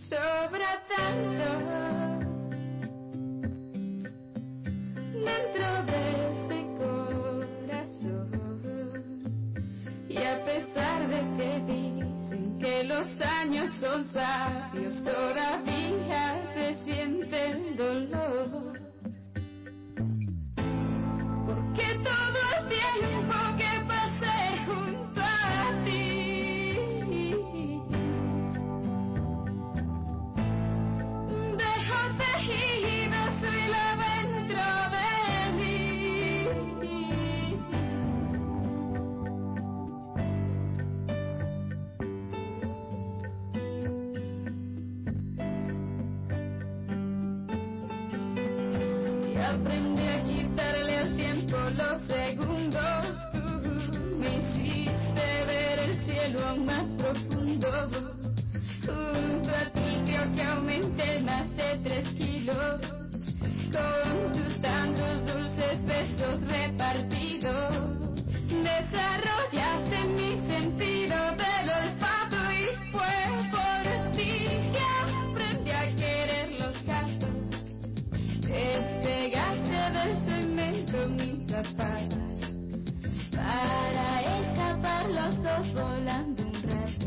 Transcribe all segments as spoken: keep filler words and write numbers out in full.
sobra tanto dentro de este corazón. Y a pesar de que dicen que los años son sabios, todavía se siente el dolor. Porque todo el tiempo que pasé junto a ti dejó tejidos su hilo dentro de mí. Y aprendí a quitarle al tiempo los segundos. Tú me hiciste ver el cielo aún más profundo. Junto a ti creo que aumenté más de tres kilos con tus tantos dulces besos repartidos. Desarrollaste mi sentido del olfato y fue por ti que aprendí a querer los gatos. Despegaste del cemento mis zapatos para escapar los dos volando un rato.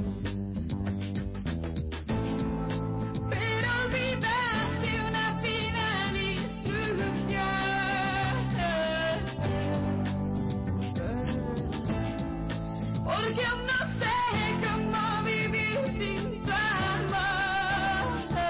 Pero olvidaste una final instrucción, porque aún no sé cómo vivir sin tu amor.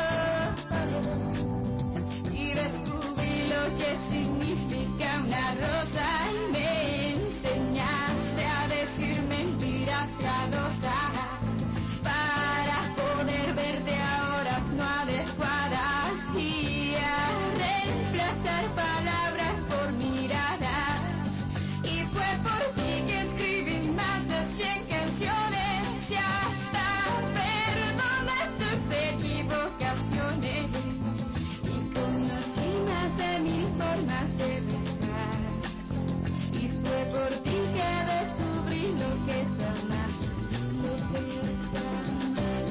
Y descubrí lo que significa una rosa y me enseñaste a decir mentiras piadosas para poder verte a horas no adecuadas y a reemplazar palabras por miradas. Y fue por ti que escribí más de cien canciones y hasta perdoné tus equivocaciones. Y conocí más de mil formas de besar. Y fue por ti que descubrí lo que es amar, lo que es amar.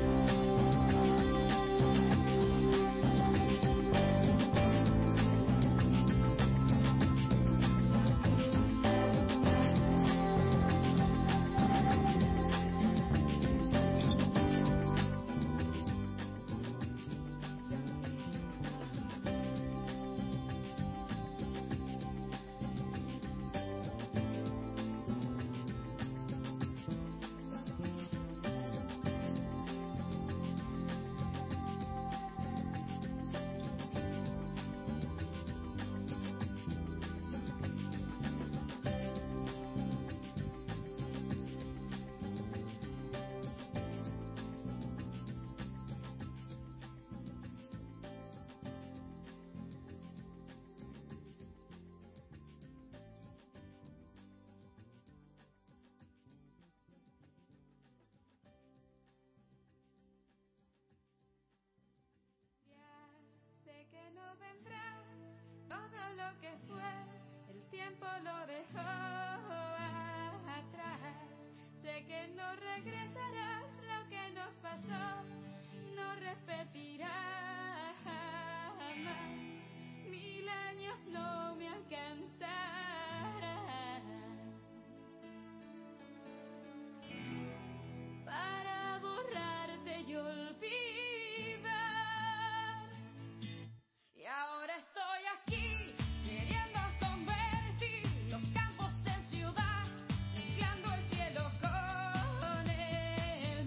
Ya sé que no vendrás, todo lo que fue, el tiempo lo dejó atrás. Sé que no regresarás, lo que nos pasó no repetirá jamás. Mil años no me alcanzarán para borrarte y olvidar. Y ahora estoy aquí, queriendo convertir los campos en ciudad, mezclando el cielo con el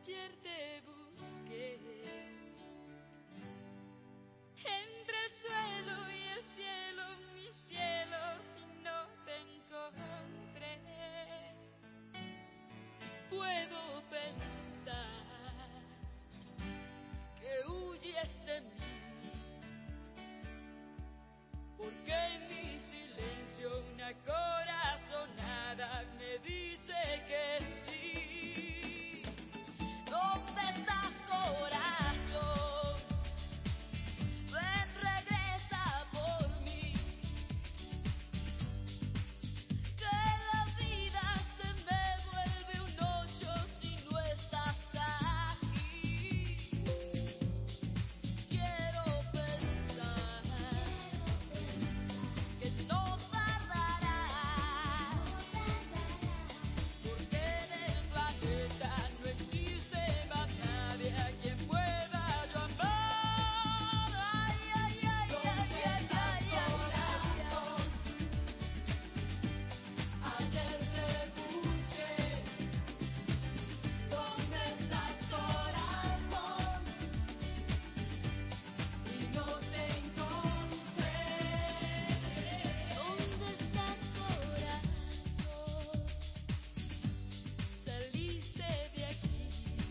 Ayer te busqué entre el suelo y el cielo, mi cielo, y no te encontré. Puedo pensar que huyes de mí, porque en mi silencio una corazonada me dice que sí. ¿Dónde estás, corazón? Ven, regresa por mí, que la vida se me vuelve un hoyo si no estás aquí. Quiero pensar que no tardará, porque en el planeta no existe más nadie a quien pueda yo amar. Ay, ay, ay, ay, ay, ay, ay, corazón. Ayer te busqué. ¿Dónde estás, corazón? Y no te encontré. ¿Dónde estás, corazón? Saliste de aquí.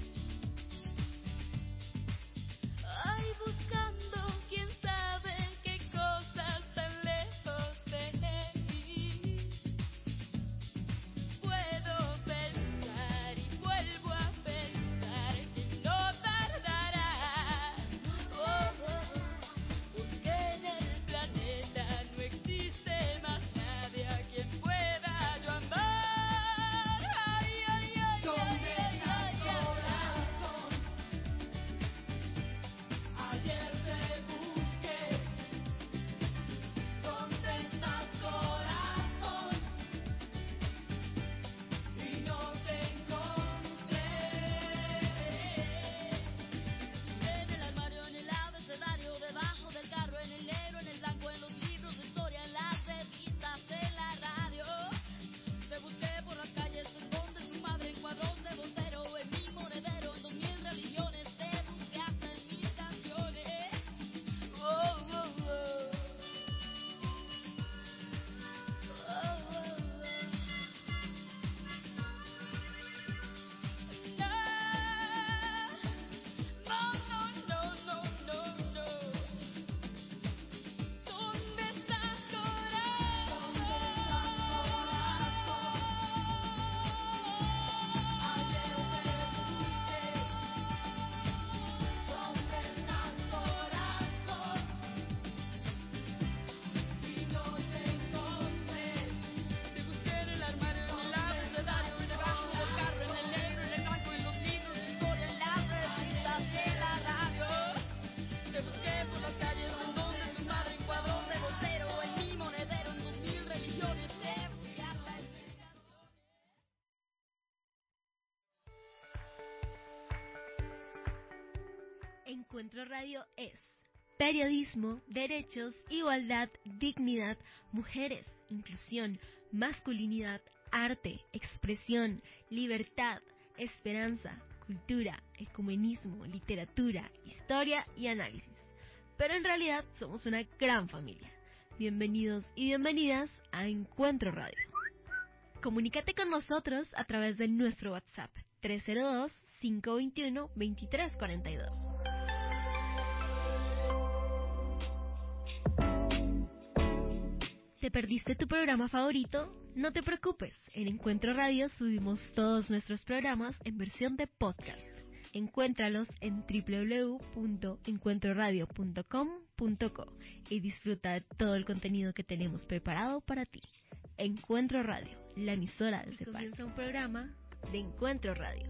Ay, buscando quién sabe qué cosas tan lejos de mí. Puedo pensar y vuelvo a pensar que no tardará. Oh, oh, porque en el planeta no existe más nadie a quien pueda yo amar. Ay, ay, ay, ay, ay, ay, corazón. Ayer te busqué. ¿Dónde estás, corazón? Y no te encontré. En el armario, en el abecedario, debajo del carro, en el negro, en el blanco, en los libros de historia, en las revistas, en la radio. Te busqué por las calles, en donde tu madre, en cuadros de Botero, en mi monedero, en dos mil religiones. Te busqué hasta en mis canciones. Oh, oh, oh. Oh, oh, oh. No, no, no, no, no, no. ¿Dónde estás, corazón? Ayer te busqué. ¿Dónde estás, corazón? Y no te encontré. Te busqué en el armario, en el abecedario, y debajo del carro, en el negro, en el blanco, en los libros de historia, en las revistas y en la radio. Te busqué por las calles, en donde tu madre, en cuadros de Botero, en mi monedero, en dos mil religiones. Te busqué hasta en mis canciones. Encuentro Radio es periodismo, derechos, igualdad, dignidad, mujeres, inclusión, masculinidad, arte, expresión, libertad, esperanza, cultura, ecumenismo, literatura, historia y análisis. Pero en realidad somos una gran familia. Bienvenidos y bienvenidas a Encuentro Radio. Comunícate con nosotros a través de nuestro WhatsApp tres cero dos, cinco dos uno, dos tres cuatro dos. ¿Te perdiste tu programa favorito? No te preocupes, en Encuentro Radio subimos todos nuestros programas en versión de podcast. Encuéntralos en doble u doble u doble u punto encuentro radio punto com punto co y disfruta de todo el contenido que tenemos preparado para ti. Encuentro Radio, la emisora del CEPAL. Comienza un programa de Encuentro Radio.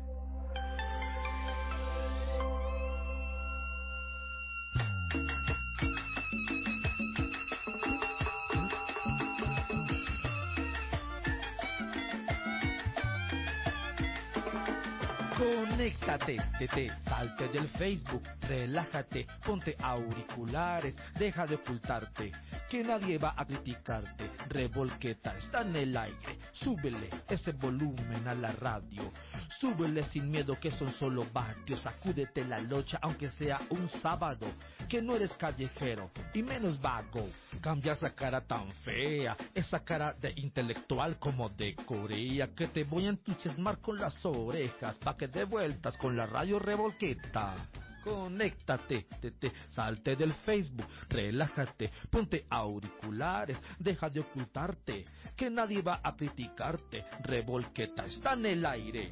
Conéctate, tete, salte del Facebook, relájate, ponte auriculares, deja de ocultarte, que nadie va a criticarte. Revolqueta está en el aire, súbele ese volumen a la radio. Súbele sin miedo que son solo vatios. Sacúdete la locha aunque sea un sábado. Que no eres callejero y menos vago. Cambia esa cara tan fea, esa cara de intelectual como de Corea. Que te voy a entusiasmar con las orejas pa' que dé vueltas con la radio revolqueta. Conéctate, te, te, salte del Facebook, relájate, ponte auriculares, deja de ocultarte, que nadie va a criticarte. Revolqueta está en el aire.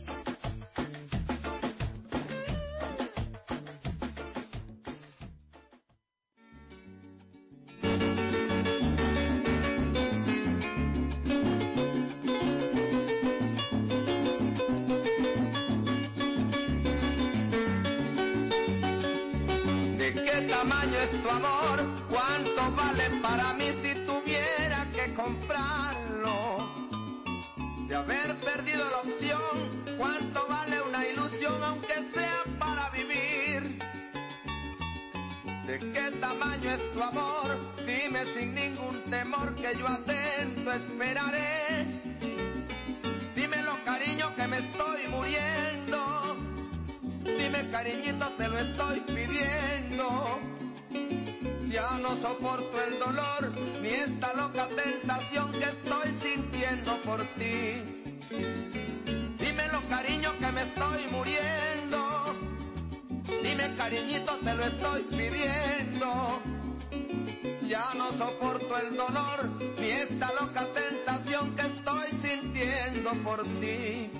Que yo atento esperaré. Dímelo, cariño, que me estoy muriendo. Dime, cariñito, te lo estoy pidiendo. Ya no soporto el dolor ni esta loca tentación que estoy sintiendo por ti. Dímelo, cariño, que me estoy muriendo. Dime, cariñito, te lo estoy pidiendo. Ya no soporto el dolor ni esta loca tentación que estoy sintiendo por ti.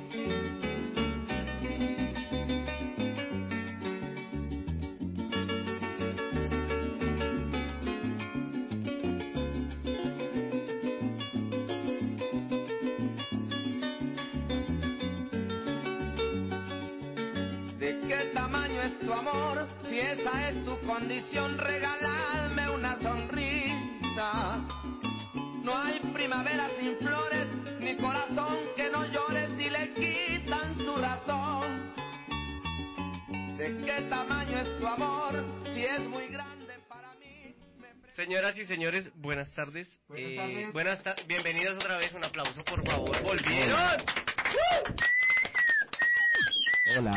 ¿De qué tamaño es tu amor? Si esa es tu condición, regalarme una sonrisa. No hay primavera sin flores, ni corazón que no llore si le quitan su razón. ¿De qué tamaño es tu amor? Si es muy grande para mí. Me... Señoras y señores, buenas tardes. Buenas eh, tardes. Buenas ta- bienvenidos otra vez. Un aplauso, por favor. ¡Volvieron! Hola.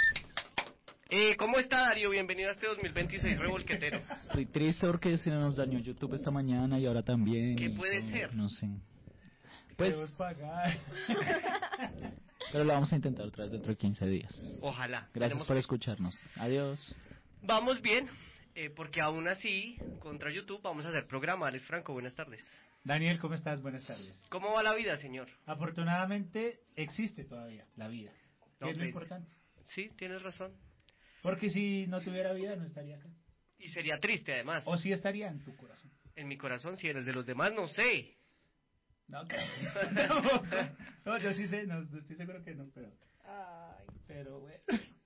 Eh, ¿Cómo está, Darío? Bienvenido a este dos mil veintiséis revolquetero. Estoy triste porque se nos dañó YouTube esta mañana y ahora también. ¿Qué y puede todo, ser? No sé. Pues, pagar. pero lo vamos a intentar otra vez dentro de quince días. Ojalá. Gracias Tenemos por que- escucharnos. Adiós. Vamos bien, eh, porque aún así, contra YouTube, vamos a hacer programa. Alex Franco, buenas tardes. Daniel, ¿cómo estás? Buenas tardes. ¿Cómo va la vida, señor? Afortunadamente existe todavía la vida, que No, es lo pues, importante. Sí, tienes razón. Porque si no tuviera vida no estaría acá. Y sería triste, además. O si estaría en tu corazón. En mi corazón, sí, en el de los demás, no sé. No, creo. Tampoco. No, yo sí sé, no, no estoy seguro que no, pero... Ay. Pero bueno,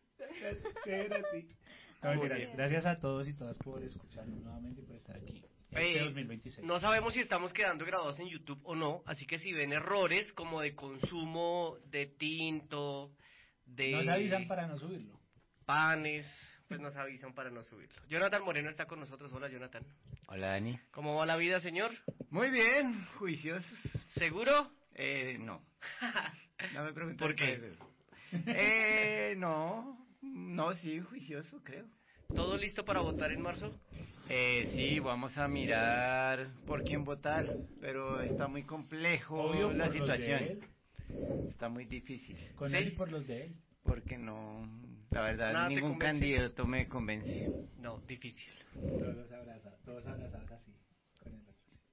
era así. No, Muy mentira, bien. gracias a todos y todas por escucharnos nuevamente y por estar aquí. Eh, Este dos mil veintiséis. No sabemos si estamos quedando grabados en YouTube o no, así que si ven errores como de consumo de tinto, de Nos avisan para no subirlo. panes, pues nos avisan para no subirlo. Jonathan Moreno está con nosotros. Hola, Jonathan. Hola, Dani. ¿Cómo va la vida, señor? Muy bien, juiciosos. ¿Seguro? Eh, no. No me preguntes ¿Por qué? eso. Eh, no. No, sí, juicioso, creo. ¿Todo listo para votar en marzo? Eh, sí, vamos a mirar por quién votar, pero está muy complejo Obvio, la por los de situación. él. Está muy difícil. Con ¿Sí? él y por los de él. Porque no, la verdad, Nada te ningún convence. candidato me convence. No, difícil. Todos abrazados, todos abrazados así, con el otro.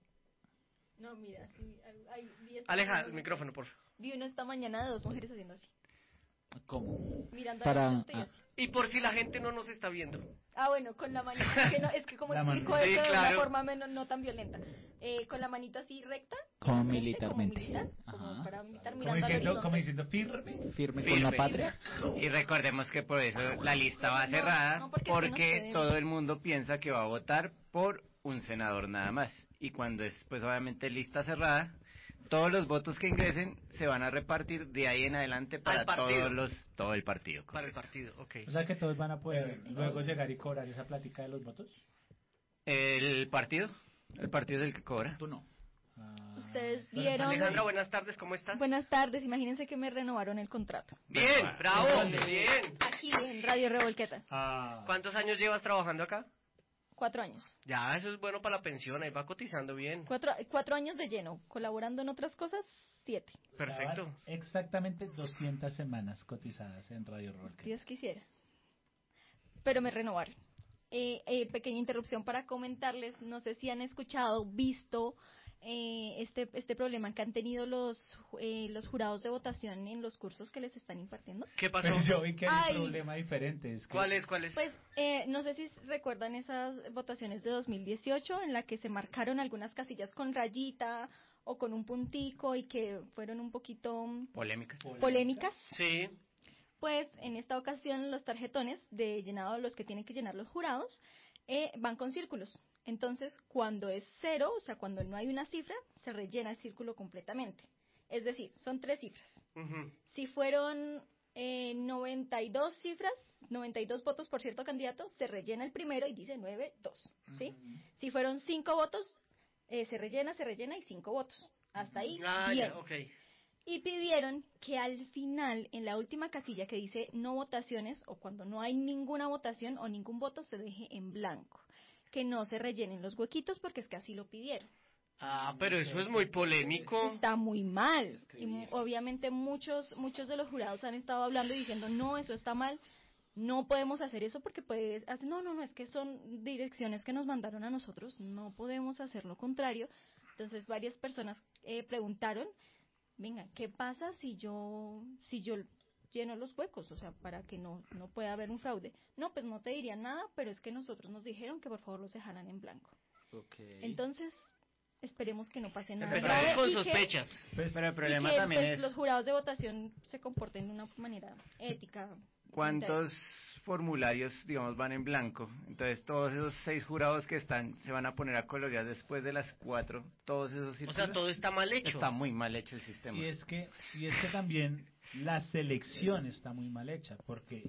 No, mira, sí, hay, hay- vi esta Aleja mañana- el micrófono, por favor. Vi uno esta mañana de dos mujeres haciendo así, ¿Cómo? mirando Para- a la frente y ah. así. Y por si la gente no nos está viendo. Ah, bueno, con la manita, que no, es que como La explico mano. eso Sí, de claro. una forma menos, no tan violenta. Eh, con la manita así recta. Como en la frente, militarmente. Como militar, como Ajá. para militar Como mirando al diciendo, horizonte. como diciendo firme. Firme, Firme. con la patria. Y recordemos que por eso la lista va No, cerrada, no, porque es que nos porque pueden- todo el mundo piensa que va a votar por un senador nada más. Y cuando es, pues obviamente lista cerrada, todos los votos que ingresen se van a repartir de ahí en adelante para Al partido. todos los, todo el partido. Para el partido, ok. O sea que todos van a poder luego llegar y cobrar esa plática de los votos. El partido, el partido es el que cobra. Tú no. Ah, ustedes vieron... Alejandra, buenas tardes, ¿cómo estás? Buenas tardes, imagínense que me renovaron el contrato. Bien, bravo, bien. Aquí en Radio Revolqueta. Ah, ¿Cuántos años llevas trabajando acá? Cuatro años. Ya, eso es bueno para la pensión, ahí va cotizando bien. Cuatro, cuatro años de lleno, colaborando en otras cosas, siete. Perfecto. exactamente doscientas semanas cotizadas en Radio Revolqueta. Dios quisiera. Pero me renovaron. Eh, eh, pequeña interrupción para comentarles, no sé si han escuchado, visto eh, este este problema que han tenido los eh, los jurados de votación en los cursos que les están impartiendo. ¿Qué pasó? Pero yo vi que hay Ay. un problema diferente. Es que ¿Cuál es, cuál es? Pues eh, no sé si recuerdan esas votaciones de dos mil dieciocho en la que se marcaron algunas casillas con rayita o con un puntico y que fueron un poquito Polémicas. polémicas. Sí. Pues en esta ocasión los tarjetones de llenado, los que tienen que llenar los jurados, eh, van con círculos. Entonces, cuando es cero, o sea, cuando no hay una cifra, se rellena el círculo completamente. Es decir, son tres cifras. Ujú. Si fueron eh, noventa y dos cifras, noventa y dos votos por cierto candidato, se rellena el primero y dice nueve dos, ¿sí? Si fueron cinco votos, eh, se rellena, se rellena y cinco votos. Hasta ahí, Ah, bien. ya, ok. Y pidieron que al final, en la última casilla que dice no votaciones, o cuando no hay ninguna votación o ningún voto, se deje en blanco. Que no se rellenen los huequitos porque es que así lo pidieron. Ah, pero eso es muy polémico. Está muy mal. Y mu- obviamente muchos muchos de los jurados han estado hablando y diciendo, no, eso está mal, no podemos hacer eso porque puede hacer... No, no, no, es que son direcciones que nos mandaron a nosotros, no podemos hacer lo contrario. Entonces varias personas eh, preguntaron, venga, ¿qué pasa si yo si yo lleno los huecos? O sea, para que no no pueda haber un fraude. No, pues no te dirían nada, pero es que nosotros nos dijeron que por favor los dejaran en blanco. Entonces, esperemos que no pase nada Empezamos grave con y que- sospechas. Pues, Pero el y problema que, también pues, es los jurados de votación se comporten de una manera ética. cuántos formularios, digamos, van en blanco. Entonces, todos esos seis jurados que están se van a poner a colorear después de las cuatro. Todos esos O círculos. sea, todo está mal hecho. Está muy mal hecho el sistema. y es que y es que también la selección está muy mal hecha porque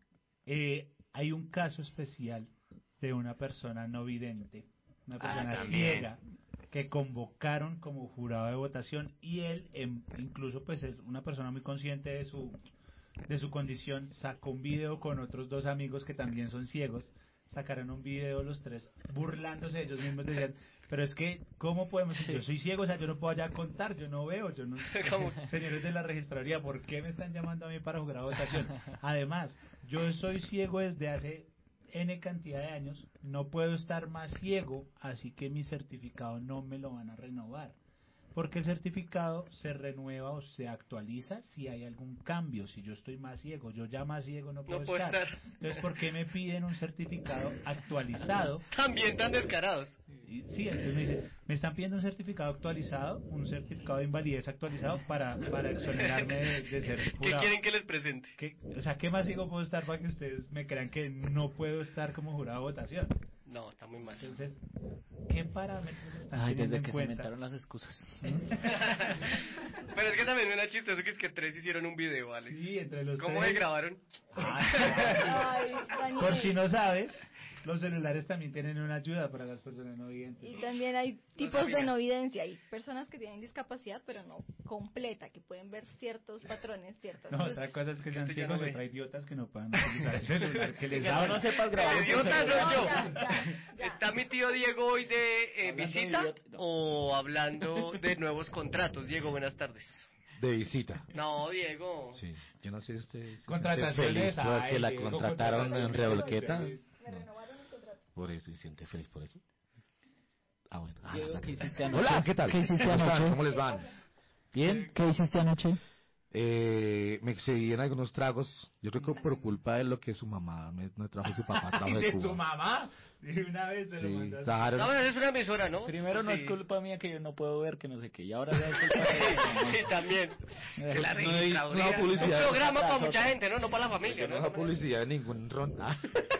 eh, hay un caso especial de una persona no vidente, una Ah, persona también. ciega que convocaron como jurado de votación y él em, incluso pues es una persona muy consciente de su de su condición, sacó un video con otros dos amigos que también son ciegos, sacaron un video los tres burlándose de ellos mismos, decían, pero es que, ¿cómo podemos? Yo soy ciego, o sea, yo no puedo ya contar, yo no veo, yo no... ¿Cómo? Señores de la registraduría, ¿por qué me están llamando a mí para jugar a votación? Además, yo soy ciego desde hace N cantidad de años, no puedo estar más ciego, así que mi certificado no me lo van a renovar. Porque el certificado se renueva o se actualiza si hay algún cambio. Si yo estoy más ciego, yo ya más ciego no puedo, No puedo estar. estar. Entonces, ¿por qué me piden un certificado actualizado? También tan descarados. Y, sí, entonces me dice, me están pidiendo un certificado actualizado, un certificado de invalidez actualizado para, para exonerarme de, de ser ¿Qué jurado. quieren que les presente? ¿Qué- o sea, ¿qué más ciego puedo estar para que ustedes me crean que no puedo estar como jurado de votación? No, está muy mal. Entonces, ¿qué parámetros están Ay, teniendo desde en que se cuenta? inventaron las excusas. Pero es que también era chistoso que es que tres hicieron un video, ¿vale? Sí, entre los ¿Cómo tres. se grabaron? Ay, Daniel. Por si no sabes, los celulares también tienen una ayuda para las personas no videntes. Y también hay tipos sabía. de no videncia. Hay personas que tienen discapacidad, pero no completa, que pueden ver ciertos patrones, ciertas No, cosas. otra cosa es que sean Este ya ciegos no y ve. otra idiotas que no puedan utilizar el celular, que les Que no, habla. no sepas grabar El un idiota celular. soy yo. Ya, ya, ya. ¿Está mi tío Diego hoy de eh, Hablando de visita idiota, no. o hablando de nuevos contratos? Diego, buenas tardes. De visita. No, Diego. Sí, yo no sé usted. Contrataciones, feliz porque ay, la Diego, contrataron en contrataciones. Revolqueta. Me renovaron el contrato. Por eso, y siente feliz por eso. Ah, bueno. Ah, Diego, la- ¿qué hiciste anoche? Hola, ¿qué tal? ¿Qué hiciste ¿Cómo están? anoche? ¿Cómo les van? ¿Bien? ¿Qué hiciste anoche? Eh, me excedí en algunos tragos. Yo creo que por culpa de lo que su mamá me, me trajo, su papá trajo Ay, de de Cuba. su mamá. De una vez se lo Sí, mandaste. trajeron- No, pero es una emisora, ¿no? Primero no Sí. es culpa mía que yo no puedo ver, que no sé qué. Y ahora ya es culpa de Sí, también. Eh, La no hay- registraduría. no hay publicidad. Un programa para Otra, mucha otra. gente, ¿no? No para la familia, Yo no ¿no? hago publicidad de ningún ron. Ah.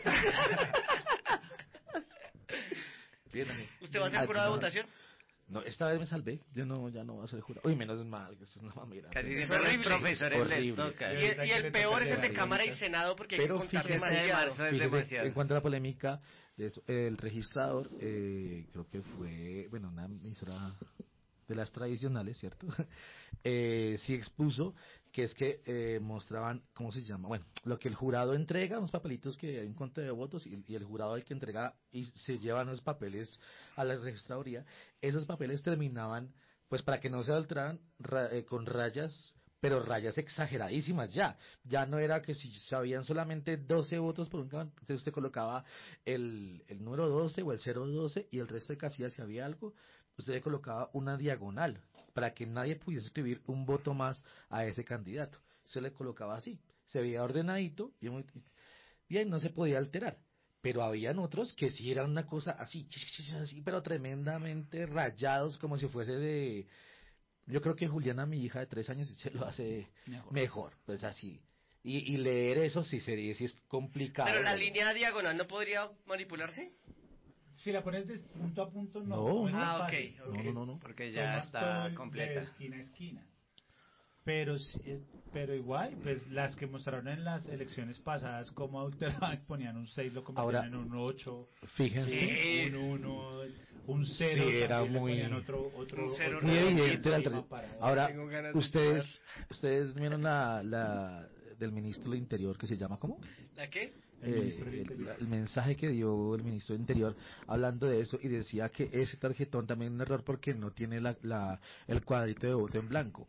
Bien, amigo. ¿Usted va a ser Ah, jurado de no. votación? No, esta vez me salvé. Yo no, ya no voy a ser jurado. Uy, menos mal, que esto es una mamera. Casi Es siempre a los horrible. profesores les Horrible. toca. Y, Es verdad y que el le peor toca es el de llegar Cámara y ahorita. Senado porque hay que Pero contar fíjese- demasiado. marzo es Fíjese, demasiado. en cuanto a la polémica, de eso, el registrador, eh, creo que fue, bueno, una emisora de las tradicionales, ¿cierto? eh, sí expuso que es que eh, mostraban, ¿cómo se llama? Bueno, lo que el jurado entrega, unos papelitos que hay un conteo de votos, y, y el jurado el que entrega y se llevan los papeles a la registraduría, esos papeles terminaban, pues para que no se alteraran, ra, eh, con rayas, pero rayas exageradísimas ya, ya no era que si sabían solamente doce votos por un campo, entonces usted colocaba el, el número doce o el cero doce y el resto de casillas si había algo, usted le colocaba una diagonal para que nadie pudiese escribir un voto más a ese candidato, se le colocaba así, se veía ordenadito, y muy, bien, no se podía alterar. Pero habían otros que sí eran una cosa así, así, pero tremendamente rayados, como si fuese de... Yo creo que Juliana, mi hija de tres años, se lo hace mejor, mejor pues así. Y, y leer eso sí sería, sí es complicado. Pero la línea diagonal no podría manipularse. Si la pones de punto a punto, no. No, no es ah, fácil, okay, okay. No, no, no. Porque ya está completa. De esquina a esquina. Pero, pero igual, pues las que mostraron en las elecciones pasadas, como adulteraban, ponían un seis, lo convertían Ahora, en un ocho. Fíjense. Sí, un uno, un cero. Sí, era muy... Otro, otro, un cero otro, muy otro evidente. Ahora, ustedes, ustedes vieron la, la del ministro del Interior que se llama, ¿cómo? ¿La qué? El, eh, ministro del el, el mensaje que dio el ministro del Interior hablando de eso y decía que ese tarjetón también es un error porque no tiene la, la, el cuadrito de voto en blanco.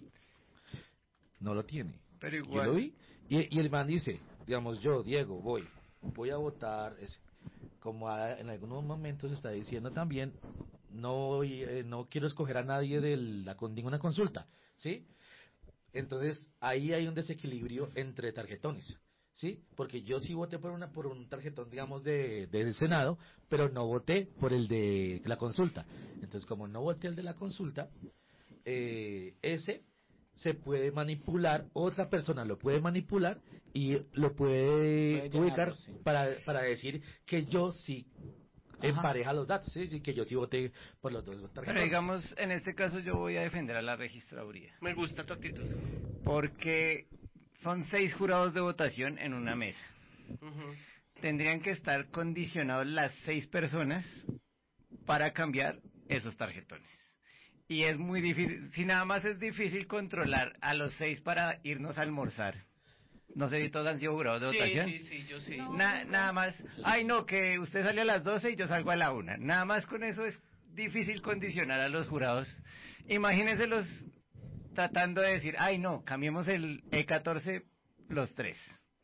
No lo tiene. Pero igual. Yo lo vi y, y el man dice, digamos yo, Diego, voy, voy a votar, ese. Como a, en algunos momentos está diciendo también, no eh, no quiero escoger a nadie de la, con ninguna consulta, ¿sí? Entonces ahí hay un desequilibrio entre tarjetones, ¿sí? Porque yo sí voté por una por un tarjetón, digamos, de del Senado, pero no voté por el de la consulta. Entonces, como no voté el de la consulta, eh, ese se puede manipular, otra persona lo puede manipular y lo puede, puede ubicar llenarlo, sí. para, para decir que yo sí empareja los datos, ¿sí? Y que yo sí voté por los dos tarjetones. Pero digamos, en este caso yo voy a defender a la registraduría. Me gusta tu actitud. Porque son seis jurados de votación en una mesa. Uh-huh. Tendrían que estar condicionados las seis personas para cambiar esos tarjetones. Y es muy difícil, si nada más es difícil controlar a los seis para irnos a almorzar. No sé si todos han sido jurados de sí, votación. Sí, sí, yo sí. Na, nada más, ay no, que usted salió a las doce y yo salgo a la una. Nada más con eso es difícil condicionar a los jurados. Imagínense los tratando de decir, ay no, cambiemos el E catorce los tres.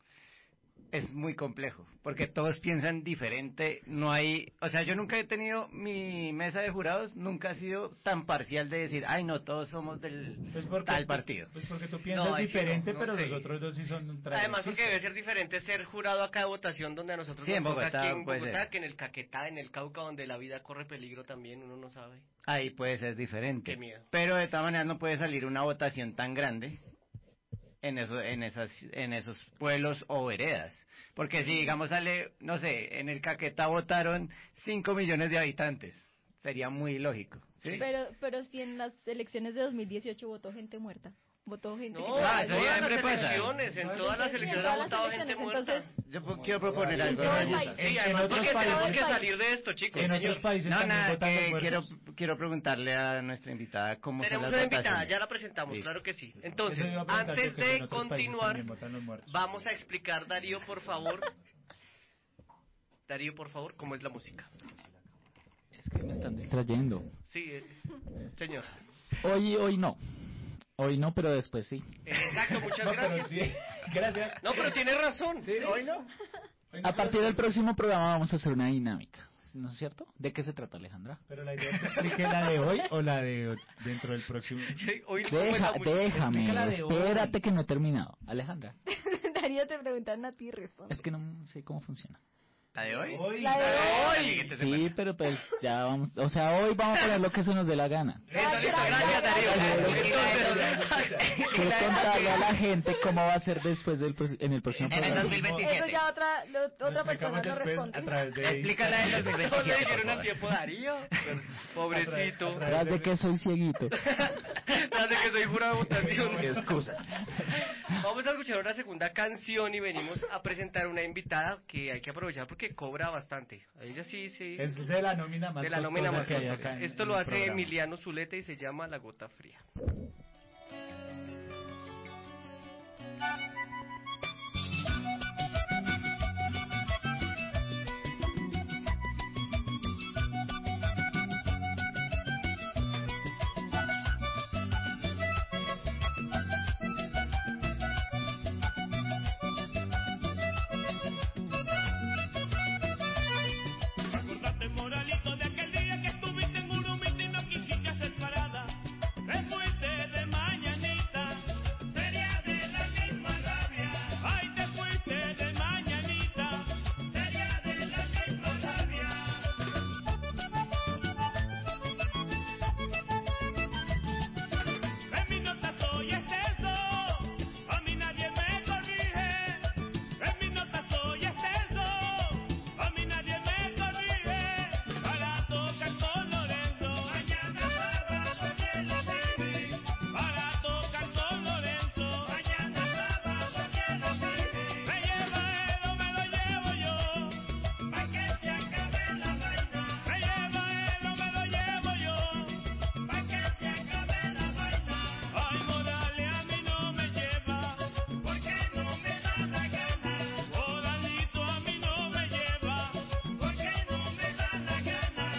Es muy complejo, porque todos piensan diferente, no hay, o sea, yo nunca he tenido, mi mesa de jurados nunca ha sido tan parcial de decir, ay no, todos somos del pues tal partido. Pues porque tú piensas no, diferente, no, no pero sé. Los otros dos sí son además porque debe ser diferente ser jurado acá de votación donde a nosotros sí, nos en toca Bogotá, aquí en Bogotá, ser. que en el Caquetá, en el Cauca, donde la vida corre peligro también, uno no sabe. Ahí puede ser diferente. Qué miedo. Pero de todas maneras no puede salir una votación tan grande en eso, en esas, en esos pueblos o veredas. Porque si, digamos, sale, no sé, en el Caquetá votaron cinco millones de habitantes, sería muy ilógico, ¿sí? Pero, pero si en las elecciones de dos mil dieciocho votó gente muerta, votó gente no, que... No, ah, en todas las elecciones, en todas las elecciones ha votado gente muerta. Entonces, yo quiero proponer algo. Sí, además porque tenemos que salir de esto, chicos. En otros países no, también nada, votan que los quiero, quiero preguntarle a nuestra invitada cómo tenemos son las una invitada, votaciones. ya la presentamos, sí. Claro que sí. Entonces, a antes de continuar, vamos a explicar, Darío, por favor. Darío, por favor, ¿cómo es la música? Es que me están distrayendo. Sí, eh, señor. Hoy, hoy no. Hoy no, pero después sí. Exacto, muchas no, gracias. Sí. Gracias. No, pero tiene razón. Sí, hoy no. Hoy no a partir del próximo programa vamos a hacer una dinámica. ¿No es cierto? ¿De qué se trata, Alejandra? Pero la idea es que explique la de hoy o la de dentro del próximo. Sí, hoy Deja, déjame, la de espérate hoy. que no he terminado. Alejandra. Darío, te preguntaron a ti y responde. Es que no sé cómo funciona. ¿La de hoy? Hoy. La de hoy. Sí, pero pues ya vamos, o sea, hoy vamos a poner lo que se nos dé la gana. Listo, listo, gracias, Darío. Quiero contarle a la gente cómo va a ser después del en el próximo En el programa. dos mil veintisiete. Eso ya otra, lo, otra persona no responde. A través de Explícala en el dos mil No le veintisiete. dieron al tiempo, Darío. Pobrecito. Tras de que soy cieguito. Darío, tras de que soy jurado de votación. Excusas. Vamos a escuchar una segunda canción y venimos a presentar una invitada que hay que aprovechar porque cobra bastante. Ella sí, sí. Es de la nómina más De la nómina costosa más que hay costosa. acá en- Esto en lo el hace programa. Emiliano Zuleta y se llama La Gota Fría. Acordate, moralito, de aquel día que estuviste en Urumita y no quisiste hacer parada. Te fuiste de mañanita, sería de la misma rabia. Ay, te fuiste de mañanita, sería de la misma rabia. En mi nota soy exceso, a mí nadie me corrige. En mi nota soy exceso, a mí nadie me corrige. Para tocar con Lorenzo, mañana sábado quiero vivir. Para tocar con Lorenzo, mañana sábado quiero vivir. Me lleva él o me lo llevo yo, pa' que se acabe la vaina. Me lleva él o me lo llevo yo, pa' que se acabe la vaina. Ay, Morales a mí no me lleva, porque no me da la gana. Moralito a mí no me lleva, porque no me da la gana.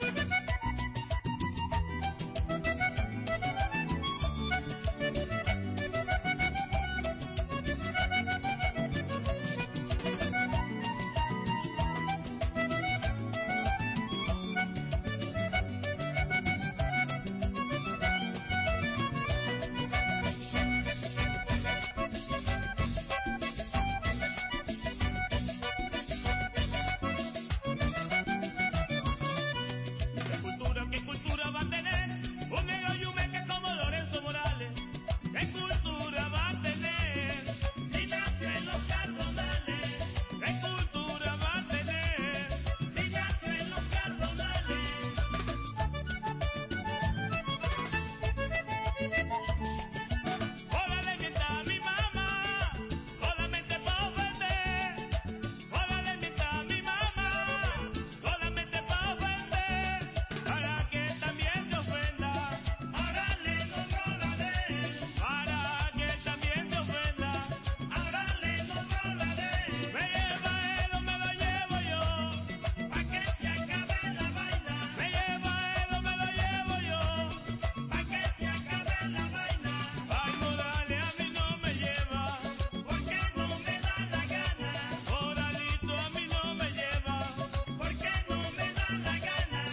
¿Qué cultura, qué cultura va a tener un negro yumeca como Lorenzo Morales? ¿Qué cultura va a tener si nació en los cardonales? ¿Qué cultura va a tener si nació en los cardonales? Hola, le mienta a mi mamá, solamente pa' ofender. Hola, le mienta a mi mamá, solamente pa' ofender. Para que también te ofenda, hágale no rolaré. Para que también te ofenda, hágale no rolaré. Me lleva él o me lo llevo yo, pa' que se acabe la vaina. Me lleva él o me lo llevo yo, pa' que se acabe la vaina. Ay, Morales a mí no me lleva, porque no me da la gana. Moralito a mí no me lleva, porque no me da la gana.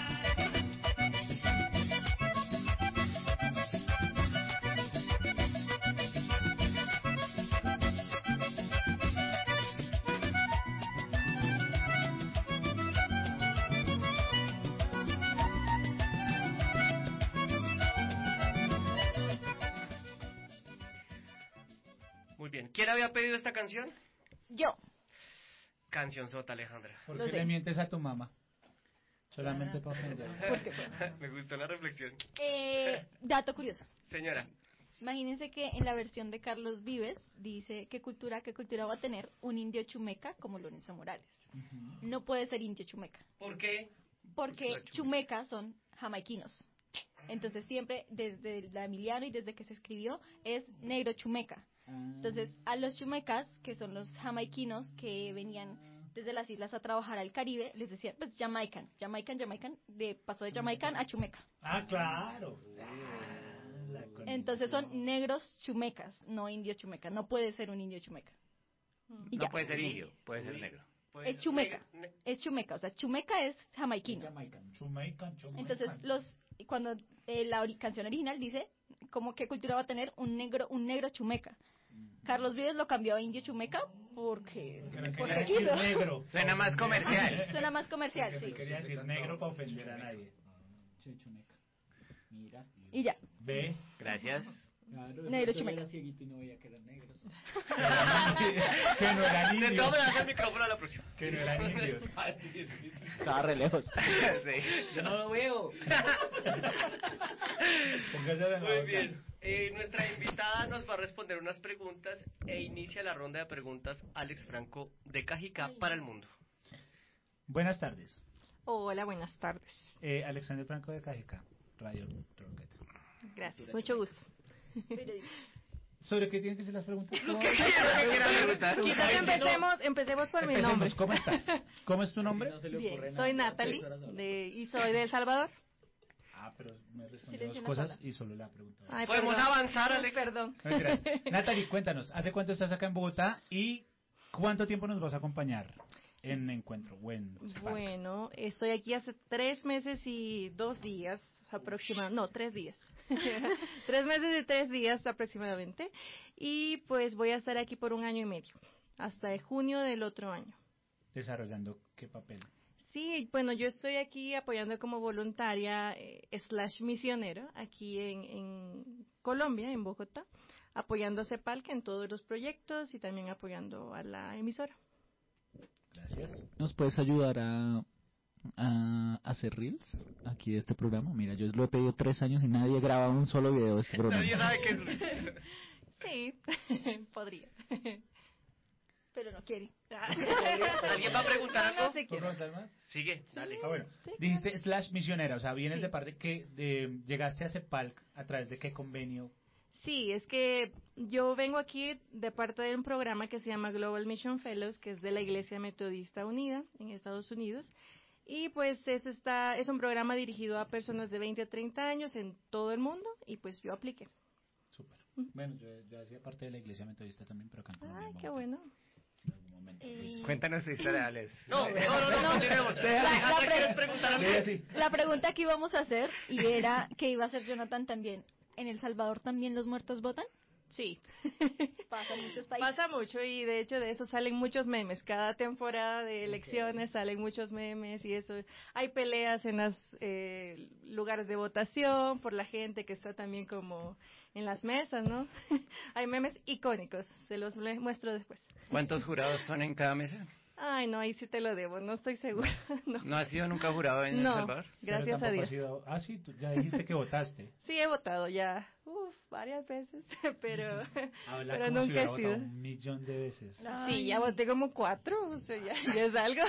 Muy bien. ¿Quién había pedido esta canción? Yo. Canción sota, Alejandra. ¿Por Lo qué sé. le mientes a tu mamá? Solamente para ofender. Porque, Me gustó la reflexión. eh, dato curioso. Señora, Imagínense que en la versión de Carlos Vives dice qué cultura, qué cultura va a tener un indio chumeca como Lorenzo Morales. No puede ser indio chumeca, ¿por qué? porque chumecas son jamaiquinos. Entonces siempre desde la Emiliano y desde que se escribió es negro chumeca. Entonces a los chumecas, que son los jamaiquinos que venían desde las islas a trabajar al Caribe, les decían pues Jamaican, Jamaican, Jamaican, de pasó de Jamaican a chumeca. Ah, claro. Entonces son negros chumecas, no indios chumecas. No puede ser un indio chumeca. Y No ya. puede ser indio, puede ser negro. Es chumeca, es chumeca, o sea, chumeca es jamaiquino. Jamaican, Jamaican, Jamaican. Entonces, los cuando eh, la ori- canción original dice como qué cultura va a tener un negro un negro chumeca. Carlos Vives lo cambió a indio chumeca porque, Porque no porque quería decir quiso. negro. Suena más comercial. Suena más comercial, Porque sí. no quería decir negro para ofender a nadie. Mira. Y ya. Ve. Gracias. Claro, Negro yo chumeca. era cieguito y no veía que eran negros. Que no eran De indios. todas maneras, el micrófono a la próxima. Que no eran indios. Estaba re lejos. Sí. Yo no lo veo. Póngase de Muy nuevo. bien. Eh, nuestra invitada nos va a responder unas preguntas e inicia la ronda de preguntas Alex Franco de Cajicá para el mundo. Buenas tardes. Hola, buenas tardes. Eh, Alexander Franco de Cajicá, Radio Rocket. Gracias, mucho gusto. ¿Sobre qué tienen que ser las preguntas? ¿Cómo? Quizás empecemos, empecemos por mi nombre. ¿Cómo estás? ¿Cómo es tu nombre? Bien, soy Natalie de, y soy de El Salvador. Ah, pero me respondió dos cosas y solo la pregunta. Ay, ¿Podemos perdón. avanzar, Alex? Perdón. No, mentira. Natalie, cuéntanos, ¿hace cuánto estás acá en Bogotá y cuánto tiempo nos vas a acompañar en Encuentro? Buen Bueno, estoy aquí hace tres meses y dos días aproximadamente. No, tres días. tres meses y tres días aproximadamente. Y pues voy a estar aquí por un año y medio, hasta junio del otro año. ¿Desarrollando qué papel? Sí, bueno, yo estoy aquí apoyando como voluntaria eh, slash misionero aquí en, en Colombia, en Bogotá, apoyando a CEPALC en todos los proyectos y también apoyando a la emisora. Gracias. ¿Nos puedes ayudar a, a hacer reels aquí de este programa? Mira, yo lo he pedido tres años y nadie graba un solo video de este programa. Nadie sabe qué es. Sí, podría. Pero no quiere. ¿Alguien va a preguntar algo? No, no, sí ¿Puedo quiere. preguntar más? Sigue, dale. Ah, bueno. Sí, Dijiste slash misionera, o sea, vienes Sí. de parte que de, llegaste a CEPALC a través de qué convenio. Sí, es que yo vengo aquí de parte de un programa que se llama Global Mission Fellows, que es de la Iglesia Metodista Unida en Estados Unidos. Y pues eso está, es un programa dirigido a personas de veinte a treinta años en todo el mundo y pues yo apliqué. Súper. Bueno, yo, yo hacía parte de la Iglesia Metodista también, pero acá en Colombia, Ay, en qué Bogotá, bueno. en algún momento. Eh, Cuéntanos tu historia, Alex. No, no, no, no, continuemos. La- la Alejandra, pre- ¿quieres preguntar algo? Diga sí. La pregunta que íbamos a hacer, y era que iba a hacer Jonathan también, ¿en El Salvador también los muertos votan? Sí. Pasa en muchos países. Pasa mucho y de hecho de eso salen muchos memes. Cada temporada de elecciones salen muchos memes y eso. Hay peleas en los eh, lugares de votación por la gente que está también como en las mesas, ¿no? Hay memes icónicos. Se los le- muestro después. ¿Cuántos jurados son en cada mesa? Ay, no, ahí sí te lo debo. No estoy segura. No, ¿No has sido nunca jurado en El No. Salvador? Gracias Pero a tampoco Dios. has sido- Ah, sí, tú ya dijiste que votaste. Sí, he votado ya. Uf, varias veces. Pero, Habla pero como si nunca hubiera he votado sido. un millón de veces. Sí, ya voté como cuatro. O sea, ya, ya es algo.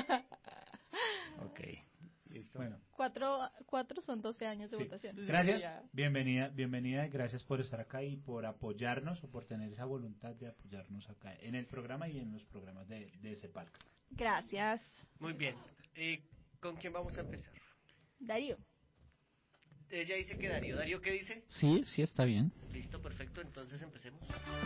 Ok. Listo. Bueno, Cuatro, cuatro son doce años de sí. votación. Gracias, Ya. bienvenida, bienvenida, gracias por estar acá y por apoyarnos o por tener esa voluntad de apoyarnos acá en el programa y en los programas de, de CEPALC. Gracias. Muy bien. Eh, ¿Con quién vamos a empezar? Darío. Ella dice que Darío. ¿Darío qué dice? Sí, sí está bien. Listo, perfecto. Entonces empecemos.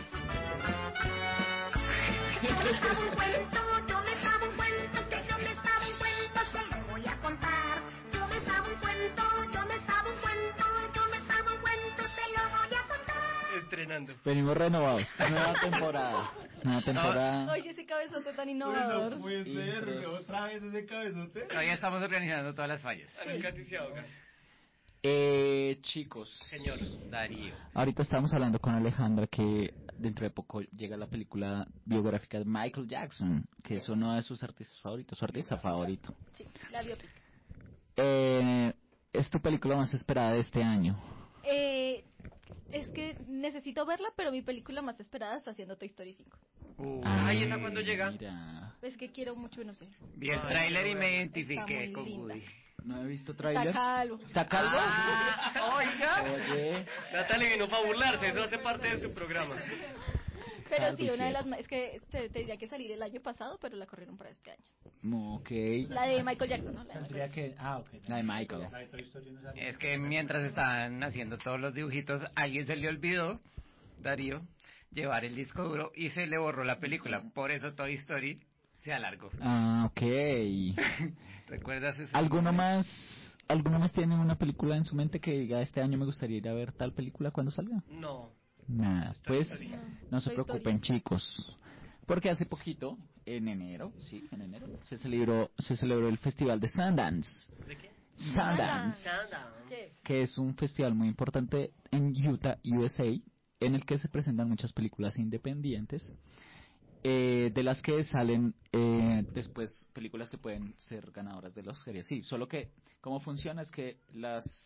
Yo me estaba un cuento, yo me estaba un cuento, que yo me estaba un cuento, se lo voy a contar. Yo me estaba un cuento, yo me estaba un cuento, yo me estaba un cuento, se lo voy a contar. Estrenando. Venimos renovados. Nueva temporada. Nueva temporada. Oye, ese cabezote tan innovador. Intros. otra vez ese cabezote. Todavía estamos organizando todas las fallas. Nunca te se ahoga. Eh, chicos. Señor. Darío. Ahorita estábamos hablando con Alejandra que dentro de poco llega la película biográfica de Michael Jackson, que es uno de sus artistas favoritos, su artista favorito. Sí, la biopic. Eh, es tu película más esperada de este año. Eh, es que necesito verla, pero mi película más esperada está siendo Toy Story cinco. Uh, Ay, ¿esa cuándo llega? Mira, Es que quiero mucho, no sé. vi el Ay, tráiler y qué me bueno. identifiqué Está con muy linda. Woody. no he visto trailers. Está calvo. ¿Está calvo? Ah, oiga. Oye, Natalie vino para burlarse. Eso hace parte de su programa. Pero Calvo sí, y una de las ciego. ma- es que te, tendría que salir el año pasado, pero la corrieron para este año. ok. La de Michael Jackson, ¿no? La de Michael Tendría que... Ah, ok. La de Michael. La de Toy Story no salió. Es que mientras estaban haciendo todos los dibujitos, a alguien se le olvidó, Darío, llevar el disco duro y se le borró la película. Por eso Toy Story se alargó. Ah, ok. ¿Recuerdas eso? ¿Alguno más, ¿Alguno más tiene una película en su mente que diga este año me gustaría ir a ver tal película cuando salga? No. Nada, pues Toy Story. no se Toy preocupen Story. chicos, porque hace poquito, en enero, sí, en enero, se celebró, se celebró el festival de Sundance. ¿De qué? Sundance, Sundance. que es un festival muy importante en Utah, U S A, en el que se presentan muchas películas independientes, eh, de las que salen eh, después películas que pueden ser ganadoras de los Oscar y así. Solo que cómo funciona es que las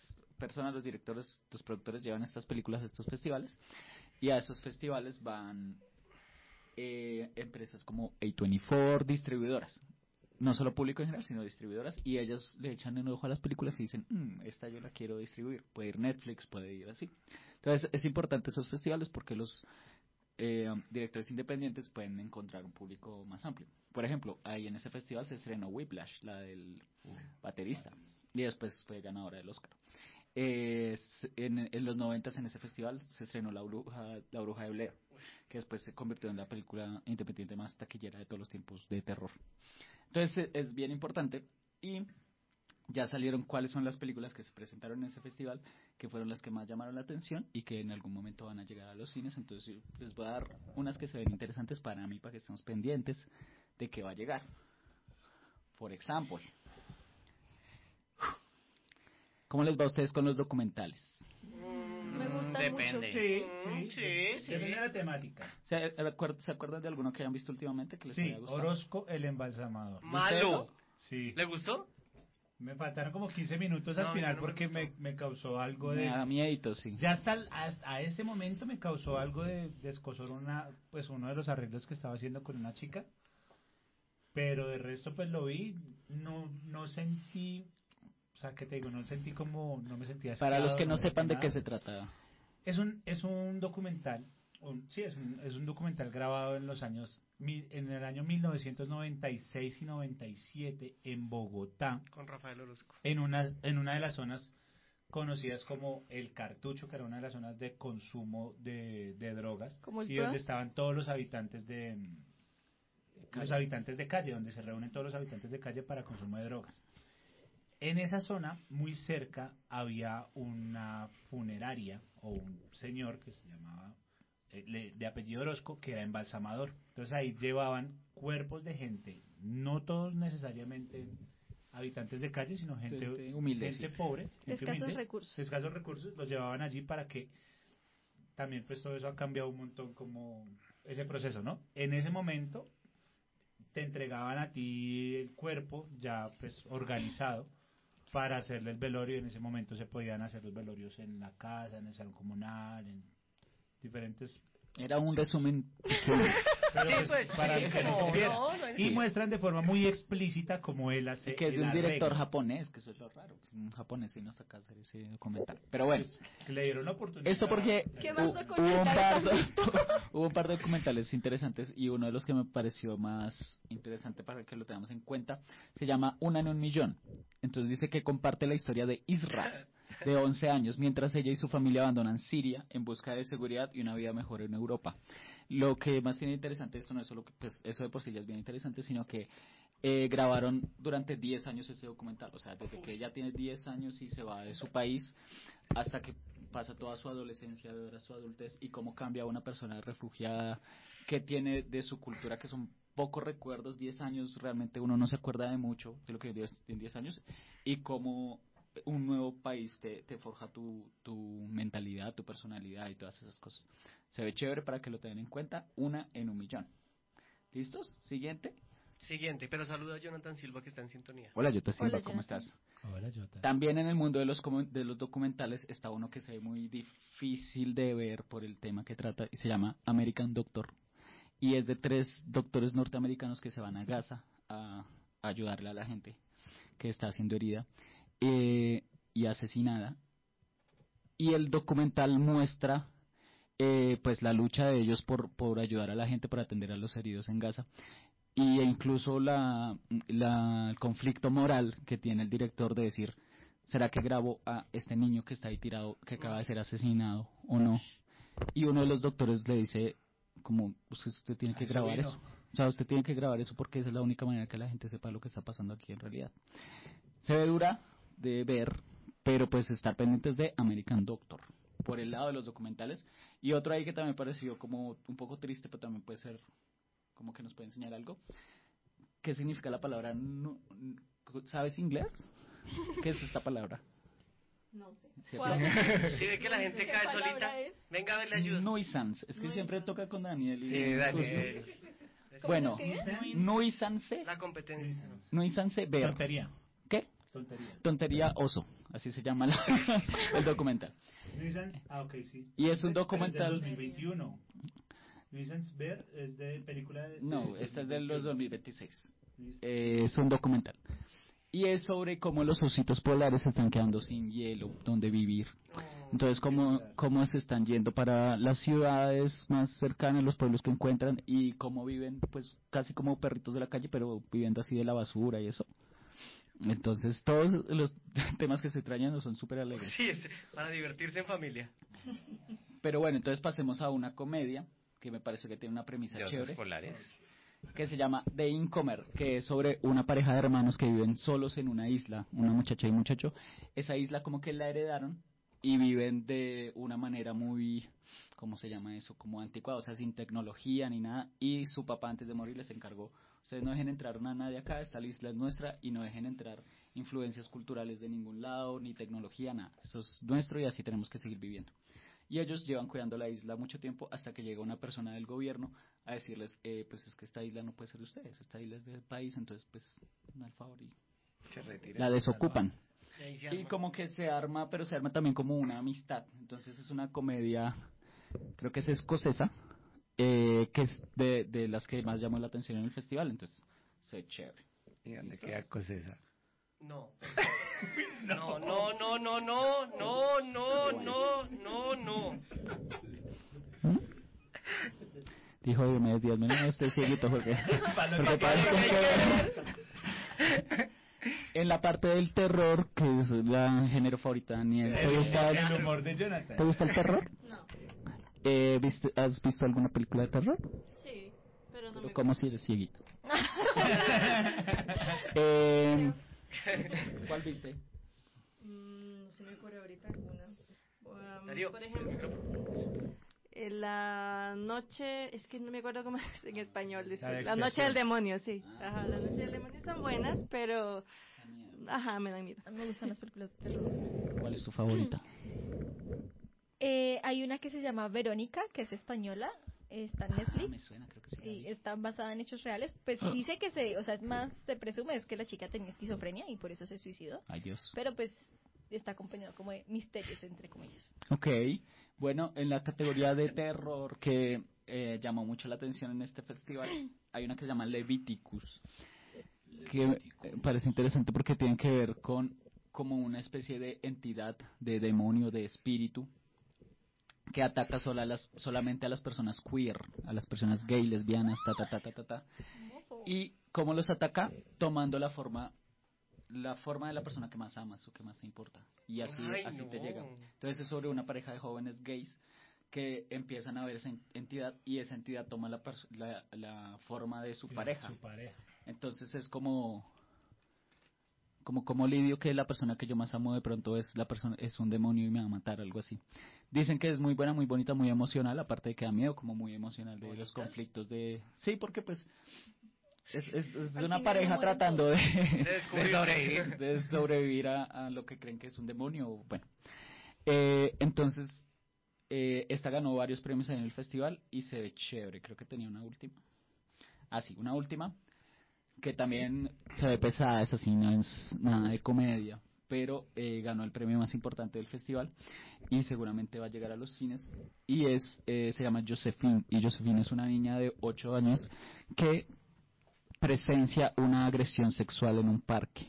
personas, los directores, los productores llevan estas películas a estos festivales y a esos festivales van eh, empresas como A veinticuatro, distribuidoras. No solo público en general, sino distribuidoras, y ellos le echan un ojo a las películas y dicen, mmm, esta yo la quiero distribuir, puede ir Netflix, puede ir así. Entonces es importante esos festivales porque los eh, directores independientes pueden encontrar un público más amplio. Por ejemplo, ahí en ese festival se estrenó Whiplash, la del baterista, y después fue ganadora del Oscar. Eh, en, en los noventas en ese festival se estrenó La Bruja, la Bruja de Blair, que después se convirtió en la película independiente más taquillera de todos los tiempos de terror. Entonces es bien importante y ya salieron cuáles son las películas que se presentaron en ese festival, que fueron las que más llamaron la atención y que en algún momento van a llegar a los cines. Entonces les voy a dar unas que se ven interesantes para mí, para que estemos pendientes de que va a llegar. Por ejemplo, ¿cómo les va a ustedes con los documentales? Me gustan Depende. mucho. Sí, sí, Sí, sí. Depende de la temática. ¿Se, acuer- ¿Se acuerdan de alguno que hayan visto últimamente que les Sí, haya gustado? Orozco el embalsamador. Malo. Sí. ¿Le gustó? Me faltaron como quince minutos al No, final no me porque gustó. me, me causó algo Me de... da miedito, sí. Ya hasta, el- hasta a ese momento me causó algo de, de escozor una, pues uno de los arreglos que estaba haciendo con una chica. Pero de resto pues lo vi, no, no sentí, o sea, ¿qué te digo? No sentí como, no me sentía Para los asqueado, que no sentí sepan de nada. qué se trata. Es un, es un documental, un- sí, es un, es un documental grabado en los años, mil- en el año mil novecientos noventa y seis y noventa y siete en Bogotá, Con Rafael Orozco. en una, en una de las zonas conocidas como El Cartucho, que era una de las zonas de consumo de, de drogas, Como el y donde Bronx. estaban todos los habitantes de los Calle. habitantes de calle, donde se reúnen todos los habitantes de calle para consumo de drogas. En esa zona, muy cerca, había una funeraria o un señor que se llamaba, eh, le- de apellido Orozco, que era embalsamador. Entonces ahí llevaban cuerpos de gente, no todos necesariamente habitantes de calle, sino gente, Gente humilde, gente sí. pobre, gente Escasos humilde, recursos. escasos recursos, los llevaban allí para que también pues todo eso ha cambiado un montón como ese proceso, ¿no? En ese momento te entregaban a ti el cuerpo ya pues organizado para hacerle el velorio. En ese momento se podían hacer los velorios en la casa, en el salón comunal, en diferentes... Era un resumen. Pero Sí, pues, pues, para sí, el que no como, supiera. no, no Y entiendo. muestran de forma muy explícita cómo él hace Que es de el un director arreglo. japonés, que eso es lo raro. que Un japonés y no está acá a hacer ese documental. Pero bueno, Pues, que le dieron la oportunidad. esto porque ¿Qué más hu- hubo, un documentales par has de, visto? hubo un par de documentales interesantes y uno de los que me pareció más interesante para que lo tengamos en cuenta se llama Una en un millón. Entonces dice que comparte la historia de Isra, de once años, mientras ella y su familia abandonan Siria en busca de seguridad y una vida mejor en Europa. Lo que más tiene interesante esto no es solo que pues, eso de por sí ya es bien interesante, sino que eh, grabaron durante diez años ese documental. O sea, desde que ella tiene diez años y se va de su país hasta que pasa toda su adolescencia, de ahora su adultez, y cómo cambia una persona refugiada que tiene de su cultura, que son pocos recuerdos. Diez años realmente uno no se acuerda de mucho de lo que vivió en diez años, y cómo un nuevo país te, te forja tu, tu mentalidad, tu personalidad y todas esas cosas. Se ve chévere para que lo tengan en cuenta. Una en un millón. ¿Listos? Siguiente. Siguiente, pero saluda a Jonathan Silva que está en sintonía. Hola, Jota Silva, Hola, ¿cómo Jonathan. estás? Hola, Jota. También en el mundo de los comu- de los documentales está uno que se ve muy difícil de ver por el tema que trata y se llama American Doctor, y es de tres doctores norteamericanos que se van a Gaza a, a ayudarle a la gente que está siendo herida eh, y asesinada, y el documental muestra eh, pues la lucha de ellos por, por ayudar a la gente, por atender a los heridos en Gaza, y e incluso la, la, el conflicto moral que tiene el director de decir, ¿será que grabo a este niño que está ahí tirado, que acaba de ser asesinado o no? Y uno de los doctores le dice, como, usted, usted tiene que Eso grabar vino. eso. O sea, usted tiene que grabar eso porque esa es la única manera que la gente sepa lo que está pasando aquí en realidad. Se ve dura de ver, pero pues estar pendientes de American Doctor, por el lado de los documentales. Y otro ahí que también me pareció como un poco triste, pero también puede ser como que nos puede enseñar algo. ¿Qué significa la palabra? nu- ¿Sabes inglés? ¿Qué es esta palabra? No sé. ¿Cierto? ¿Cuál? Si ve que la gente ¿Qué cae palabra solita, es? venga a ver, le ayuda. Nuisance. Es que siempre toca con Daniel. Y Sí, Daniel. justo. Bueno, ¿Cómo nuisance. La competencia. Nuisance ver. Tontería. ¿Qué? Tontería. Tontería oso. así se llama la- el documental. Nuisance, ah, ok, sí. Y es un Del documental... dos mil veintiuno. Nuisance Bear es de película de... No, de esta es del dos mil dos mil veintiséis. Eh, es un documental. Y es sobre cómo los ositos polares se están quedando sin hielo, donde vivir. Entonces, cómo, cómo se están yendo para las ciudades más cercanas, los pueblos que encuentran, y cómo viven, pues, casi como perritos de la calle, pero viviendo así de la basura y eso. Entonces, todos los temas que se traen son súper alegres. Sí, es para divertirse en familia. Pero bueno, entonces pasemos a una comedia, que me parece que tiene una premisa De osos chévere. polares. Que se llama The Incomer, que es sobre una pareja de hermanos que viven solos en una isla, una muchacha y un muchacho. Esa isla como que la heredaron y viven de una manera muy, ¿cómo se llama eso? Como anticuada, o sea, sin tecnología ni nada. Y su papá antes de morir les encargó, ustedes no dejen entrar a nadie acá, esta isla es nuestra, y no dejen entrar influencias culturales de ningún lado, ni tecnología, nada. Eso es nuestro y así tenemos que seguir viviendo. Y ellos llevan cuidando la isla mucho tiempo hasta que llega una persona del gobierno a decirles, eh, pues es que esta isla no puede ser de ustedes, esta isla es del país, entonces pues, no al favor, y Se retira. la desocupan. Y ahí se Y arma. como que se arma, pero se arma también como una amistad. Entonces es una comedia, creo que es escocesa, eh, que es de, de las que más llamó la atención en el festival, entonces se ve chévere. ¿Y dónde ¿Listos? queda Cosesa? No. No, no, no, no, no, no, no, no, no, no. ¿Mm? Dijo Diomedes Díaz, mira, usted es cieguito, Jorge. Porque parece que- En la parte del terror, que es la género favorita de Daniel, ¿te El, gusta el, el humor de Jonathan. ¿te gusta el terror? No. Eh, ¿viste- ¿Has visto alguna película de terror? Sí, pero no Pero me ¿cómo si eres cieguito? eh, ¿Cuál viste? Mm, no se me ocurre ahorita alguna. Um, Darío, por ejemplo, en la noche, es que no me acuerdo cómo es en español. La disculpe. de La, noche expresión. del demonio, sí. Ajá, la noche del demonio son buenas, pero... Ajá, me dan miedo. A mí me gustan las películas de terror. ¿Cuál es tu favorita? Eh, hay una que se llama Verónica, que es española, está en Ah, Netflix. me suena, creo que sí. la Y vi. está basada en hechos reales. Pues dice que se, o sea, es más, se presume es que la chica tenía esquizofrenia y por eso se suicidó. Ay, Dios. Pero pues está acompañado como de misterios, entre comillas. Ok, bueno, en la categoría de terror que eh, llamó mucho la atención en este festival, hay una que se llama Leviticus, que eh, parece interesante porque tiene que ver con como una especie de entidad, de demonio, de espíritu, que ataca sola a las, solamente a las personas queer, a las personas gay, lesbianas, ta, ta, ta, ta, ta, ta. Y cómo los ataca, tomando la forma la forma de la persona que más amas o que más te importa, y así Ay, así te no. llega. Entonces es sobre una pareja de jóvenes gays que empiezan a ver esa en- entidad y esa entidad toma la, perso- la, la forma de su Sí, pareja. Su pareja. Entonces es como como como lidio que la persona que yo más amo de pronto es la persona es un demonio y me va a matar, algo así. Dicen que es muy buena, muy bonita, muy emocional, aparte de que da miedo, como muy emocional de los conflictos de sí, porque pues es, es, es de Al una final pareja no mueren tratando de, descubrir. de sobrevivir, de sobrevivir a, a lo que creen que es un demonio. Bueno, eh, entonces eh, esta ganó varios premios en el festival y se ve chévere. Creo que tenía una última. Ah, sí, una última que también se ve pesada, esa sí no es nada de comedia, pero eh, ganó el premio más importante del festival y seguramente va a llegar a los cines, y es eh, se llama Josephine, y Josephine es una niña de ocho años que presencia una agresión sexual en un parque,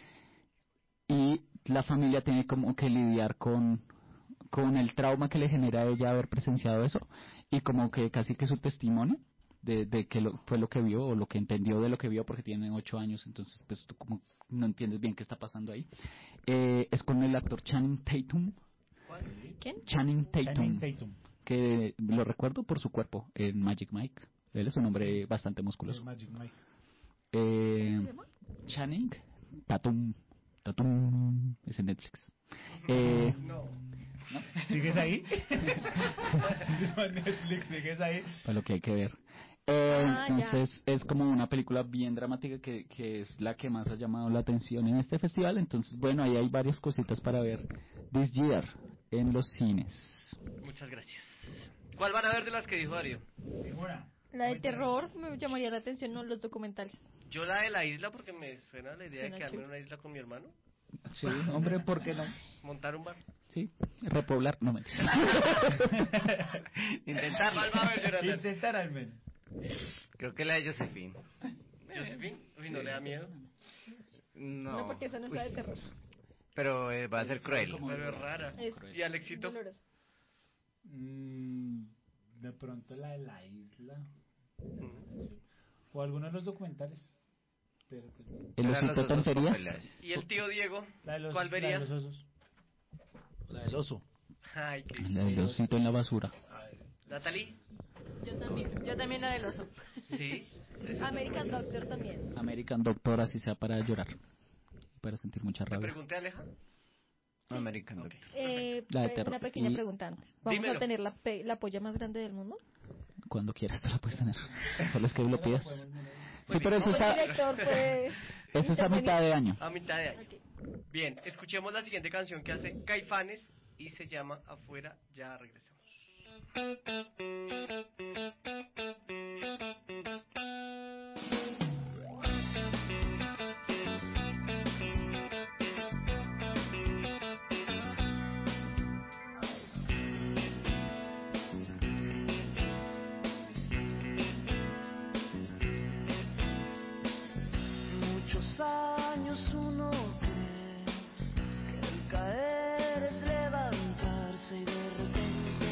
y la familia tiene como que lidiar con con el trauma que le genera a ella haber presenciado eso, y como que casi que su testimonio de, de que lo, fue lo que vio o lo que entendió de lo que vio, porque tiene ocho años, entonces pues tú como no entiendes bien qué está pasando ahí. Eh, es con el actor Channing Tatum. ¿Quién? Channing Tatum, Channing Tatum. que lo recuerdo por su cuerpo en Magic Mike. Él es un hombre bastante musculoso. De Magic Mike. Eh, ¿Cómo se llama? Channing Tatum. Tatum. Es en Netflix. Eh, No. ¿no? ¿Sigues ahí? No, Netflix, ¿sigues ahí? Pues lo que hay que ver. Eh, Ah, ya. entonces es como una película bien dramática que, que es la que más ha llamado la atención en este festival. Entonces, bueno, ahí hay varias cositas para ver this year en los cines. Muchas gracias. ¿Cuál van a ver de las que dijo Darío? Ninguna. La de terror me llamaría la atención, no los documentales. Yo la de la isla porque me suena la idea Suena de quedarme chévere. en una isla con mi hermano. Sí, hombre, ¿por qué no? ¿Montar un bar? Sí, repoblar, no me Intentarlo. ¿Cuál va a ver, Jonathan? Intentar al menos. Creo que la de Josephine. ¿Josephine? Uy, ¿no le da miedo? No. No, porque esa no es la de terror. Pero eh, va a ser cruel. Pero es rara. Es ¿Y Alexito? dolorosa. Mm, de pronto la de la isla. O algunos de los documentales. Pero pues, El Eran osito los osos tonterías. populares. ¿Y el tío Diego? la de los, ¿Cuál la vería? de los osos. La del oso. Ay, qué... La del osito en la basura. ¿Natalie? Yo también. Yo también la del oso. Sí. American Doctor también. American Doctor, así sea para llorar. Para sentir mucha ¿Me rabia. pregunté, Aleja? American Doctor. Eh, La de pe- terror. una pequeña Y- pregunta antes. ¿Vamos Dímelo. a tener la, pe- la polla más grande del mundo? Cuando quieras te la puedes tener. Solo es que lo pidas. Sí, pero eso El está, director puede eso es a mitad de año. A mitad de año. Bien, escuchemos la siguiente canción que hace Caifanes y se llama Afuera, ya regresamos. Muchos años uno cree que el caer es levantarse y de repente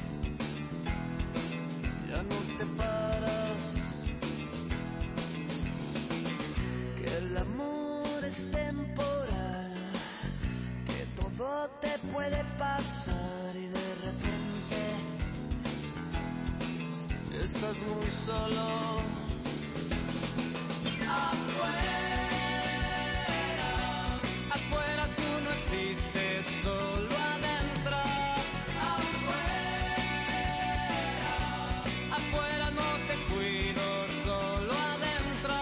ya no te paras, que el amor es temporal, que todo te puede pasar y de repente estás muy solo. Afuera, afuera tú no existes, solo adentro. Afuera, afuera no te cuido, solo adentro.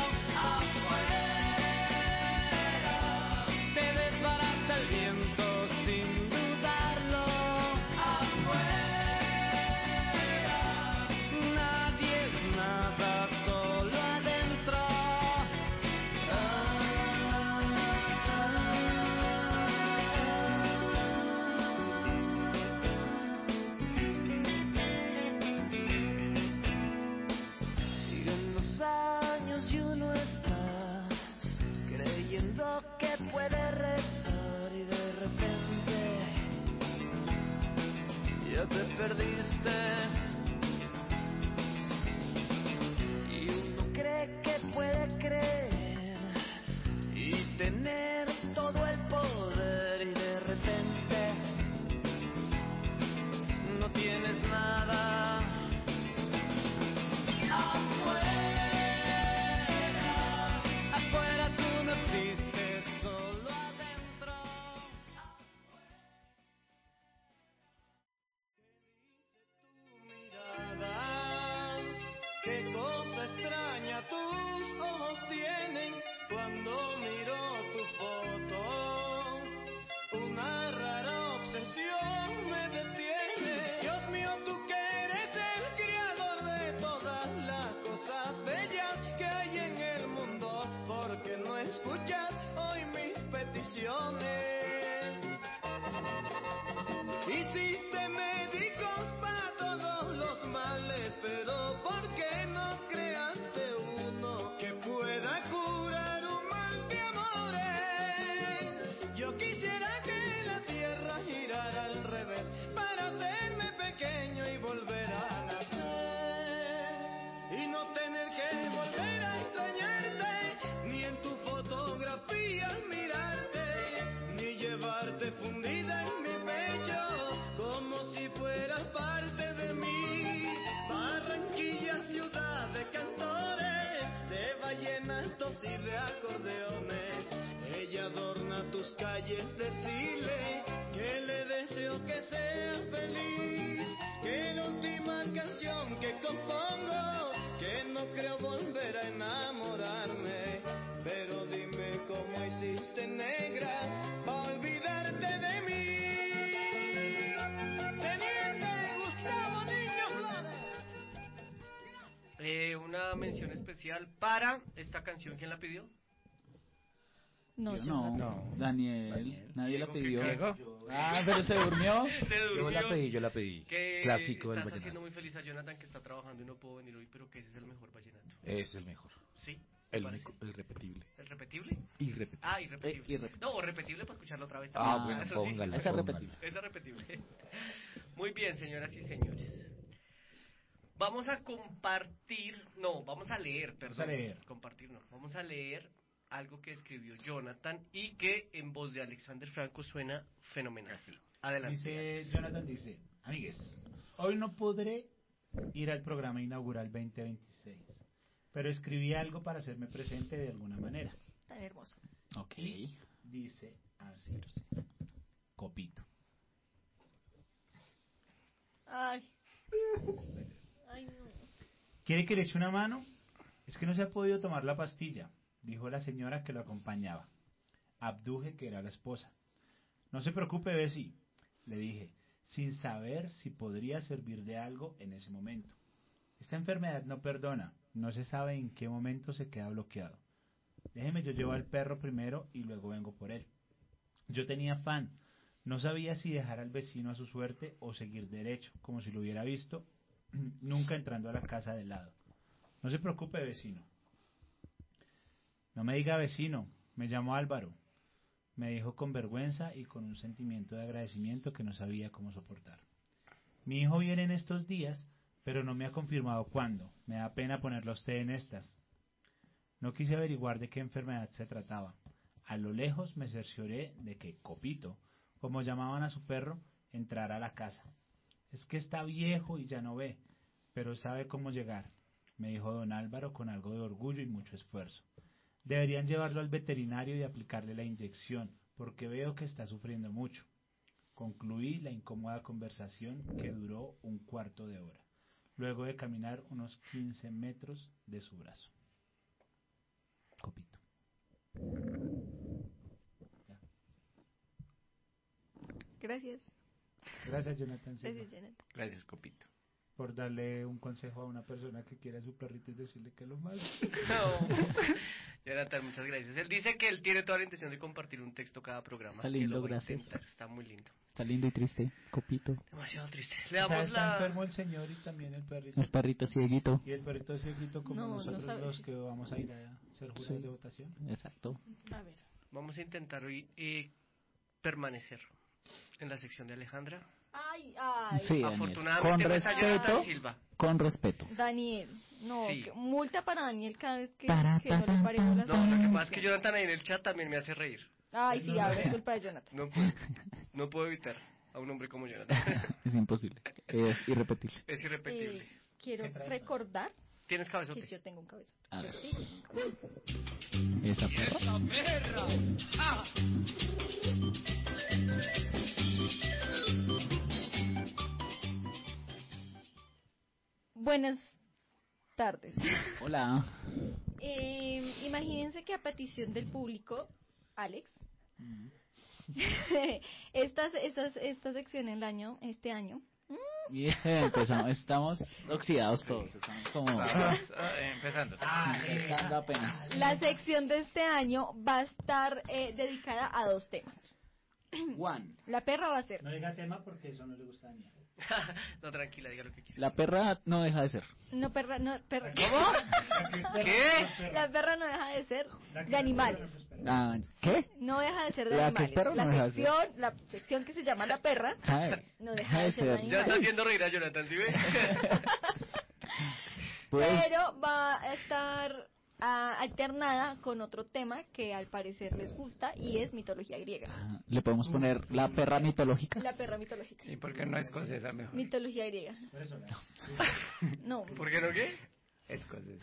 Afuera, te desbarata el viento sin dudarlo. Afuera, nadie es nada, solo adentro. Siguen los años y uno está creyendo que puede rezar y de repente ya te perdiste. Y uno cree que puede creer y tener todo el poder y de repente no tienes nada. Afuera, afuera tú no existes, solo adentro. Qué cosa extraña tus ojos tienen cuando miro tu foto. Una rara obsesión me detiene. Dios mío, tú que eres el creador de todas las cosas bellas que hay en el mundo, ¿por qué no escuchas hoy mis peticiones? Hiciste médicos para todos los males, pero ¿por qué no creaste uno que pueda curar un mal de amores? Yo quisiera que la tierra girara al revés para hacerme pequeño y volver a nacer y no tener que volver a extrañarte, ni en tu fotografía mirarte, ni llevarte fundida en mi pecho como si fueras parte de mí. Barranquilla, ciudad de cantores, de vallenatos y de acordeones, ella adorna tus calles. Decirle que le deseo que sea feliz, que la última canción que compongo, que no creo volver a enamorarme, pero dime cómo hiciste, negra, pa' olvidarte de mí. Teniente Gustavo Niño Flores. Eh, una mención especial para esta canción. ¿Quién la pidió? No, Yo yo no. no. Daniel, nadie la pidió. Diego. Ah, pero se durmió. Se Yo durmió. la pedí, yo la pedí. Que Clásico del estás vallenato. haciendo muy feliz a Jonathan que está trabajando y no puedo venir hoy, pero que ese es el mejor vallenato. Es el mejor. ¿Sí? El, parece? único, el repetible. ¿El repetible? Irrepetible. Ah, irrepetible. Eh, irrepetible. No, o repetible para escucharlo otra vez. Ah, también. bueno, Eso póngale, Esa es póngale. repetible. Esa es repetible. Muy bien, señoras y señores. Vamos a compartir, no, vamos a leer, perdón. Vamos a leer. Compartir, no. Vamos a leer algo que escribió Jonathan y que en voz de Alexander Franco suena fenomenal. Adelante. Dice, Jonathan dice, amigues, hoy no podré ir al programa inaugural veinte veintiséis, pero escribí algo para hacerme presente de alguna manera. Tan hermoso. Ok. Y dice así, Copito. Ay. Ay, no. ¿Quiere que le eche una mano? Es que no se ha podido tomar la pastilla, dijo la señora que lo acompañaba. Abduje, que era la esposa. No se preocupe, Bessie, le dije, sin saber si podría servir de algo en ese momento. Esta enfermedad no perdona, no se sabe en qué momento se queda bloqueado. Déjeme, yo llevo al perro primero y luego vengo por él. Yo tenía afán, no sabía si dejar al vecino a su suerte o seguir derecho, como si lo hubiera visto, nunca entrando a la casa de lado. No se preocupe, vecino. No me diga vecino, me llamo Álvaro. Me dijo con vergüenza y con un sentimiento de agradecimiento que no sabía cómo soportar. Mi hijo viene en estos días, pero no me ha confirmado cuándo. Me da pena ponerlo a usted en estas. No quise averiguar de qué enfermedad se trataba. A lo lejos me cercioré de que Copito, como llamaban a su perro, entrara a la casa. Es que está viejo y ya no ve, pero sabe cómo llegar, me dijo don Álvaro con algo de orgullo y mucho esfuerzo. Deberían llevarlo al veterinario y aplicarle la inyección, porque veo que está sufriendo mucho. Concluí la incómoda conversación que duró un cuarto de hora, luego de caminar unos quince metros de su brazo. Copito. Ya. Gracias. Gracias, Jonathan Silva, Gracias, Jonathan. Gracias, Copito. por darle un consejo a una persona que quiere a su perrito y decirle que lo malo. No. Jonathan, muchas gracias. Él dice que él tiene toda la intención de compartir un texto cada programa. Está que lindo, lo va a gracias. intentar. Está muy lindo. Está lindo y triste, Copito. Demasiado triste. O Le sea, damos está la... enfermo el señor y también el perrito. El perrito cieguito. Y el perrito cieguito como No, no nosotros sabes. los que vamos a ir a ser jurados Sí. de votación. Exacto. A ver. Vamos a intentar hoy eh, permanecer en la sección de Alejandra. Ay, ay. Sí, Daniel. Afortunadamente Con no está Jonathan respeto. Silva. Con respeto. Daniel, no, Sí. que- multa para Daniel cada vez que, Para, que no ta, le paremos las No, lo que canciones. pasa es que Jonathan ahí en el chat también me hace reír. Ay, sí, ahora es culpa de Jonathan. No puedo, no puedo evitar a un hombre como Jonathan. Es imposible. Es irrepetible. Es irrepetible. Eh, quiero ¿Qué traes? recordar ¿Tienes que cabezote? yo tengo un cabezote. A Yo ver. sí tengo un cabezote. Esa perra. ¡Esa perra! ¡Ah! Buenas tardes. Hola. Eh, imagínense que a petición del público, Alex, estas, estas, esta sección el año, este año, Bien, empezamos. Estamos oxidados todos. Estamos como Vamos, ah, empezando. empezando apenas. la sección de este año va a estar eh, dedicada a dos temas. Juan. La perra va a ser No diga tema porque eso no le gusta a Daniel. No, tranquila, diga lo que quiera. La perra no deja de ser. no perra, no perra. ¿Cómo? ¿Qué? La perra no deja de ser de animales. Ah, ¿qué? No deja de ser de ¿La que animales. es perra la no deja de ser? sección, la sección que se llama la perra, Ay, no deja de ser de Ya está animales. haciendo reír a Jonathan, ¿sí ve? Pues, Pero va a estar ah, alternada con otro tema que al parecer les gusta y es mitología griega. ah, le podemos poner la perra mitológica. La perra mitológica. ¿Y por qué no escocesa mejor? Mitología griega. Por eso, ¿no? No. ¿Por qué no qué? Escocesa.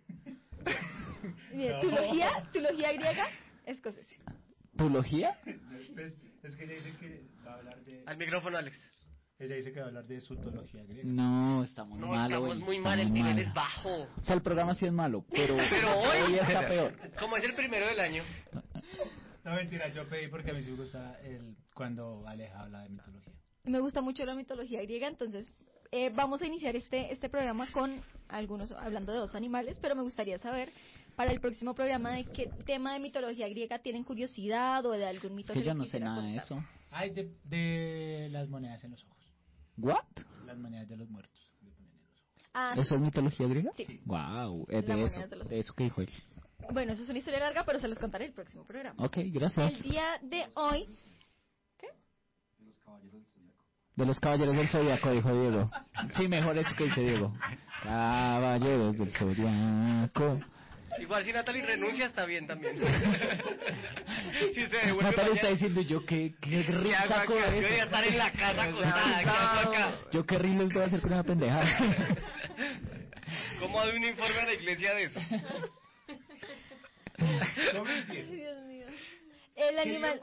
Mire, tulogía, tulogía griega, escocesa. ¿Tulogía? Es, es que ella dice que va a hablar de... Al micrófono, Alex. Ella dice que va a hablar de zootología griega. No, está muy No, malo. estamos hoy, muy está mal, el muy nivel malo. es bajo. O sea, el programa sí es malo, pero, Pero hoy- está peor. Como es el primero del año. No, mentira, yo pedí porque a mí sí me gusta el, cuando Aleja habla de mitología. Me gusta mucho la mitología griega, entonces eh, vamos a iniciar este este programa con algunos hablando de dos animales, pero me gustaría saber para el próximo programa de qué tema de mitología griega tienen curiosidad o de algún mito Es que que yo les no sé quisiera nada de contar. eso. Ay, de, de las monedas en los ojos. ¿What? Las monedas de los muertos. Ah, ¿Eso es mitología griega? Sí. Wow, es La de moneda eso, de los- de eso que dijo él. Bueno, eso es una historia larga, pero se los contaré el próximo programa. Ok, gracias. El día de hoy... De los caballeros del zodiaco, dijo Diego. Sí, mejor eso que dice Diego. Caballeros del zodiaco. Igual si Natalie renuncia está bien también. Si se devuelve Natalia mañana, está diciendo yo que qué ¿qué risa hago acá? saco de Yo eso. voy a estar en la casa acostada, ¿qué hago acá? Yo qué riles voy a hacer con una pendejada. ¿Cómo hay un informe a la iglesia de eso? Ay, Dios mío. El animal...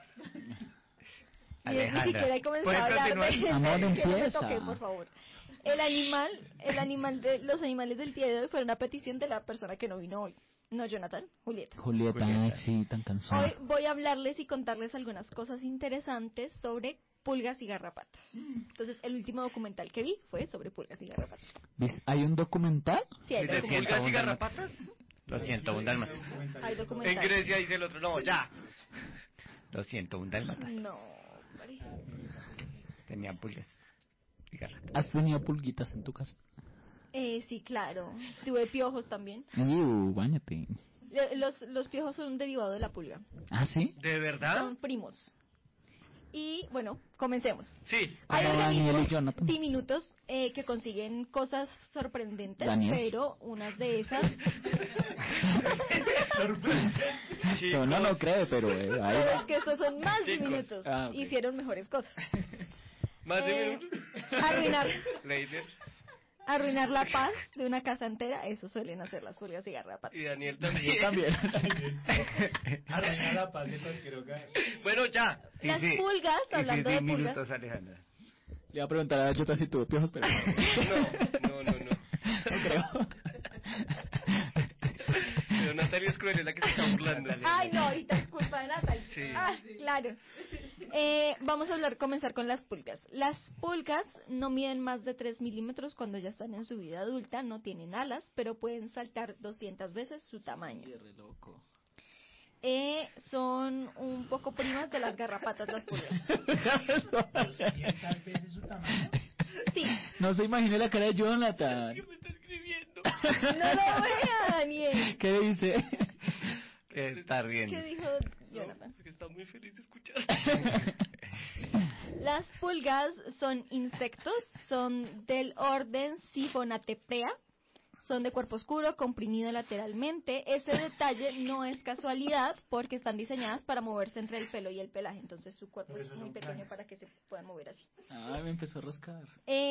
Ni, ni Alejandra, siquiera he comenzado ¿puedes a hablar de continuar? Amor, que no me empieza. toque, por favor. El animal, el animal de los animales del día de hoy fueron una petición de la persona que no vino hoy. No Jonathan, Julieta. Julieta, ay, sí, tan cansada. Hoy voy a hablarles y contarles algunas cosas interesantes sobre pulgas y garrapatas. Entonces, el último documental que vi fue sobre pulgas y garrapatas. ¿Ves? ¿Hay un documental? Sí, hay ¿De documental. ¿Pulgas y garrapatas? Lo siento, un dálmatas. Hay En documental. Grecia dice el otro, no, ya. Lo siento, un dálmatas. No, hombre. Tenía pulgas y garrapatas. ¿Has tenido pulguitas en tu casa? Eh, sí, claro. Tuve piojos también. Uh, bañate. Le- Los, los piojos son un derivado de la pulga. ¿Ah, sí? ¿De verdad? Son primos. Y bueno, comencemos. Sí. Hay Como Daniel y organismos Jonathan. diminutos eh, que consiguen cosas sorprendentes, Daniel. pero unas de esas... No, no lo creo, pero eh, ahí pero va. es que estos son más Chicos. diminutos. Ah, ok. Hicieron mejores cosas. ¿Más de Eh, minutos? arruinar, Leider arruinar la paz de una casa entera, eso suelen hacer las pulgas y garrapatas. y Daniel también. Yo también. Arruinar la paz de cualquier hogar. Bueno, ya. Las Y sí, pulgas, y sí, hablando sí, de pulgas... minutos, Alejandra. Le iba a preguntar a Jota si tuvo piojos, pero No, no, no, no. no creo. Pero Natalia es cruel, es la que se está burlando. Ay, no, ahorita es culpa de Natalie. Sí. Ah, claro. Eh, vamos a hablar, comenzar con las pulgas. Las pulgas no miden más de tres milímetros cuando ya están en su vida adulta, no tienen alas, pero pueden saltar doscientas veces su tamaño. Eh, son un poco primas de las garrapatas las pulgas. doscientas veces su tamaño. Sí, No se imagine la cara de Jonathan. ¿Qué me está escribiendo? no lo vea, Daniel. ¿Qué dice? Que está riendo. ¿Qué dijo Jonathan? Porque está muy feliz de escuchar. Las pulgas son insectos, son del orden Siphonateprea, son de cuerpo oscuro, comprimido lateralmente. Ese detalle no es casualidad porque están diseñadas para moverse entre el pelo y el pelaje, entonces su cuerpo es muy pequeño para que se puedan mover así. Ay, me empezó a rascar.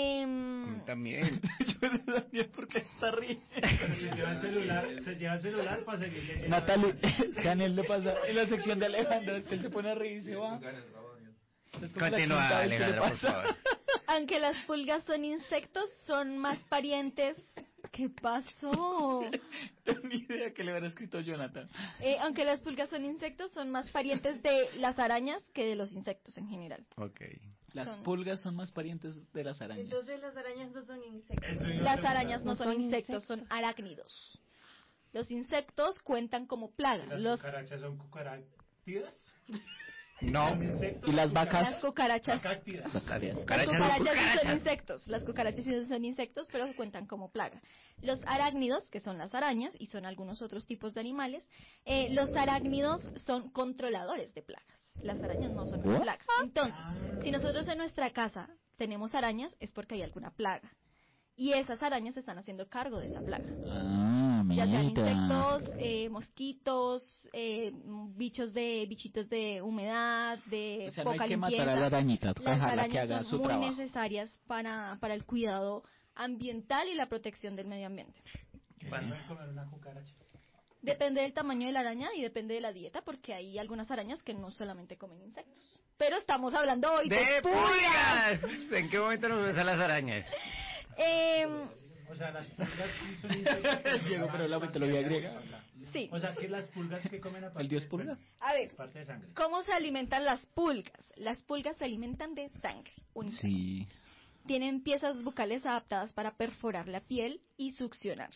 Em, También. Yo no sé Daniel por qué está riendo. Pero se lleva el celular, se lleva el celular para seguir leyendo. Natalie, Daniel le pasa en la sección de Alejandro, es que él se pone a reír y se va. Entonces, como la Continúa, quinta vez que le Alejandra, por pasa. favor. aunque las pulgas son insectos, son más parientes. ¿Qué pasó? No tengo ni idea que le hubiera escrito Jonathan. Eh, aunque las pulgas son insectos, son más parientes de las arañas que de los insectos en general. Ok. Las Son- pulgas son más parientes de las arañas. Entonces las arañas no son insectos. Eso iba a Las preguntar. arañas no son insectos, son arácnidos. Los insectos cuentan como plaga. ¿Las Los cucarachas son cucarachas? No. ¿Y las vacas? Las cucarachas. Cacáctidas. Las Cucarachas, cucarachas sí son cucarachas. insectos. Las cucarachas sí son insectos, pero cuentan como plaga. Los arácnidos, que son las arañas y son algunos otros tipos de animales, eh, los arácnidos son controladores de plagas. Las arañas no son una ¿What? plaga. Entonces, si nosotros en nuestra casa tenemos arañas, es porque hay alguna plaga. Y esas arañas se están haciendo cargo de esa plaga. Ah, Ya sean mira. insectos, eh, mosquitos, eh, bichos de bichitos de humedad, de O sea, no poca hay que limpieza. matar a la arañita, toca Las dejarla que arañas haga son su muy trabajo. necesarias para, para el cuidado ambiental y la protección del medio ambiente. ¿Qué se puede comer una cucaracha? Depende del tamaño de la araña y depende de la dieta, porque hay algunas arañas que no solamente comen insectos. Pero estamos hablando hoy de, ¡De pulgas. pulgas! ¿En qué momento nos ves a las arañas? Eh, O sea, las pulgas sí son insectos. Diego, pero la mitología griega. sí. O sea, que las pulgas que comen aparte ¿El dios de- pulga? A ver, es parte de sangre. ¿cómo se alimentan las pulgas? Las pulgas se alimentan de sangre. única. Sí. Tienen piezas bucales adaptadas para perforar la piel y succionar.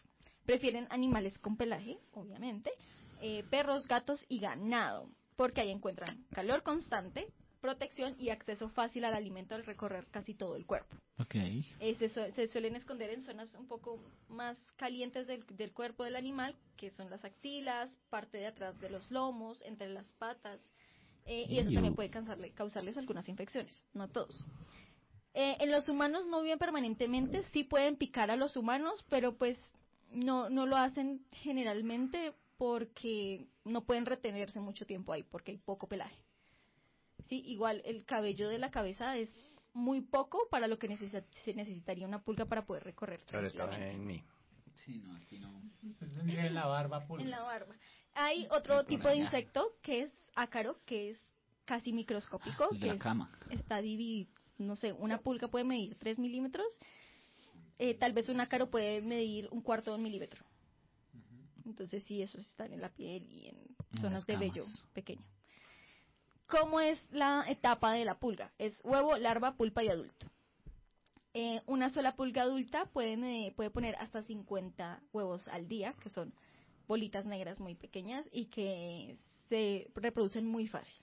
Prefieren animales con pelaje, obviamente, eh, perros, gatos y ganado, porque ahí encuentran calor constante, protección y acceso fácil al alimento al recorrer casi todo el cuerpo. Okay. Eh, se, su- se suelen esconder en zonas un poco más calientes del, del cuerpo del animal, que son las axilas, parte de atrás de los lomos, entre las patas, eh, y eso Ew. también puede causarle- causarles algunas infecciones, no todos. Eh, en los humanos no viven permanentemente, sí pueden picar a los humanos, pero pues no, no lo hacen generalmente porque no pueden retenerse mucho tiempo ahí, porque hay poco pelaje. Sí, igual el cabello de la cabeza es muy poco para lo que necesita- se necesitaría una pulga para poder recorrer. Sobre todo tranquilamente. en mí. Sí, no, aquí no. Usted tendría en la barba pulgas. En la barba. Hay otro por tipo de allá. insecto que es ácaro, que es casi microscópico, El de que la es- cama. está dividido, no sé, una pulga puede medir tres milímetros, eh, tal vez un ácaro puede medir un cuarto de un milímetro. Entonces sí, esos están en la piel y en En zonas las de camas. vello pequeño. ¿Cómo es la etapa de la pulga? Es huevo, larva, pulpa y adulto. Eh, una sola pulga adulta puede, me- puede poner hasta cincuenta huevos al día, que son bolitas negras muy pequeñas y que se reproducen muy fácil.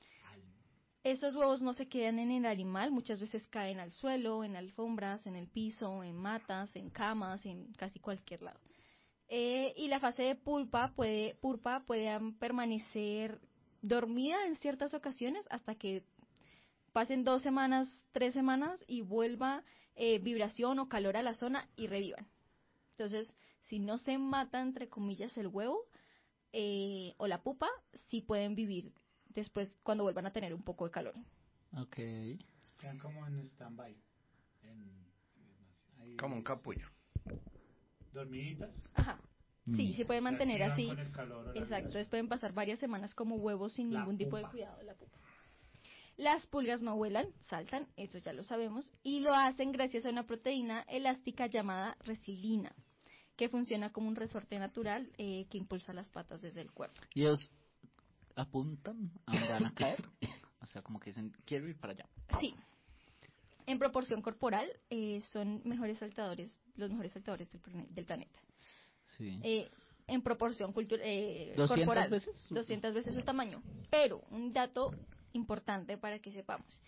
Esos huevos no se quedan en el animal, muchas veces caen al suelo, en alfombras, en el piso, en matas, en camas, en casi cualquier lado. Eh, y la fase de pulpa puede, pulpa puede am, permanecer dormida en ciertas ocasiones hasta que pasen dos semanas, tres semanas y vuelva eh, vibración o calor a la zona y revivan. Entonces, si no se mata, entre comillas, el huevo eh, o la pupa, sí pueden vivir después cuando vuelvan a tener un poco de calor. Ok. Quedan como en stand-by. En- ahí- Como un capullo. Dormiditas. Ajá. Sí, se pueden Se mantener activan así. con el calor o la Exacto, vibración. entonces pueden pasar varias semanas como huevos sin La ningún tipo de pupa. cuidado de la pupa. Las pulgas no vuelan, saltan, eso ya lo sabemos, y lo hacen gracias a una proteína elástica llamada resilina, que funciona como un resorte natural eh, que impulsa las patas desde el cuerpo. ¿Y ellos apuntan a dónde van a caer? O sea, como que dicen, quiero ir para allá. Sí, en proporción corporal eh, son mejores saltadores, los mejores saltadores del, plane- del planeta. Sí. Eh, en proporción cultu- eh, ¿doscientas corporal, veces? doscientas veces su tamaño. Pero un dato importante para que sepamos.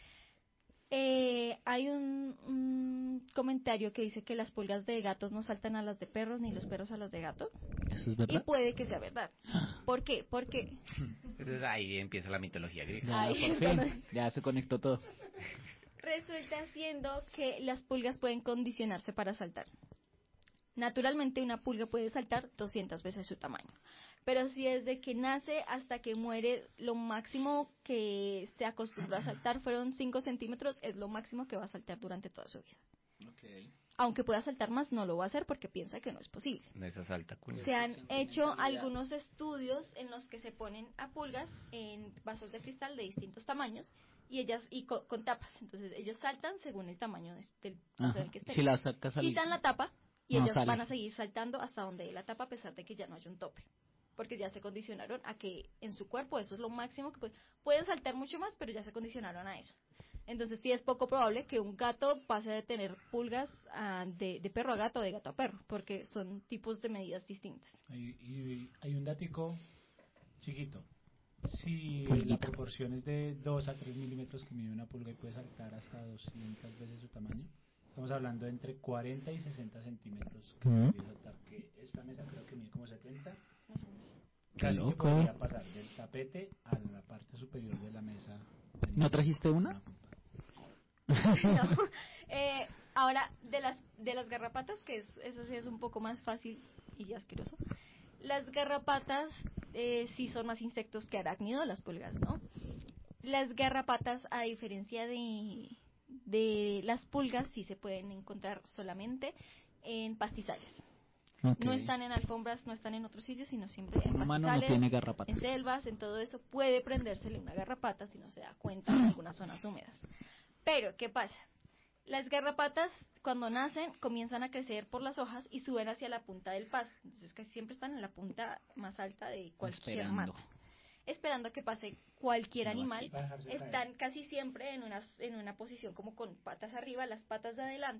Eh, hay un, un comentario que dice que las pulgas de gatos no saltan a las de perros ni los perros a las de gatos. ¿Eso es Y verdad? puede que sea verdad. ¿Por qué? Porque Entonces ahí empieza la mitología griega. Ya, Ay, por no, fin. Ya se conectó todo. resulta siendo que las pulgas pueden condicionarse para saltar. Naturalmente una pulga puede saltar doscientas veces su tamaño, pero si desde que nace hasta que muere lo máximo que se acostumbró a saltar fueron cinco centímetros, es lo máximo que va a saltar durante toda su vida. Aunque pueda saltar más, no lo va a hacer porque piensa que no es posible. No es asalta, cuña. Se han hecho algunos estudios en los que se ponen a pulgas en vasos de cristal de distintos tamaños y ellas y co- con tapas. Entonces ellas saltan según el tamaño de- del vaso Ajá. en el que estén. Si la sacas al... Quitan la tapa y no ellas sale. van a seguir saltando hasta donde dé la tapa a pesar de que ya no haya un tope. Porque ya se condicionaron a que en su cuerpo eso es lo máximo que pueden. Pueden saltar mucho más, pero ya se condicionaron a eso. Entonces sí es poco probable que un gato pase de tener pulgas ah, de, de perro a gato o de gato a perro, porque son tipos de medidas distintas. Y, y hay un datico chiquito. Si Pulguita. la proporción es de dos a tres milímetros que mide una pulga y puede saltar hasta doscientas veces su tamaño, estamos hablando de entre cuarenta y sesenta centímetros que Mm. podría saltar. Que esta mesa creo que mide como setenta. Qué Casi que loco. podría pasar del tapete a la parte superior de la mesa. ¿No trajiste una? No. Eh, ahora, de las de las garrapatas, que es, eso sí es un poco más fácil y asqueroso. Las garrapatas eh, sí son más insectos que arácnidos, las pulgas, ¿no? Las garrapatas, a diferencia de, de las pulgas, sí se pueden encontrar solamente en pastizales. Ok. No están en alfombras, no están en otros sitios, sino siempre en Un humano no pastizales, tiene garrapatas. en selvas, en todo eso. Puede prendérsele una garrapata si no se da cuenta en algunas zonas húmedas. Pero, ¿qué pasa? Las garrapatas, cuando nacen, comienzan a crecer por las hojas y suben hacia la punta del pasto. Entonces, casi siempre están en la punta más alta de cualquier Esperando. mata. Esperando a que pase cualquier No, animal. aquí. Para dejarse caer. Están casi siempre en una, en una posición como con patas arriba, las patas de adelante,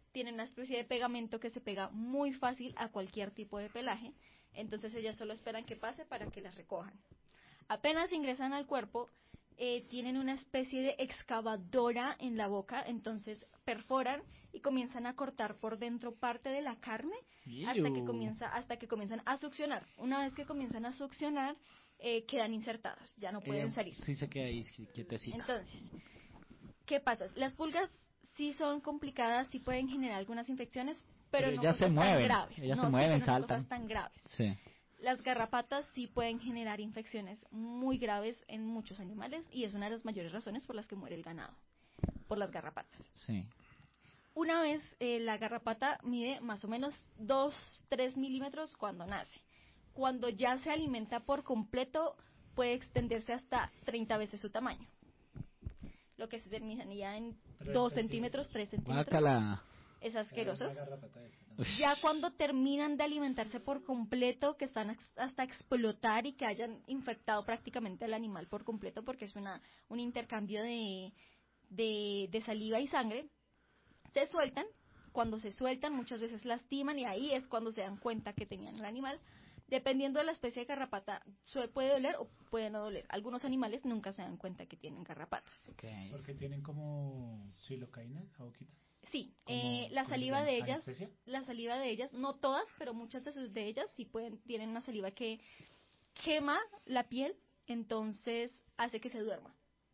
tienen una especie de pegamento que se pega muy fácil a cualquier tipo de pelaje, entonces ellas solo esperan que pase para que las recojan. Apenas ingresan al cuerpo, eh, tienen una especie de excavadora en la boca, entonces perforan y comienzan a cortar por dentro parte de la carne hasta que comienza hasta que comienzan a succionar. Una vez que comienzan a succionar, eh, quedan insertadas, ya no pueden Eh, salir. Sí, se queda ahí qui- quietecita. Entonces, ¿qué pasa? Las pulgas sí son complicadas, sí pueden generar algunas infecciones, pero, Pero no ellas se cosas tan mueven, graves. ellas No, se sí, mueven, pero no saltan. cosas tan graves. Sí. Las garrapatas sí pueden generar infecciones muy graves en muchos animales y es una de las mayores razones por las que muere el ganado, por las garrapatas. Sí. Una vez eh, la garrapata mide más o menos dos, tres milímetros cuando nace. Cuando ya se alimenta por completo puede extenderse hasta treinta veces su tamaño. Lo que se terminaría en dos centímetros, tres centímetros. Guácala. Es asqueroso. Ya cuando terminan de alimentarse por completo, que están ex- hasta explotar y que hayan infectado prácticamente al animal por completo, porque es una un intercambio de, de, de saliva y sangre, se sueltan. Cuando se sueltan, muchas veces lastiman y ahí es cuando se dan cuenta que tenían el animal. Dependiendo de la especie de garrapata, sue- puede doler o puede no doler. Algunos animales nunca se dan cuenta que tienen garrapatas. Porque tienen como silocaína, la boquita. Sí, ¿Como- eh, la cómo saliva se de llama? ellas, ¿Anestesia? la saliva de ellas, no todas, pero muchas de, sus, de ellas sí pueden, tienen una saliva que quema la piel, entonces hace que se duerma.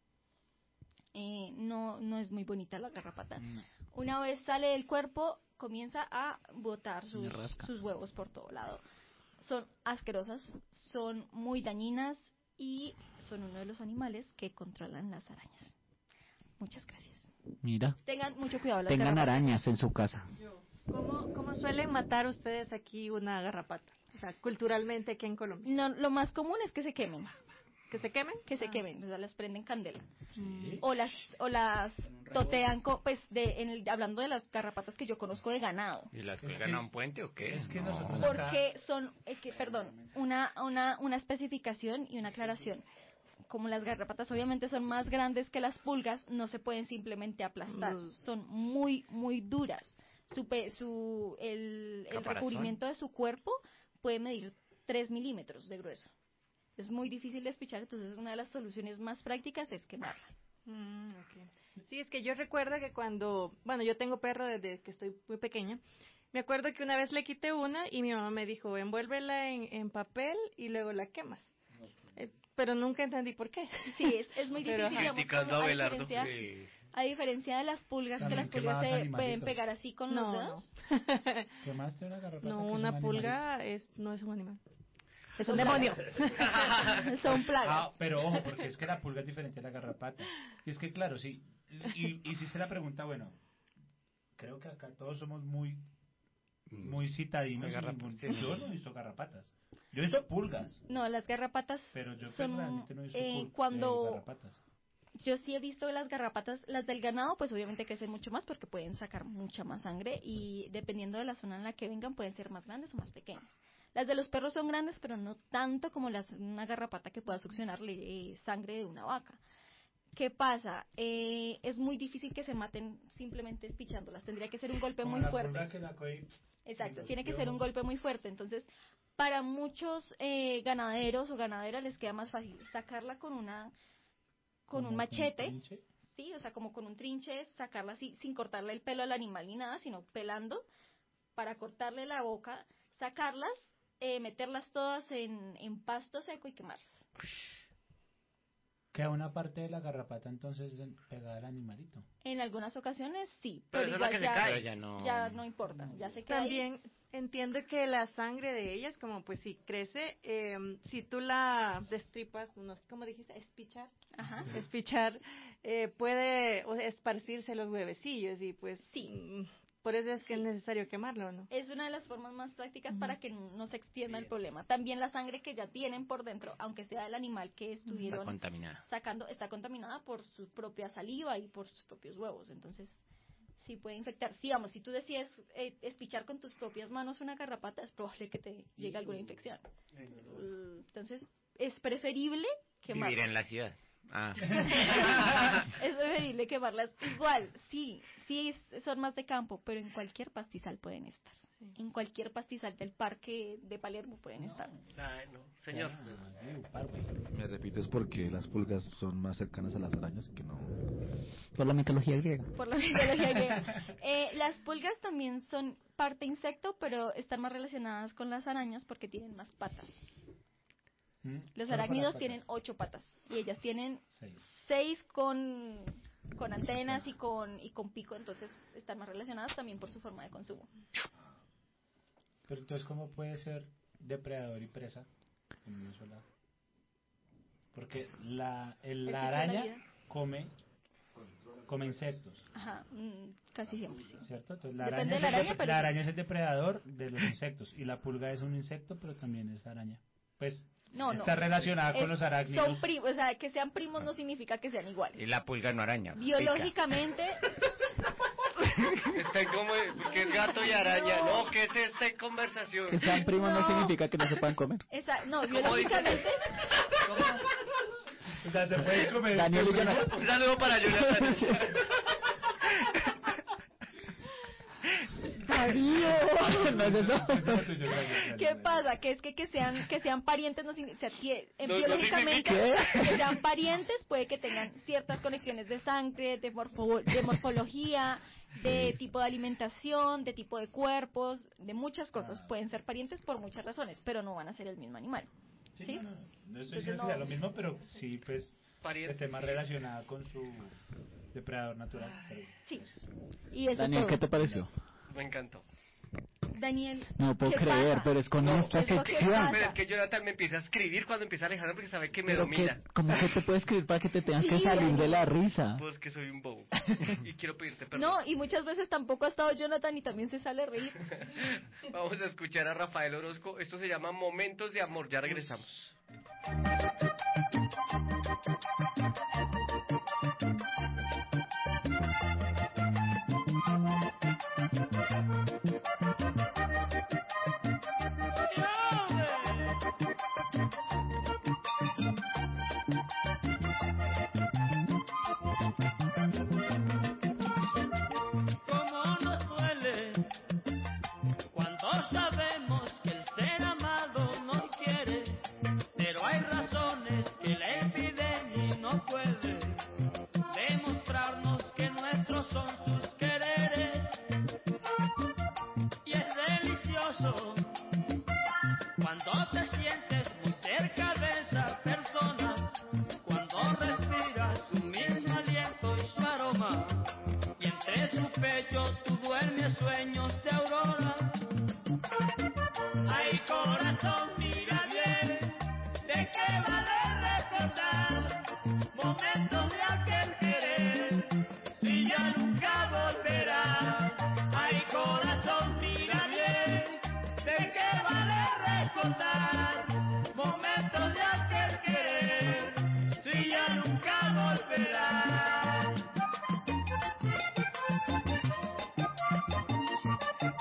Eh, no, no es muy bonita la garrapata. Una vez sale del cuerpo, comienza a botar sus, Me rasca. sus huevos por todo lado. Son asquerosas, son muy dañinas y son uno de los animales que controlan las arañas. Muchas gracias. Mira. Tengan mucho cuidado las Tengan garrapatas. arañas en su casa. ¿Cómo, ¿Cómo suelen matar ustedes aquí una garrapata? O sea, culturalmente aquí en Colombia. No, lo más común es que se quemen. ¿Que se quemen? Que se Ah. quemen, o sea, las prenden candela. Mm. O las o las totean, co- pues, de, en el, hablando de las garrapatas que yo conozco de ganado. ¿Y las cuelgan a un puente o qué? Es que No. nosotros Porque son, es que, perdón, una, una, una especificación y una aclaración. Como las garrapatas obviamente son más grandes que las pulgas, no se pueden simplemente aplastar. Mm. Son muy, muy duras. Su, pe- su, el, el Caparazón. recubrimiento de su cuerpo puede medir tres milímetros de grueso. Es muy difícil de despichar, entonces una de las soluciones más prácticas es quemarla. Mm, ok. Sí, es que yo recuerdo que cuando, bueno, yo tengo perro desde que estoy muy pequeña, me acuerdo que una vez le quité una y mi mamá me dijo, envuélvela en, en papel y luego la quemas. Eh, pero nunca entendí por qué. Sí, es, es muy Pero, difícil, ajá. digamos, Criticando como a a Abelardo. diferencia, Sí. a diferencia de las pulgas, que También las pulgas quemabas se animalitos. pueden pegar así con No, los dedos. ¿Quemaste una garrapata? No, que es un una animalito? pulga es, no es un animal. Es Son un demonio. Son plagas. Ah, pero ojo, porque es que la pulga es diferente a la garrapata. Y es que, claro, sí. Y, y hiciste la pregunta, bueno, creo que acá todos somos muy muy citadinos. Muy y garrap- muy- sí. Yo no he visto garrapatas. Yo he visto pulgas, No, las garrapatas pero yo son, personalmente no he visto eh, pul- cuando- eh, garrapatas. yo sí he visto las garrapatas, las del ganado, pues obviamente crecen mucho más porque pueden sacar mucha más sangre y dependiendo de la zona en la que vengan pueden ser más grandes o más pequeñas. Las de los perros son grandes, pero no tanto como las una garrapata que pueda succionarle eh, sangre de una vaca. ¿Qué pasa? Eh, es muy difícil que se maten simplemente espichándolas. Tendría que ser un golpe Como muy la fuerte. pulga que la coge y- Exacto, y tiene que los ser un dio- golpe muy fuerte. Entonces, para muchos eh, ganaderos o ganaderas les queda más fácil sacarla con una con como un machete, trinche. sí, o sea, como con un trinche, sacarla así sin cortarle el pelo al animal ni nada, sino pelando para cortarle la boca, sacarlas, eh, meterlas todas en, en pasto seco y quemarlas. Queda una parte de la garrapata entonces en- pegada al animalito. En algunas ocasiones sí, Pero pero, eso es la igual que se ya, cae. Pero ya no- ya no importa, ya se queda ahí. También entiendo que la sangre de ellas, como pues si crece, eh, si tú la destripas, no sé cómo dijiste, espichar, Ajá. espichar, eh, puede o sea, esparcirse los huevecillos y pues Sí. mm, por eso es que Sí. es necesario quemarlo, ¿no? Es una de las formas más prácticas Ujú. para que no se extienda el problema. También la sangre que ya tienen por dentro, aunque sea del animal que Está estuvieron contaminada. sacando, está contaminada por su propia saliva y por sus propios huevos. Entonces, sí puede infectar. Digamos, si tú decides eh, espichar con tus propias manos una garrapata, es probable que te llegue alguna infección. Mm, Entonces, es preferible Vivir quemarla. en la ciudad. Ah. Es preferible quemarlas. Igual, sí, sí es- son más de campo, pero en cualquier pastizal pueden estar. En cualquier pastizal del parque de Palermo pueden estar. Ay, no, señor. Me repites porque las pulgas son más cercanas a las arañas que no. Por la mitología griega. Por la mitología griega. Eh, las pulgas también son parte insecto, pero están más relacionadas con las arañas porque tienen más patas. Los Solo arácnidos con las tienen patas. ocho patas y ellas tienen Seis. seis con, con antenas y con, y con pico, entonces están más relacionadas también por su forma de consumo. Pero entonces, ¿cómo puede ser depredador y presa en una sola? Porque la, el- El la ciclo de la araña vida. come, come insectos, Ajá, mm, casi siempre sí. ¿cierto? Entonces, la Depende araña, de la es el araña, dep- pero la sí. araña es el depredador de los insectos y la pulga es un insecto, pero también es araña. Pues No, no. está relacionada Es- con los arácnidos. Son primos, o sea, que sean primos no significa que sean iguales. Y la pulga no araña. pica. Biológicamente, Está como, porque es gato y araña. No, ¿qué es esta conversación? Que sean primos no, No. significa que no se puedan comer. esa, no, ¿Cómo biológicamente, O sea, se puede comer. Daniel y Jonathan. Un saludo para Jonathan. Darío. No es eso. ¿Qué pasa? Que es que que sean que sean parientes no significa, o sea, tie- en No, no biológicamente significa. que sean parientes puede que tengan ciertas conexiones de sangre, de morfo- de morfología, de tipo de alimentación, de tipo de cuerpos, de muchas cosas. Pueden ser parientes por muchas razones, pero no van a ser el mismo animal. Sí, ¿Sí? no, no, no estoy Entonces, diciendo no- que sea lo mismo, pero sí, pues, Pariente, esté más sí. relacionada con su depredador natural. Pero, Sí. Y eso Daniel, es ¿qué todo. te pareció? Me encantó. Daniel, No puedo ¿qué creer, pasa? pero es con No, esta ¿qué es lo que sección. pasa? Pero es que Jonathan me empieza a escribir cuando empieza Alejandro porque sabe que me Pero que, domina. ¿cómo que te puedes escribir para que te tengas que Sí, salir Daniel. de la risa? Pues que soy un bobo. Y quiero pedirte perdón. No, y muchas veces tampoco ha estado Jonathan y también se sale a reír. Vamos a escuchar a Rafael Orozco. Esto se llama Momentos de Amor. Ya regresamos. Cómo nos duele cuando sabemos que el ser amado nos quiere, pero hay razones que le impiden y no puede demostrarnos que nuestros son sus quereres. Y es delicioso cuando te sientes muy cerca de esa persona, cuando respiras su mismo aliento y su aroma. Y entre su pecho tú duermes sueños de aurora. Ay, corazón, mira bien, ¿de qué vale recordar momentos de aquel querer si ya nunca volverá? Ay, corazón, mira bien, ¿de qué vale recordar momentos de aquel querer si ya nunca volverá?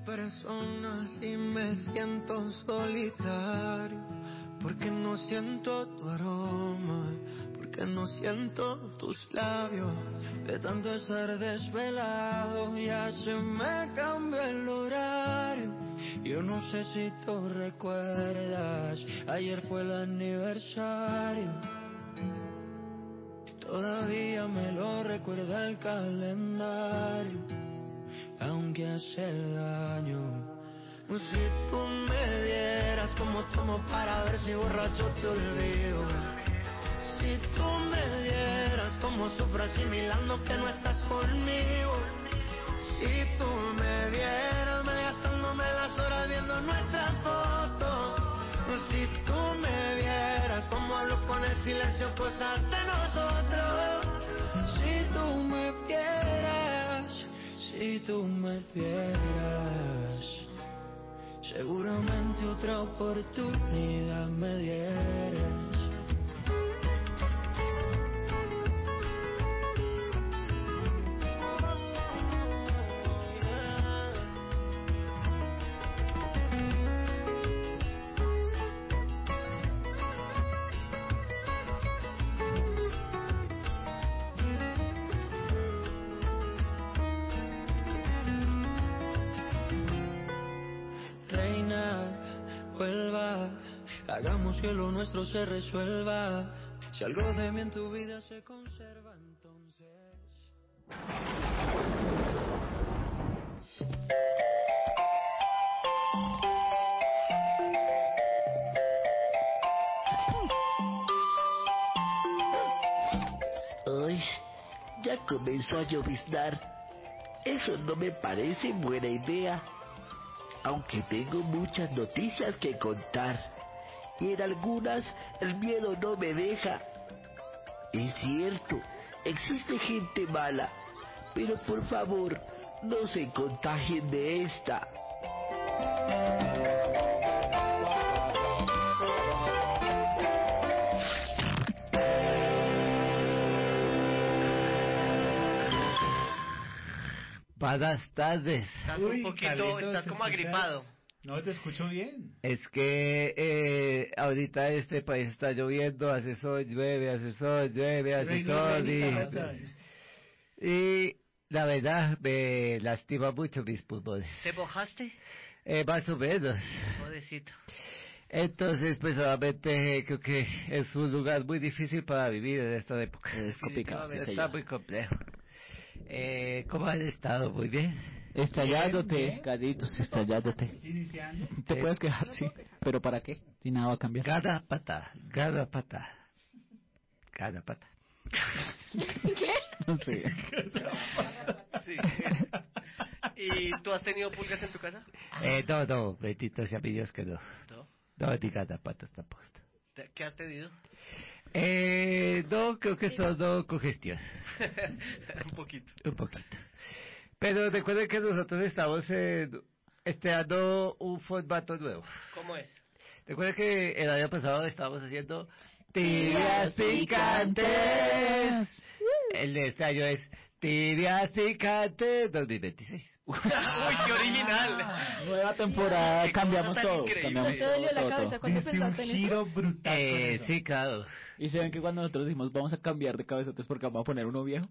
personas y me siento solitario, porque no siento tu aroma, porque no siento tus labios. De tanto estar desvelado ya se me cambió el horario. Yo no sé si tú recuerdas, ayer fue el aniversario. Todavía me lo recuerda el calendario, aunque hace daño. Si tú me vieras como tomo para ver si borracho te olvido. Si tú me vieras como sufro asimilando que no estás conmigo. Si tú me vieras me gastándome las horas viendo nuestras fotos. Si tú me vieras como hablo con el silencio cosas de nosotros. Si tú me vieras, si tú me vieras, seguramente otra oportunidad me dieras. Hagamos que lo nuestro se resuelva. Si algo de mí en tu vida se conserva, entonces. Ay, ya comenzó a lloviznar. Eso no me parece buena idea. Aunque tengo muchas noticias que contar. Y en algunas el miedo no me deja. Es cierto, existe gente mala, pero por favor, no se contagien de esta. Buenas tardes. Estás un poquito, estás como agripado. No te escucho bien. Es que eh, ahorita este país está lloviendo, hace sol, llueve, hace sol, llueve, hace sol. Y, y la verdad me lastima mucho mis pulmones. ¿Te mojaste? Eh, más o menos. Jodecito. Entonces, pues solamente creo que es un lugar muy difícil para vivir en esta época. Es complicado, sí, Está muy complejo. Eh, ¿Cómo has estado? Muy bien. Estallándote, gaditos, estallándote. Iniciando. Te puedes quejar, sí. ¿Pero para qué? Si nada va a cambiar. Cada pata, cada pata. Cada pata. ¿Qué? No sé. Sí. ¿Y tú has tenido pulgas en tu casa? Eh, no, no, bendito sea mi Dios que no. ¿No? No, ni cada pata está puesta. ¿Qué has tenido? Eh, no, creo que son dos congestiones. Un poquito. Un poquito. Pero recuerden que nosotros estamos eh, estrenando un formato nuevo. ¿Cómo es? Recuerden que el año pasado estábamos haciendo tibias picantes. El de este año es tibias picantes dos mil veintiséis. ¡Uy, qué original! Nueva temporada, Qué cambiamos cosa tan todo. increíble. Cambiamos ¿No te dolió la todo, cabeza todo. cuando Diste pensaste un en giro eso? brutal. con Eh, eso. sí, claro. Y se ven que cuando nosotros dijimos vamos a cambiar de cabezotes porque vamos a poner uno viejo.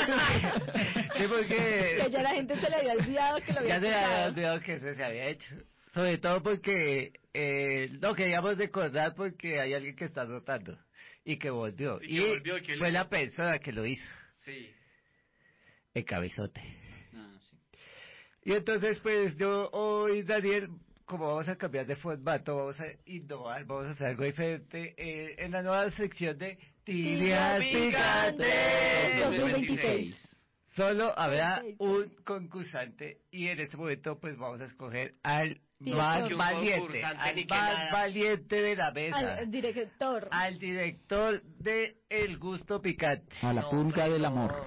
Sí, porque... Que ya la gente se le había olvidado que lo había Ya se había escuchado. olvidado que eso se había hecho. Sobre todo porque eh, no queríamos recordar porque hay alguien que está notando y que volvió. Y que volvió, y que fue lo- la persona que lo hizo, Sí. el cabezote. Ah, sí. Y entonces pues yo hoy, Daniel, como vamos a cambiar de formato, vamos a innovar, vamos a hacer algo diferente eh, en la nueva sección de Tibias Picantes dos mil veintiséis. Solo habrá Perfecto. un concursante y en este momento pues vamos a escoger al Director. más Un valiente, concursante al ni que más nada. valiente de la mesa, Al director. al director de El Gusto Picante. A la No, pulga hombre, del no. amor.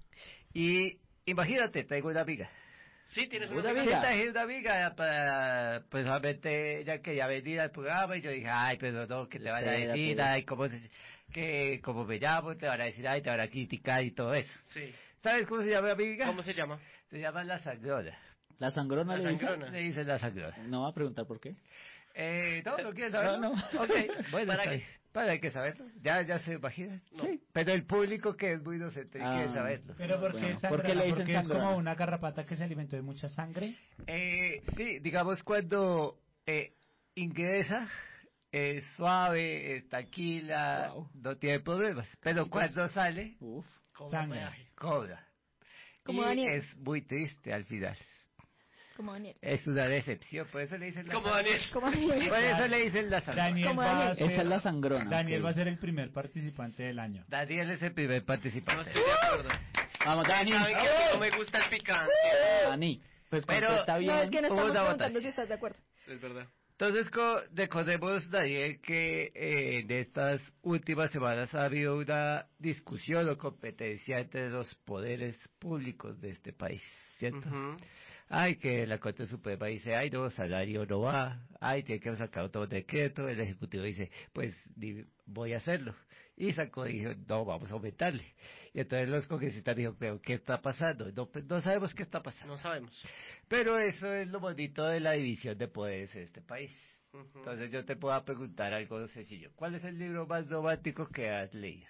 Y imagínate, traigo una amiga. Sí, tienes una Una amiga. Sí, amiga. traje una amiga para, pues solamente ella quería venir al programa y yo dije, ay, pero no, que te van a Espérate. decir, ay, cómo se, que como me llamo, te van a decir, ay, te van a criticar y todo eso. Sí. ¿Sabes cómo se llama mi amiga? ¿Cómo se llama? Se llama La Sangrona. La sangrona La le dice. sangrona. Le dice la sangrona. No va a preguntar por qué. Eh, no, no quieres saberlo. No, no. Ok, bueno, ¿Para está qué? bien. Para hay que saberlo. Ya, ya se imagina. Sí. Pero el público que es muy inocente Ah. quiere saberlo. Pero ¿por qué Bueno, sangrona? ¿por qué le dicen Porque es sangrona? como una garrapata que se alimentó de mucha sangre. Eh, sí, digamos cuando eh, ingresa, es suave, es tranquila, no tiene problemas. Pero cuando sale, Sangre. cobra. Como y Daniel. es muy triste al final. Como Daniel. Es una decepción, por eso le dicen la Como sangrona. Daniel. Como Daniel. Por eso le dicen la sangrona. Daniel Como va a Daniel. ser, Esa es la sangrona, Daniel ok. va a ser el primer participante del año. Daniel es el primer participante. No estoy de acuerdo. Vamos, Dani. Saben que a mí no me gusta el picante. Dani. Pues Pero- contesta bien. No, es que no estamos Vamos a votar. preguntando si estás de acuerdo. Es verdad. Entonces, co- recordemos, Daniel, que eh, en estas últimas semanas ha habido una discusión o competencia entre los poderes públicos de este país, ¿cierto? Ujú. Ay, que la Corte Suprema dice, ay, no, salario no va, ay, tiene que sacar otro decreto, el Ejecutivo dice, pues di- voy a hacerlo. Y sacó y dijo, no, vamos a aumentarle. Y entonces los congresistas dijeron, pero ¿qué está pasando? No, pues, no sabemos qué está pasando. No sabemos. Pero eso es lo bonito de la división de poderes en este país. Entonces yo te puedo preguntar algo sencillo. ¿Cuál es el libro más romántico que has leído?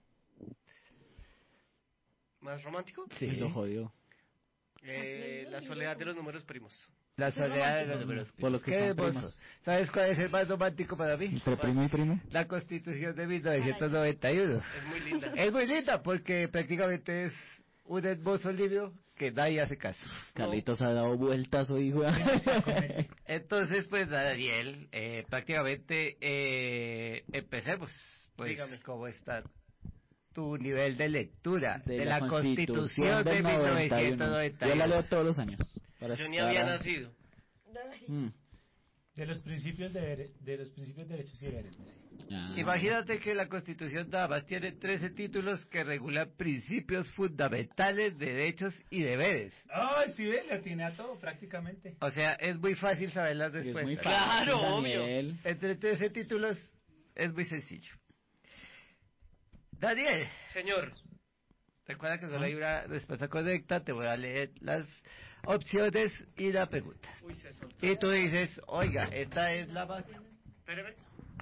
¿Más romántico? Sí. Lo jodió. Eh, la soledad de los números primos. La Ese es soledad de romántico. los números. Por los que Qué son hermoso. primos. ¿Sabes cuál es el más romántico para mí? ¿Entre primo y primo? La Constitución de mil novecientos noventa y uno. Es muy linda. Es muy linda porque prácticamente es un hermoso libro que nadie hace caso. Carlitos ha dado vueltas hoy, güey. Entonces, pues, Daniel, eh, prácticamente eh, empecemos. Pues, Dígame. ¿cómo está tu nivel de lectura de, De la, la Constitución, de del mil noventa y novecientos uno. noventa y uno? Yo la leo todos los años. para Yo ni estar había a- nacido. Mm. De los principios de, de los principios derechos y deberes. Ah. Imagínate que la Constitución nada más tiene trece títulos que regulan principios fundamentales, derechos y deberes. Ay, sí, ve, le tiene a todo prácticamente. O sea, es muy fácil saber las Es respuestas. muy fácil, Claro, obvio. Daniel. Entre trece títulos es muy sencillo. Daniel. Señor. Recuerda que solo hay una respuesta correcta, te voy a leer las opciones y la pregunta. Uy, se soltó. Y tú dices, oiga, esta es la más... Espéreme.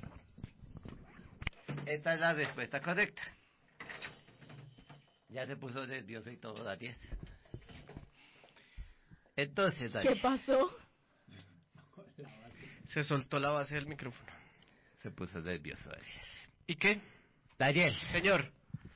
Esta es la respuesta correcta. Ya se puso nervioso y todo, Daniel. Entonces, Daniel. ¿Qué pasó? Se soltó la base del micrófono. Se puso nervioso, Daniel. ¿Y qué? Daniel. Señor.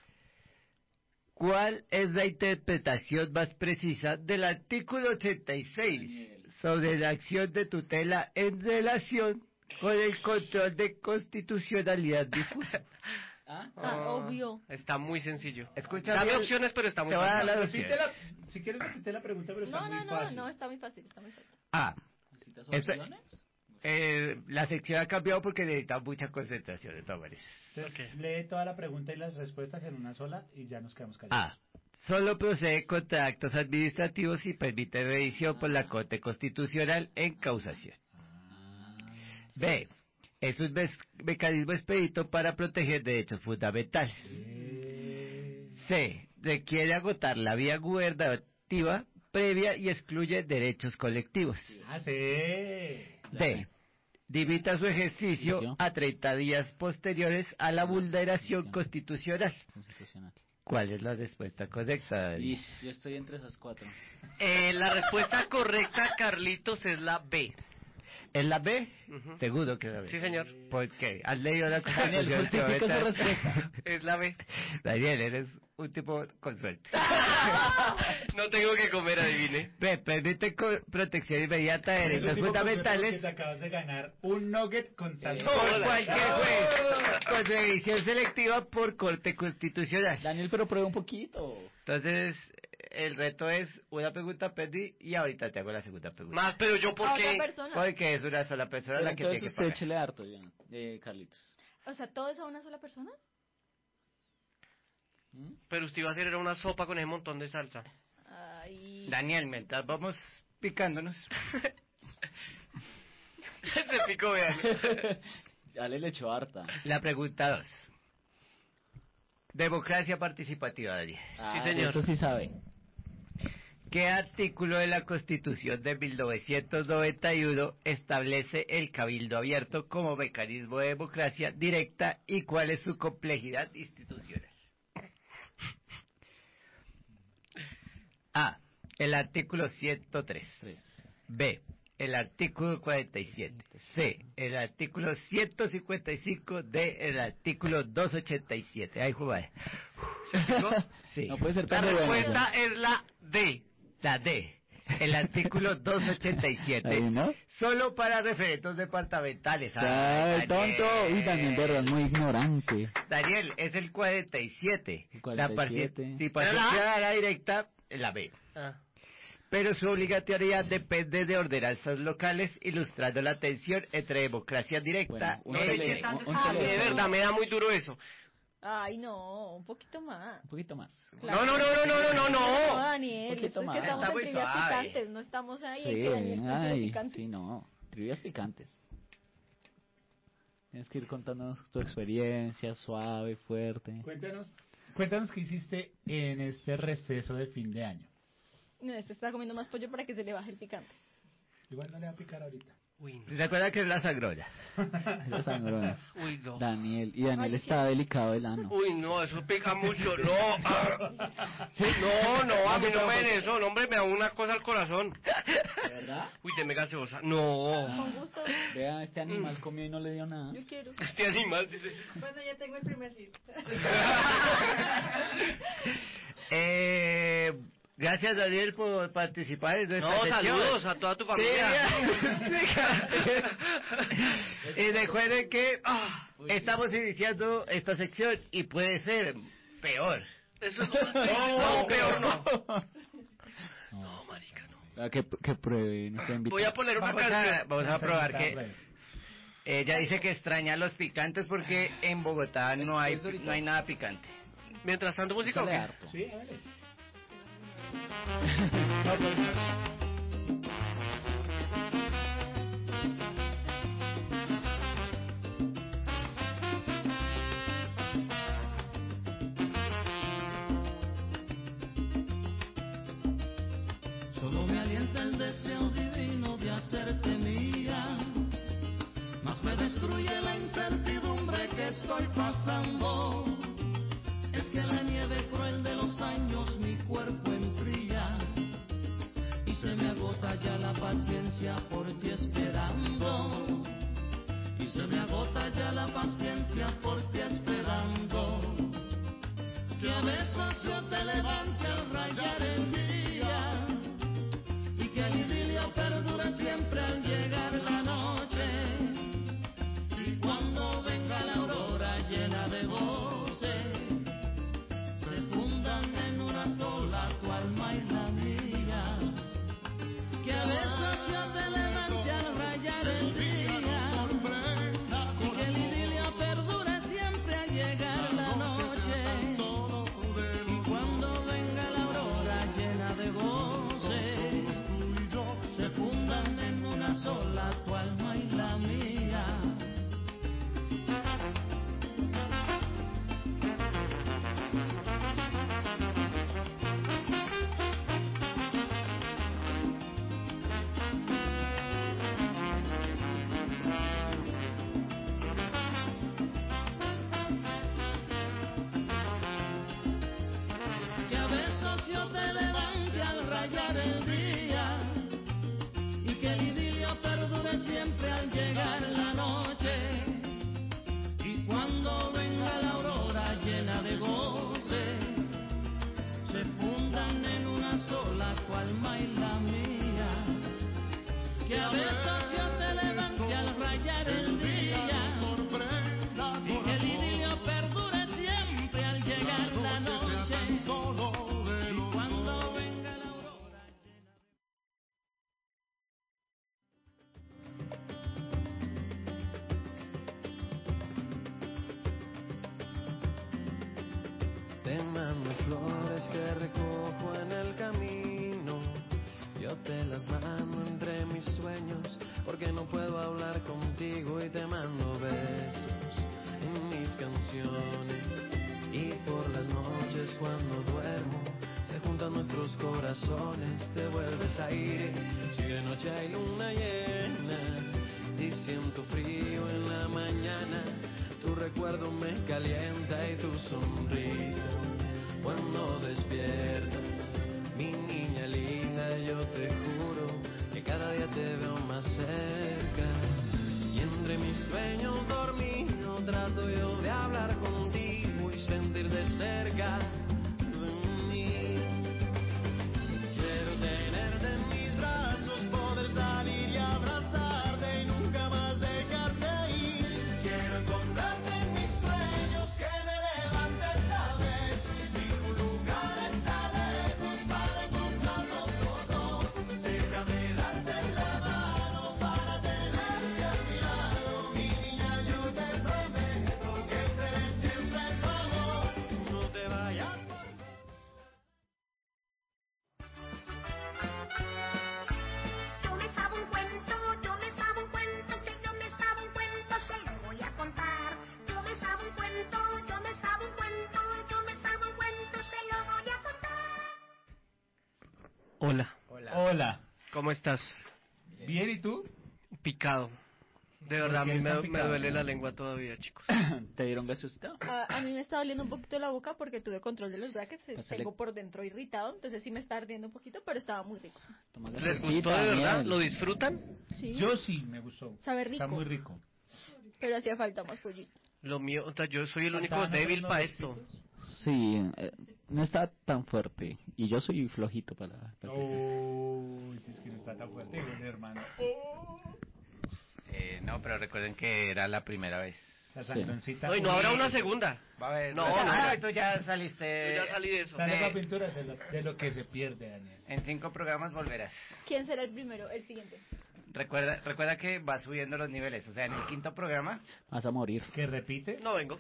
¿Cuál es la interpretación más precisa del artículo ochenta y seis sobre la acción de tutela en relación con el control de constitucionalidad difusa? Ah, obvio. Está muy sencillo. Escucha Dame bien. opciones, pero está muy Te voy a dar fácil. las Repite opciones. la- si quieres repite la pregunta, pero está No, muy no, no, fácil. no, está muy fácil, está muy fácil. A. ¿Necesitas Esta- opciones? eh, la sección ha cambiado porque necesita mucha concentración de todas maneras. Entonces, lee toda la pregunta y las respuestas en una sola y ya nos quedamos callados. A. Solo procede contra actos administrativos y permite revisión por la Corte Constitucional en causación. B. Es un mes- mecanismo expedito para proteger derechos fundamentales. C. Requiere agotar la vía gubernativa previa y excluye derechos colectivos. Ah, sí. D. Limita su ejercicio a treinta días posteriores a la vulneración constitucional. Constitucional. ¿Cuál es la respuesta correcta, David? Ish, yo estoy entre esas cuatro. Eh, la respuesta correcta, Carlitos, es la B. ¿Es la B? Ujú. Seguro que es la B. Sí, señor. ¿Por qué? ¿Has leído la Daniel, Constitución? justifica su respuesta. Es la B. Daniel, eres un tipo con suerte. No tengo que comer, adivine. B. Permite co- protección inmediata de Eres un derechos tipo con suerte fundamentales porque te acabas de ganar un nugget con salsa. por cualquier juez, con revisión selectiva por Corte Constitucional. Daniel, pero prueba un poquito. Entonces, el reto es una pregunta, Pendy, y ahorita te hago la segunda pregunta. Más, pero yo, ¿por A otra qué? persona. Porque es una sola persona Pero la que entonces tiene que usted pagar. échele harto, ya, eh, Carlitos. O sea, ¿todo eso a una sola persona? Pero usted iba a hacer era una sopa con ese montón de salsa. Ay. Daniel, mientras vamos picándonos. Se picó, vean. Dale, le echó harta. La pregunta dos. Democracia participativa, Daniel. Ah, señor. Eso sí sabe. ¿Qué artículo de la Constitución de mil novecientos noventa y uno establece el cabildo abierto como mecanismo de democracia directa y cuál es su complejidad institucional? A. El artículo ciento tres. B. El artículo cuarenta y siete. C. El artículo ciento cincuenta y cinco. D. El artículo doscientos ochenta y siete. Ay, jugador. Sí. No puede ser La tan bueno. respuesta es la D. La D. El artículo doscientos ochenta y siete. Ahí, ¿no? Solo para referendos departamentales. Ay, tonto. Uy, Daniel, verdad, muy ignorante. Daniel, es el cuarenta y siete. El cuarenta y siete. La participación ciudadana directa, la B. Ah. Pero su obligatoriedad depende de ordenanzas locales, ilustrando la tensión entre democracia directa Bueno, un e tele- indirecta. un- un Ah, de teléfono. verdad, me da muy duro eso. Ay, no, un poquito más. Un poquito más. No, no, no, no, no, no, no, No, no. Daniel, Un poquito es que más. estamos Está en muy trivias suave. picantes, no estamos ahí en Sí, que Daniel es ay, picante. sí, no. Trivias picantes. Tienes que ir contándonos tu experiencia, suave, fuerte. Cuéntanos, cuéntanos qué hiciste en este receso de fin de año. No, este está comiendo más pollo para que se le baje el picante. Igual no le va a picar ahorita. Uy, ¿Se acuerda que es la sangrona? Esa sangrona. Uy, no. Daniel, y Daniel Ay, está ¿qué? delicado del ano. Uy, no, eso pica mucho, no. Ah. No, no, a mí no me den eso, no, hombre, me da una cosa al corazón. ¿De verdad? Uy, deme gaseosa. No. Con gusto, Vea, este animal comió y no le dio nada. yo quiero. Este animal dice. Bueno, ya tengo el primer hit. eh, gracias, Daniel, por participar en nuestra No, sección. saludos a toda tu familia. Sí, y recuerden que ah, estamos iniciando esta sección y puede ser peor. Eso es lo más triste. No, peor no. No, marica, no. Ah, que, que pruebe, no sé, Voy a poner una Vamos canción. a, vamos a probar que ella dice que extraña los picantes porque en Bogotá no hay no hay nada picante. Mientras tanto, música o Échale qué? harto. Sí, dale. Solo me alienta el deseo divino de hacerte mía, más me destruye la incertidumbre que estoy pasando. Es que la nieve cruel de los años mi cuerpo enfría y se me agota ya la paciencia por ti esperando. Y se me agota ya la paciencia por ti esperando. Que a veces yo te levante al rayar el día y que el idilio perdure siempre al llegar la noche. Y cuando venga la aurora llena de goce, se fundan en una sola tu alma y la mía. Que a veces yo te levante al rayar el día y que el idilio perdure siempre al llegar la noche. Y cuando venga la aurora llena de goce, se fundan en una sola tu alma y la mía. Que a besos yo te levante al rayar el día y que el idilio perdure siempre al llegar la noche. Y cuando venga la aurora llena de goce, se fundan en una sola tu alma y la mía. Que a besos yo te levante al rayar el día y que el idilio perdure siempre al llegar la noche. Y cuando venga la aurora llena Te mando flores que recojo en el camino. Yo te las mando entre mis sueños, porque no puedo hablar contigo y te mando besos en mis canciones. Y por las noches cuando duermo, se juntan nuestros corazones. corazones te vuelves a ir. Si de noche hay luna llena, si siento frío en la mañana, tu recuerdo me calienta y tu sonrisa. Cuando despiertas, mi niña linda, yo te juro que cada día te veo más cerca. Y entre mis sueños dormidos trato yo de hablar contigo y sentir de cerca de mí. Quiero tenerte en mis brazos, poder salir y abrazarte y nunca más dejarte ir. Quiero encontrarte en mis sueños, que me levantes esta vez. Ningún lugar está lejos para encontrarnos los dos. Déjame darte la mano para tenerte a mi lado. Mi niña, yo te prometo que seré siempre tu amor. No te vayas por Yo me sabo un cuento, yo me sabo un cuento, que yo me sabo un cuento, se lo voy a contar. Yo me sabo un cuento, yo me sabo un cuento, yo me sabo un cuento, se lo voy a contar. Hola. Hola. ¿Cómo estás? Bien, ¿y tú? Picado. De ¿Por verdad, a qué mí me, estás me picado? duele la lengua todavía, chicos. ¿Te dieron gaseosidad? A, a mí me está doliendo un poquito la boca porque tuve control de los brackets, eh, Pásale. tengo por dentro irritado, entonces sí me está ardiendo un poquito, pero estaba muy rico. ¿Les gustó de verdad? ¿Lo disfrutan? Sí. Yo sí, me gustó. Sabe rico. Está muy rico. Pero hacía falta más pollito. Lo mío, o sea, yo soy el único Faltaban débil unos para rositos. esto. Sí, eh, no está tan fuerte. Y yo soy flojito para... para Uy, es que no está tan fuerte, bueno, hermano. Eh, no, pero recuerden que era la primera vez. La sangroncita. No, y no habrá una segunda. Va a haber. No, no, no, no, tú ya saliste. Yo ya salí de eso. Sale Eh, para pintura de lo, de lo que se pierde, Daniel. En cinco programas volverás. ¿Quién será el primero? El siguiente. Recuerda, recuerda que va subiendo los niveles. O sea, en el quinto programa Vas a morir. ¿Que repite? No vengo.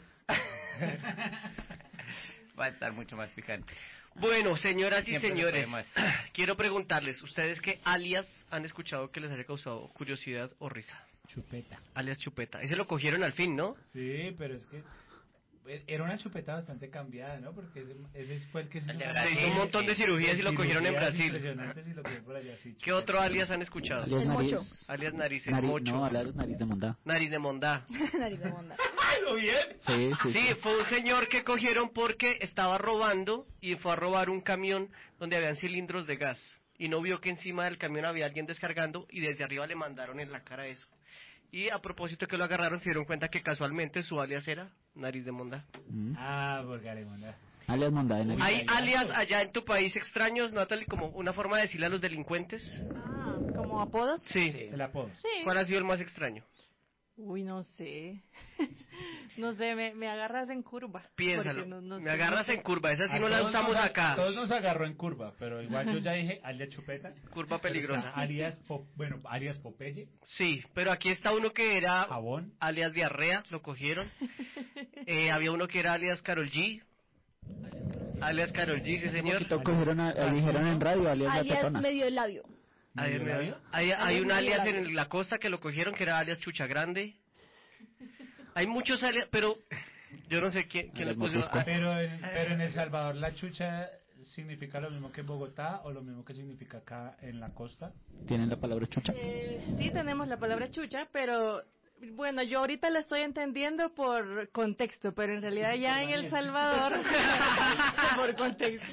va a estar mucho más picante. Bueno, señoras y Siempre se señores, puede más. quiero preguntarles, ¿ustedes qué alias han escuchado que les haya causado curiosidad o risa? Chupeta. Alias Chupeta. Ese lo cogieron al fin, ¿no? Sí, pero es que era una chupeta bastante cambiada, ¿no? Porque ese, ese fue el que se El de hizo Brasil, Se hizo un montón de cirugías y lo cogieron en cirugías Brasil. impresionantes y lo cogieron por allá, sí, ¿Qué chupeta. otro alias han escuchado? Alias El nariz. mocho. Alias Nariz, el Nariz- mocho. No, alias nariz de mondá. Nariz de mondá. Nariz de monda. ¿Lo bien? Sí, sí, Sí, fue un señor que cogieron porque estaba robando y fue a robar un camión donde habían cilindros de gas. Y no vio que encima del camión había alguien descargando y desde arriba le mandaron en la cara eso. Y a propósito que lo agarraron se dieron cuenta que casualmente su alias era Nariz de Mondá. Mm. Ah, porque Aremonda. Alias mondá de nariz. ¿Hay alias allá en tu país extraños, Natalie, como una forma de decirle a los delincuentes? Ah, ¿como apodos? Sí. El apodo. Sí. ¿Cuál ha sido el más extraño? Uy, no sé. No sé, me, me agarras en curva. Piénsalo. Porque no- no Me sé, agarras no sé. en curva, esa sí A no la todos usamos nos a- acá. Todos nos agarró en curva, pero igual yo ya dije alias chupeta. Curva Pero peligrosa. está alias, Po- bueno, alias Popeye, Sí, pero aquí está uno que era jabón. alias Diarrea, lo cogieron. Eh, había uno que era alias Karol G. Alias Karol G, sí Hace señor. poquito cogieron a- eh, dijeron en radio alias la Alias tetona. medio el labio. Hay, ¿Medio labio? hay, hay un Alias alias medio en la costa que lo cogieron que era alias Chucha Grande. Hay muchos alias, pero yo no sé quién, quién le Alias puso. Motusco. ah, Pero en, pero en El Salvador la chucha significa lo mismo que en Bogotá o lo mismo que significa acá en la costa. ¿Tienen la palabra chucha? Eh, sí, tenemos la palabra chucha, pero bueno, yo ahorita la estoy entendiendo por contexto, pero en realidad ya en El Salvador, por contexto.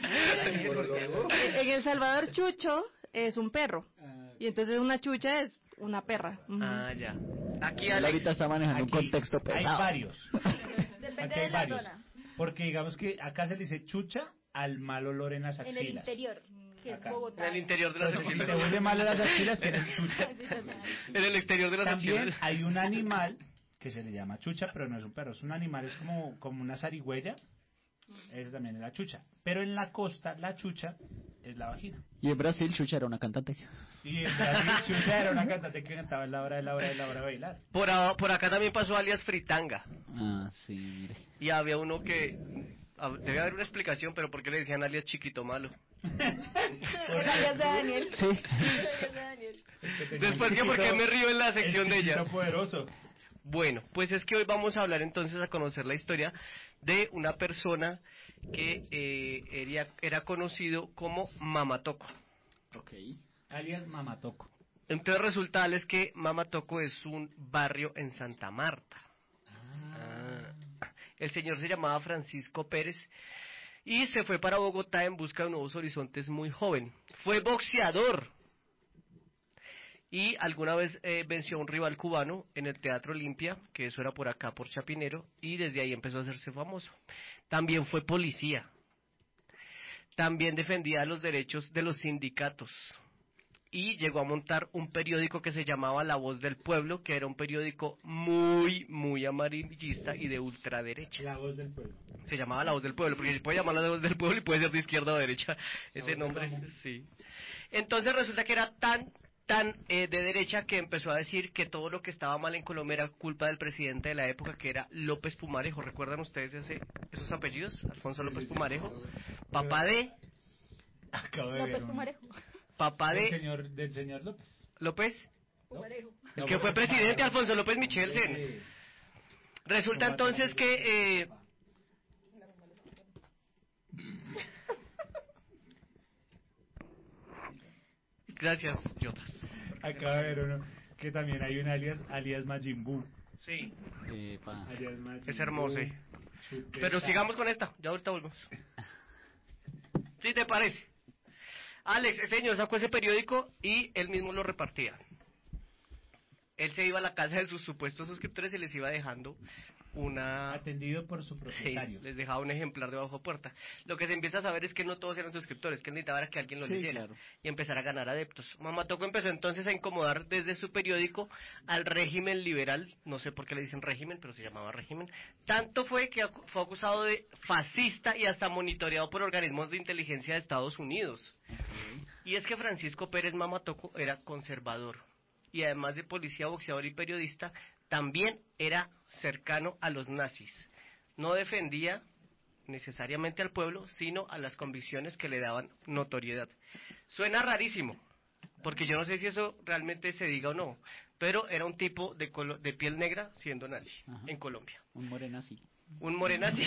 En El Salvador, chucho es un perro. Y entonces una chucha es una perra. Ujú. Ah, ya. Aquí Él Alex. ahorita está manejando un Aquí contexto hay pesado. varios. Depende Aquí de hay la varios. zona. Porque digamos que acá se le dice chucha al mal olor en las En axilas. el interior, que Acá. es Bogotá. En el interior de las Entonces, si te axilas. huele mal a las axilas, tienes chucha. En el exterior de las También axilas. hay un animal que se le llama chucha, pero no es un perro, es un animal, es como, como una zarigüeya. Esa también es la chucha. Pero en la costa, la chucha es la vagina. Y en Brasil chucha era una cantante. Y en Brasil, chucha era una cantante que cantaba en la hora de la hora de la hora de bailar. Por, a- por acá también pasó alias Fritanga. Ah, sí, mire. Y había uno que... ah, debe haber una explicación, pero ¿por qué le decían alias Chiquito Malo? El alias de Daniel. Sí. El alias de Daniel. Después que, ¿por qué me río en la sección El de ella? chiquito poderoso. Bueno, pues es que hoy vamos a hablar entonces a conocer la historia de una persona que eh, era, era conocido como Mamatoco. Ok. Alias Mamatoco. Entonces resulta es que Mamatoco es un barrio en Santa Marta. Ah. El señor se llamaba Francisco Pérez y se fue para Bogotá en busca de nuevos horizontes muy joven. Fue boxeador. Y alguna vez eh, venció a un rival cubano en el Teatro Olimpia, que eso era por acá, por Chapinero, y desde ahí empezó a hacerse famoso. También fue policía. También defendía los derechos de los sindicatos. Y llegó a montar un periódico que se llamaba La Voz del Pueblo, que era un periódico muy, muy amarillista y de ultraderecha. La Voz del Pueblo. Se llamaba La Voz del Pueblo, porque se puede llamar La Voz del Pueblo y puede ser de izquierda o derecha. Ese nombre, sí. Entonces resulta que era tan... tan eh, de derecha que empezó a decir que todo lo que estaba mal en Colombia era culpa del presidente de la época, que era López Pumarejo. ¿Recuerdan ustedes ese, esos apellidos? Alfonso López Pumarejo, papá de... Acabo de López ver un- Pumarejo. Papá del de... señor, del señor López. ¿López? Pumarejo. El que fue presidente, Alfonso López Michelsen. Resulta entonces que... Eh, Gracias, Jota. Acaba de ver uno que también hay un alias, alias Majin Buu. Sí. Alias Majin Es hermoso. Buu, eh. Chupeta. Pero sigamos con esta, ya ahorita volvemos. ¿Sí te parece? Alex, ese señor sacó ese periódico y él mismo lo repartía. Él se iba a la casa de sus supuestos suscriptores y les iba dejando una... Atendido por su Sí, propietario. les dejaba un ejemplar debajo de puerta. Lo que se empieza a saber es que no todos eran suscriptores, que él necesitaba era que alguien lo Sí, leyera claro. y empezar a ganar adeptos. Mamatoco empezó entonces a incomodar desde su periódico al régimen liberal, no sé por qué le dicen régimen, pero se llamaba régimen. Tanto fue que acu- fue acusado de fascista y hasta monitoreado por organismos de inteligencia de Estados Unidos. Y es que Francisco Pérez Mamatoco era conservador y además de policía, boxeador y periodista, también era cercano a los nazis. No defendía necesariamente al pueblo, sino a las convicciones que le daban notoriedad. Suena rarísimo, porque yo no sé si eso realmente se diga o no, pero era un tipo de, colo- de piel negra siendo nazi en Colombia. Un morenazi. Un morenazi.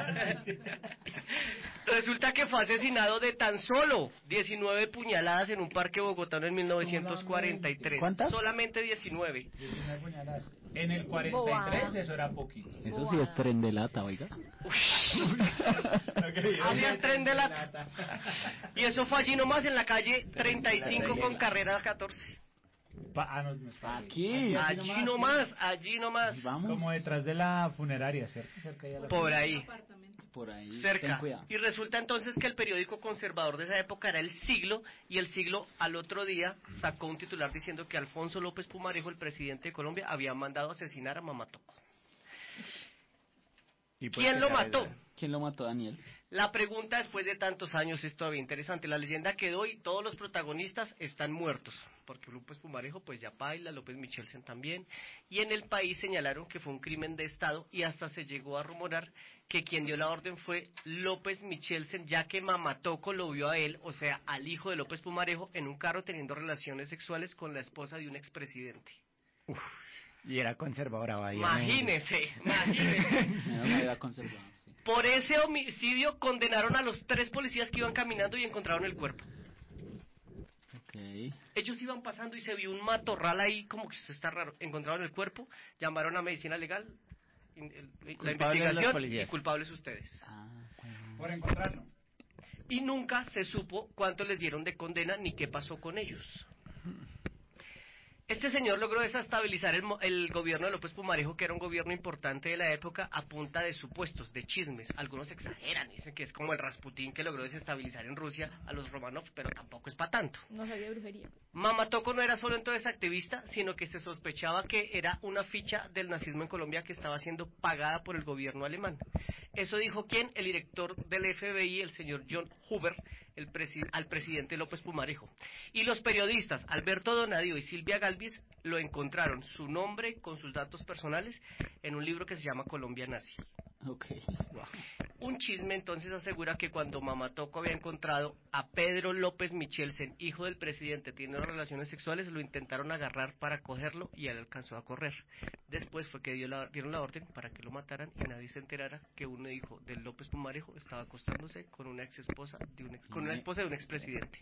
Resulta que fue asesinado de tan solo diecinueve puñaladas en un parque bogotano en mil novecientos cuarenta y tres. ¿Cuántas? Solamente diecinueve. diecinueve puñaladas. En el cuarenta y tres eso era poquito. Eso sí es tren de lata, oiga. Había el tren de lata. Y eso fue allí nomás en la calle treinta y cinco con carrera catorce. Pa- ah, no, no está Aquí. Allí nomás, allí nomás. Vamos. Como detrás de la funeraria, ¿cierto? Cerca de la Por ahí. Por ahí. Ten Cerca. cuidado. Y resulta entonces que el periódico conservador de esa época era El Siglo, y El Siglo al otro día sacó un titular diciendo que Alfonso López Pumarejo, el presidente de Colombia, había mandado asesinar a Mamatoco. ¿Y por ¿Quién qué lo sabe mató? ¿Quién lo mató, Daniel? La pregunta después de tantos años es todavía interesante. La leyenda quedó y todos los protagonistas están muertos, porque López Pumarejo pues ya paila, López Michelsen también, y en el país señalaron que fue un crimen de Estado y hasta se llegó a rumorar que quien dio la orden fue López Michelsen, ya que Mamatoco lo vio a él, o sea, al hijo de López Pumarejo, en un carro teniendo relaciones sexuales con la esposa de un expresidente. Y era conservadora, vaya. Imagínese, imagínese. No, no era conservador, sí. Por ese homicidio condenaron a los tres policías que iban caminando y encontraron el cuerpo. Ok. Ellos iban pasando y se vio un matorral ahí, como que esto está raro. Encontraron el cuerpo, llamaron a medicina legal, in- el- la Culpables los investigación policías. y culpables ustedes. Por encontrarlo. Y nunca se supo cuánto les dieron de condena ni qué pasó con ellos. Este señor logró desestabilizar el, mo- el gobierno de López Pumarejo, que era un gobierno importante de la época, a punta de supuestos, de chismes. Algunos exageran, dicen que es como el Rasputín que logró desestabilizar en Rusia a los Romanov, pero tampoco es para tanto. No sabía brujería. Mamatoco no era solo entonces activista, sino que se sospechaba que era una ficha del nazismo en Colombia que estaba siendo pagada por el gobierno alemán. Eso dijo quién, el director del F B I, el señor John Hoover, el presi- al presidente López Pumarejo. Y los periodistas Alberto Donadío y Silvia Galvis lo encontraron, su nombre con sus datos personales, en un libro que se llama Colombia Nazi. Ok. Wow. Un chisme entonces asegura que cuando Mamatoco había encontrado a Pedro López Michelsen, hijo del presidente, teniendo relaciones sexuales, lo intentaron agarrar para cogerlo y él alcanzó a correr. Después fue que dio la, dieron la orden para que lo mataran y nadie se enterara que un hijo del López Pumarejo estaba acostándose con una ex esposa de un ex, con una esposa de un expresidente.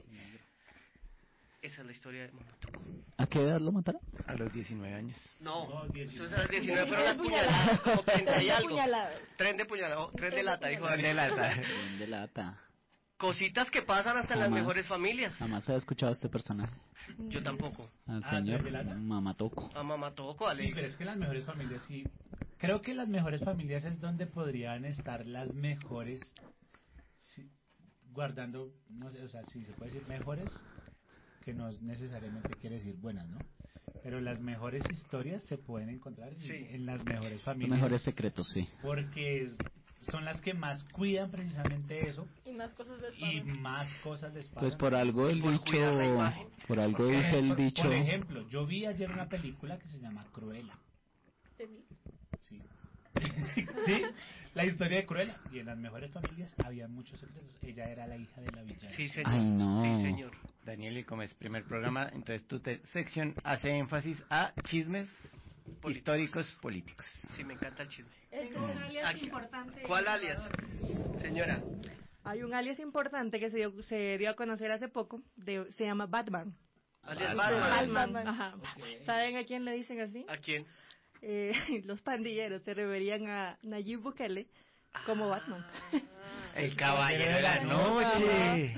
Esa es la historia de Mamatoco. ¿A qué edad lo mataron? A los diecinueve años. No, eso es a las diecinueve, fueron las puñaladas, como treinta y algo. Tren de puñalada, tren de lata, dijo Tren de lata. Tren de lata. Cositas que pasan hasta en las Jamás- mejores familias. Jamás había escuchado a este personaje. Yo tampoco. Al Ah, señor ¿Tren de lata? Mamatoco. A Mamatoco, Sí, Alex. pero es que las mejores familias sí. Creo que las mejores familias es donde podrían estar las mejores, sí, guardando, no sé, o sea, sí se puede decir mejores, que no necesariamente quiere decir buenas, ¿no? Pero las mejores historias se pueden encontrar en, Sí. en las mejores Los familias. mejores secretos, sí. Porque es- son las que más cuidan precisamente eso Y más cosas de y más cosas les pasan. Pues por algo el Por cuidar la dicho, imagen. por algo Porque, dice el por- dicho, Por ejemplo, yo vi ayer una película que se llama Cruella. Sí. Sí, la historia de Cruella. Y en las mejores familias había muchos secretos. Ella era la hija de la villana. Sí, señor. Ay, no. Sí, señor. Daniel, y como es primer programa, entonces tu te- sección hace énfasis a chismes históricos políticos. Sí, me encanta el chisme. Tengo un alias Aquí. importante. ¿Cuál alias? Señora. Hay un alias importante que se dio, se dio a conocer hace poco, de, se llama Batman. Alias Batman. Batman. Ajá. ¿Saben a quién le dicen así? ¿A quién? Eh, los pandilleros se referían a Nayib Bukele como Batman. El caballero de la noche.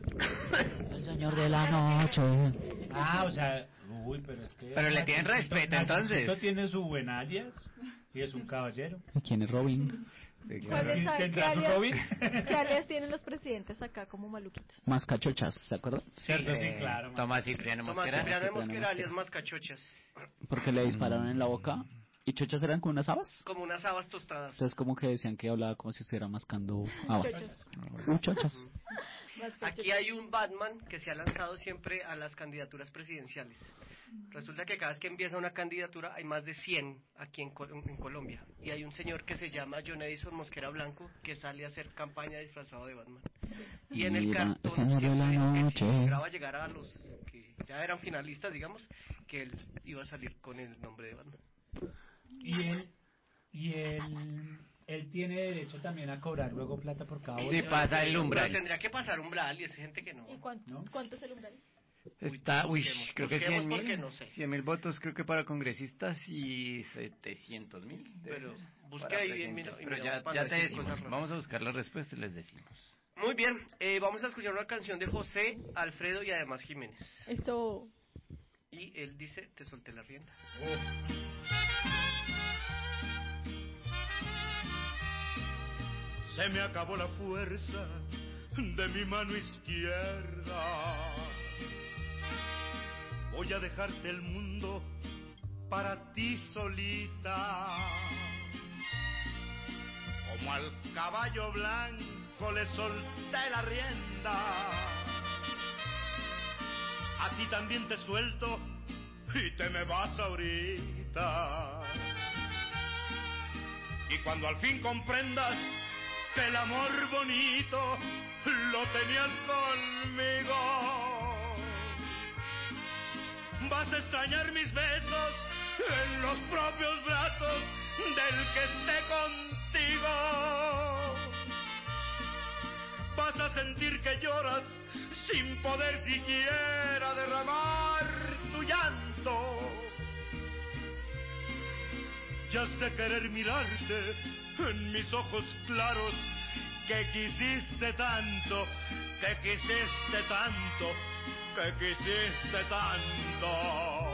el señor de la noche. Ah, o sea, uy, pero es que... Pero le tienen Narcisito- respeto, entonces. Narcisito tiene su buen alias y es un caballero. ¿Y quién es Robin? ¿Cuál es, ¿qué, ¿Tendrá su alias, Robin? ¿Qué alias tienen los presidentes acá como maluquitos? Más cachochas, ¿se acuerdan? Cierto, sí, claro. Tomás Cipriano Tomás Mosquera. Cipriano de Cipriano Mosquera, Mosquera. alias Mascachochas. Porque le dispararon en la boca. ¿Y chochas eran con unas habas? Como unas habas tostadas. Entonces como que decían que hablaba como si estuviera mascando habas. Uh, chochas. Aquí hay un Batman que se ha lanzado siempre a las candidaturas presidenciales. Resulta que cada vez que empieza una candidatura hay más de cien aquí en, Col- en Colombia. Y hay un señor que se llama John Edison Mosquera Blanco que sale a hacer campaña disfrazado de Batman. Y en el Mira, cartón el señor de la siempre que noche. si lograba llegar a los que ya eran finalistas, digamos, que él iba a salir con el nombre de Batman. Y él, y él, él tiene derecho también a cobrar luego plata por cada voto. Sí, pasa el umbral. Pero tendría que pasar umbral y es gente que no. ¿Y cuánto, cuánto es el umbral? Está, uy, busquemos, creo que busquemos cien porque mil, no sé. cien mil votos creo que para congresistas y setecientos mil. Pero busque para ahí bien, presidente. mira, y Pero mira, ya, para ya no te decir decimos, cosas raras. vamos a buscar la respuesta y les decimos. Muy bien, eh, vamos a escuchar una canción de José, Alfredo y además Jiménez. Eso. Y él dice, te solté la rienda. Se me acabó la fuerza de mi mano izquierda. Voy a dejarte el mundo para ti solita. Como al caballo blanco le solté la rienda. A ti también te suelto y te me vas ahorita. Y cuando al fin comprendas que el amor bonito lo tenías conmigo, vas a extrañar mis besos en los propios brazos del que esté contigo. Vas a sentir que lloras sin poder siquiera derramar tu llanto. Y has de querer mirarte en mis ojos claros, que quisiste tanto, que quisiste tanto, que quisiste tanto.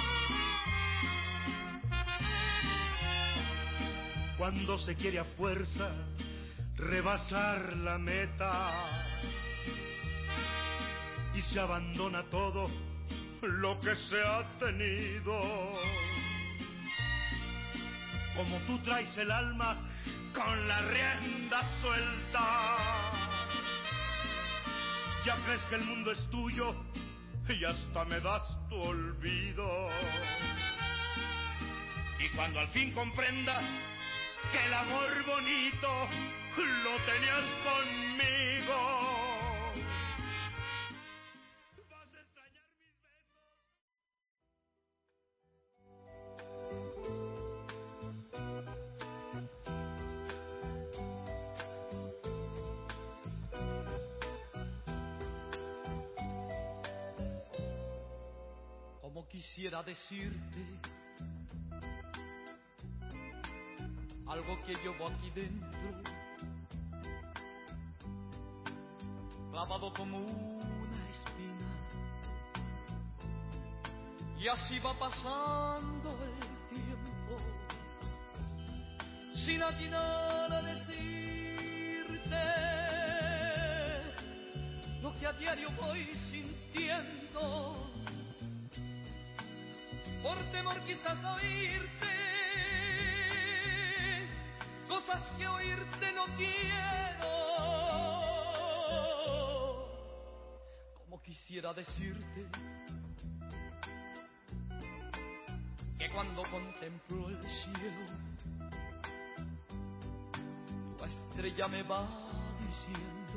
Cuando se quiere a fuerza rebasar la meta y se abandona todo lo que se ha tenido. Como tú traes el alma con la rienda suelta, ya crees que el mundo es tuyo y hasta me das tu olvido. Y cuando al fin comprendas que el amor bonito lo quisiera decirte algo que llevo aquí dentro, clavado como una espina, y así va pasando el tiempo, sin atinar a decirte lo que a diario voy sintiendo, por temor quizás a oírte cosas que oírte no quiero. Como quisiera decirte que cuando contemplo el cielo, tu estrella me va diciendo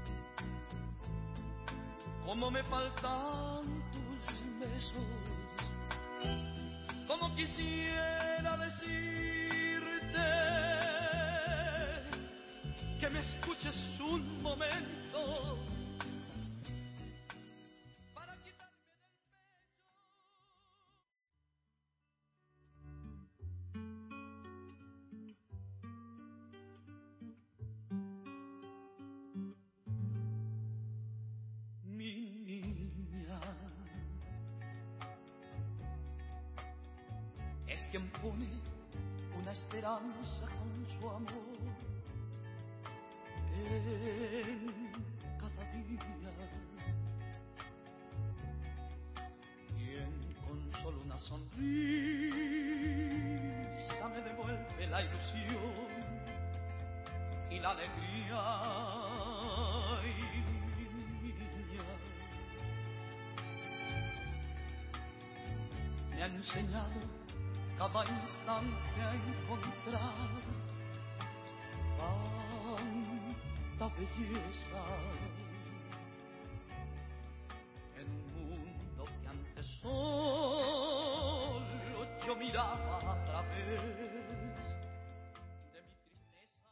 cómo me faltan tus besos. Como quisiera decirte que me escuches un momento para quitarme del pecho. Mi niña es quien pone una esperanza con su amor en cada día, quien con solo una sonrisa me devuelve la ilusión y la alegría. Ay, mi niña, me ha enseñado cada instante a encontrar tanta belleza en un mundo que antes solo yo miraba a través de mi tristeza.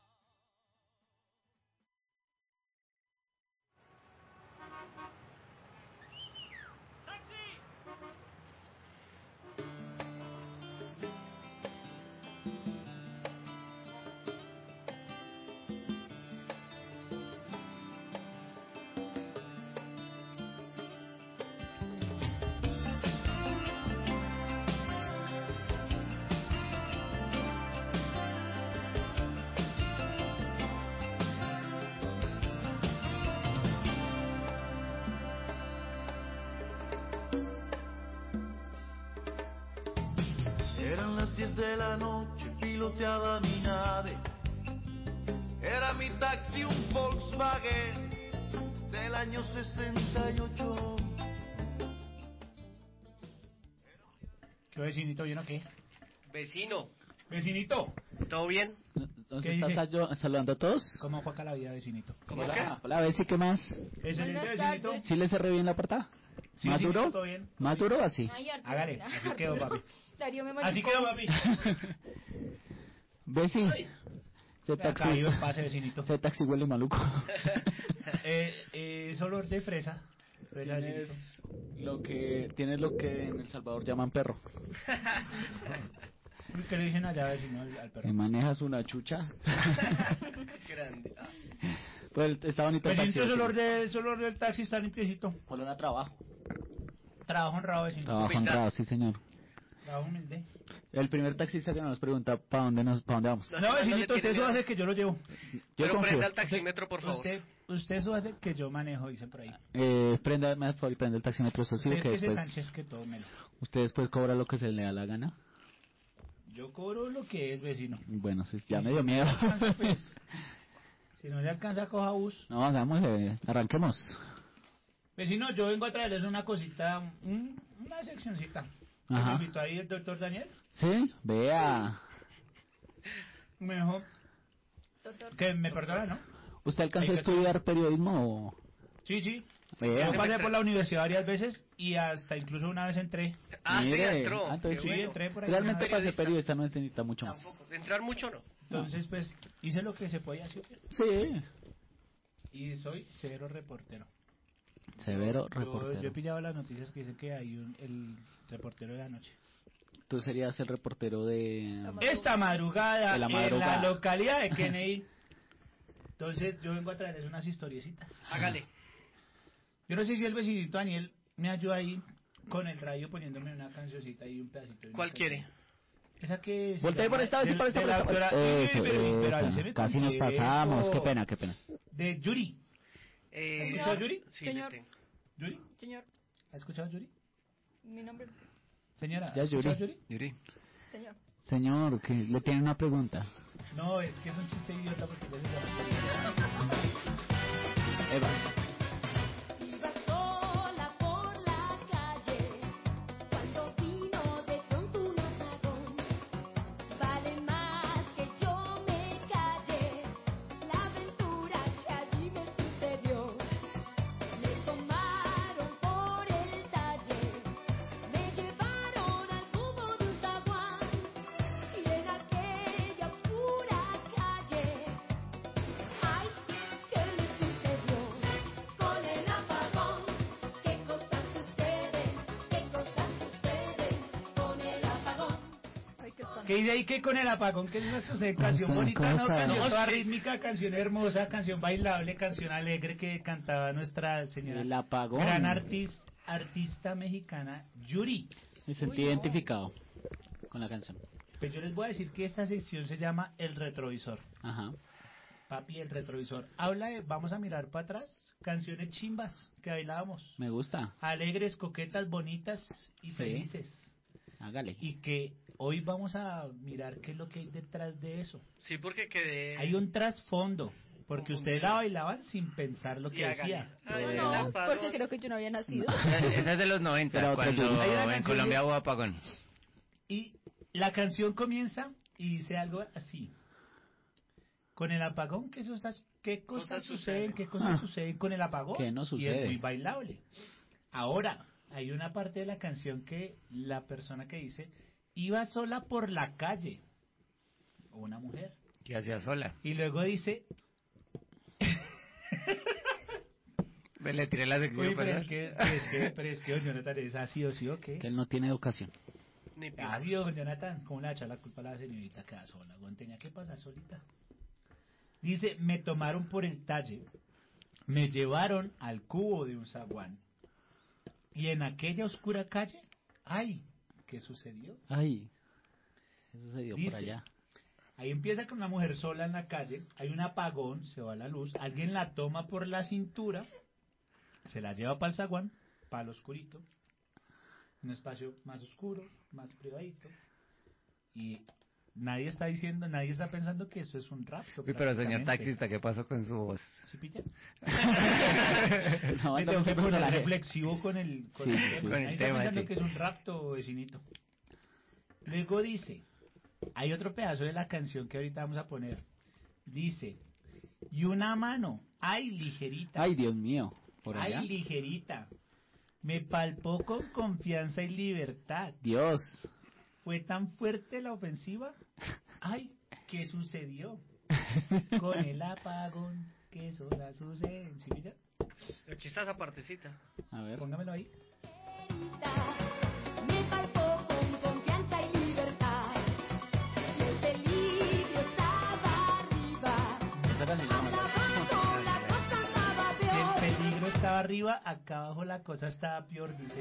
¡Taxi! Eran las diez de la noche, piloteaba mi nave. Era mi taxi un Volkswagen del año sesenta y ocho. ¿Qué vecinito bien o qué? Vecino. Vecinito. ¿Todo bien? Entonces estás sal- saludando a todos. ¿Cómo fue acá la vida, vecinito? ¿Cómo hola, hola, Bessie, ¿qué más? Excelente, vecinito. ¿Sí le cerré bien la puerta? Sí, ¿Más sí, duro? todo bien. ¿Más duro o así? Ay, Arturo, Hágale, mira. así quedó, papi. Darío me Así machucó. quedó, papi. Bessie, ese Me taxi, ha caído el pase, vecinito. ese taxi huele maluco. eh, eh, es olor de fresa. Fresa, Tienes vecinito. lo que, tienes lo que en El Salvador llaman perro. ¿Qué le dicen allá, vecino, al, al perro? ¿Me manejas una chucha? Grande. Ah. Pues está bonito el taxi. Vecinito, ese vecino. olor, de, ese olor del taxi está limpiecito. Olor a trabajo. Trabajo honrado, vecino. Trabajo honrado, sí señor. Trabajo humilde. El primer taxista que nos pregunta para dónde nos, para dónde vamos. No, vecinito, usted eso hace que yo lo llevo. Yo Pero confío. prenda el taxímetro, por favor. Usted, usted eso hace que yo manejo, dicen por ahí. Eh, prenda, me por prenda el taxímetro social Usted que es que después, Sánchez que todo me lo... usted después cobra lo que se le da la gana. Yo cobro lo que es, vecino. Bueno, sí, ya Y me si dio no miedo. le alcanza, pues, si no le alcanza, coja bus. No, hagámosle, arranquemos. Vecino, yo vengo a traerles una cosita, un- una seccioncita. Ajá. Me invitó ahí el doctor Daniel. Sí, vea. Me dijo que me perdona, ¿no? ¿Usted alcanzó a Hay que- estudiar periodismo? o- Sí, sí. Vea. Yo pasé por la universidad varias veces y hasta incluso una vez entré. Ah, sí, Mire, entró. ah, entonces Qué Sí, bueno. entré por ahí. Realmente una para vez. ser periodista no necesita mucho más. Tampoco. Entrar mucho no. Entonces, pues, hice lo que se podía hacer. Sí. Y soy cero reportero. Severo Yo, reportero. yo he pillado las noticias que dicen que hay un, el reportero de la noche. Tú serías el reportero de... Esta madrugada, De la en madrugada. la localidad de Kennedy. Entonces yo vengo a traerles unas historiecitas. Hágale. Yo no sé si el vecinito Daniel me ayuda ahí con el radio poniéndome una cancioncita y un pedacito. de una ¿Cuál canción. quiere? Esa que... se Voltee por llama esta vez y de- por esta, de por la esta. autora- Eso, Uy, pero- pero esa. avíseme con Casi nos tiempo. pasamos, qué pena, qué pena. De Yuri. Eh, ¿Has escuchado Yuri? Sí, Señor. le tengo. ¿Yuri? Señor, ¿Has escuchado Yuri? mi nombre. Señora, Ya ¿has es escuchado Yuri. Yuri? Yuri. Señor. Señor, que le tiene una pregunta. No, es que es un chiste idiota porque ya se llama. Eva. Iba sola por la calle cuando vino de pronto un apagón. Vale más que yo me calle la aventura que allí me sucedió. Me tomaron por el talle, me llevaron al cubo de un zaguán y en aquella oscura calle, ay, ¿qué me sucedió? Con el apagón, qué cosas suceden, qué cosas suceden con el apagón. ¿Qué dice ahí que con el apagón? ¿Qué es eso? Se- Canción Otra bonita, ¿no? cosa. Canción No, toda sí. rítmica, canción hermosa, canción bailable, canción alegre que cantaba nuestra señora El apagón. gran artista, artista mexicana, Yuri. Me sentí identificado con la canción. Pues yo les voy a decir que esta sección se llama El Retrovisor. Ajá. Papi, El Retrovisor. Habla de, vamos a mirar para atrás, canciones chimbas que bailábamos. Me gusta. Alegres, coquetas, bonitas y Sí. felices. Hágale. Y que hoy vamos a mirar qué es lo que hay detrás de eso. Sí, porque quedé... Hay un trasfondo, porque ustedes la bailaban sin pensar lo Y que hágale. decía. Ay, Eh, el No, apagón. porque creo que yo no había nacido. Esa es de los noventa, Era otra cuando Yuri. Hay una en canción Colombia de- hubo apagón. Y la canción comienza y dice algo así. Con el apagón, ¿qué, cosas, qué cosas, Cosas suceden? suceden. ¿Qué cosas Ah. suceden con el apagón? ¿Qué no Y sucede? es muy bailable. Ahora, hay una parte de la canción que la persona que dice iba sola por la calle, o una mujer, ¿Qué hacía sola? y luego dice, Me le tiré la sección, uy, pero ¿verdad? es que, pero es que, pero es que, don Jonathan, ¿es así o sí o qué? Que él no tiene educación. Ni piojos. Así, don Jonathan, ¿cómo le va a echar la culpa a la señorita que va sola? Güey, tenía que pasar solita. Dice, me tomaron por el talle, me llevaron al cubo de un zaguán, y en aquella oscura calle, ay, ¿qué sucedió? Ay, eso se dio Dice, por allá. Ahí empieza con una mujer sola en la calle, hay un apagón, se va la luz, alguien la toma por la cintura, se la lleva para el zaguán, para el oscurito, un espacio más oscuro, más privadito, y nadie está diciendo, nadie está pensando que eso es un rapto. Uy, pero señor prácticamente. taxista, ¿qué pasó con su voz? ¿Sí pilla? No, Me no tengo se que puso poner la- reflexivo con el, con Sí, el sí, tema. sí. Con el Nadie está tema, pensando sí. que es un rapto, vecinito. Luego dice, hay otro pedazo de la canción que ahorita vamos a poner. Dice, y una mano, ay, ligerita. Ay, Dios mío. Por allá. Ay, ligerita. Me palpó con confianza y libertad. Dios. Fue tan fuerte la ofensiva. Ay, ¿qué sucedió? Con el apagón, ¿qué sola sucede? ¿Sí, pilla? Aquí está esa partecita. A ver. Póngamelo ahí. Me palpó con confianza y libertad. Y el peligro estaba arriba. Esta canción no me la- Abajo la cosa andaba Si el peor. peligro estaba arriba, acá abajo la cosa estaba peor, dice.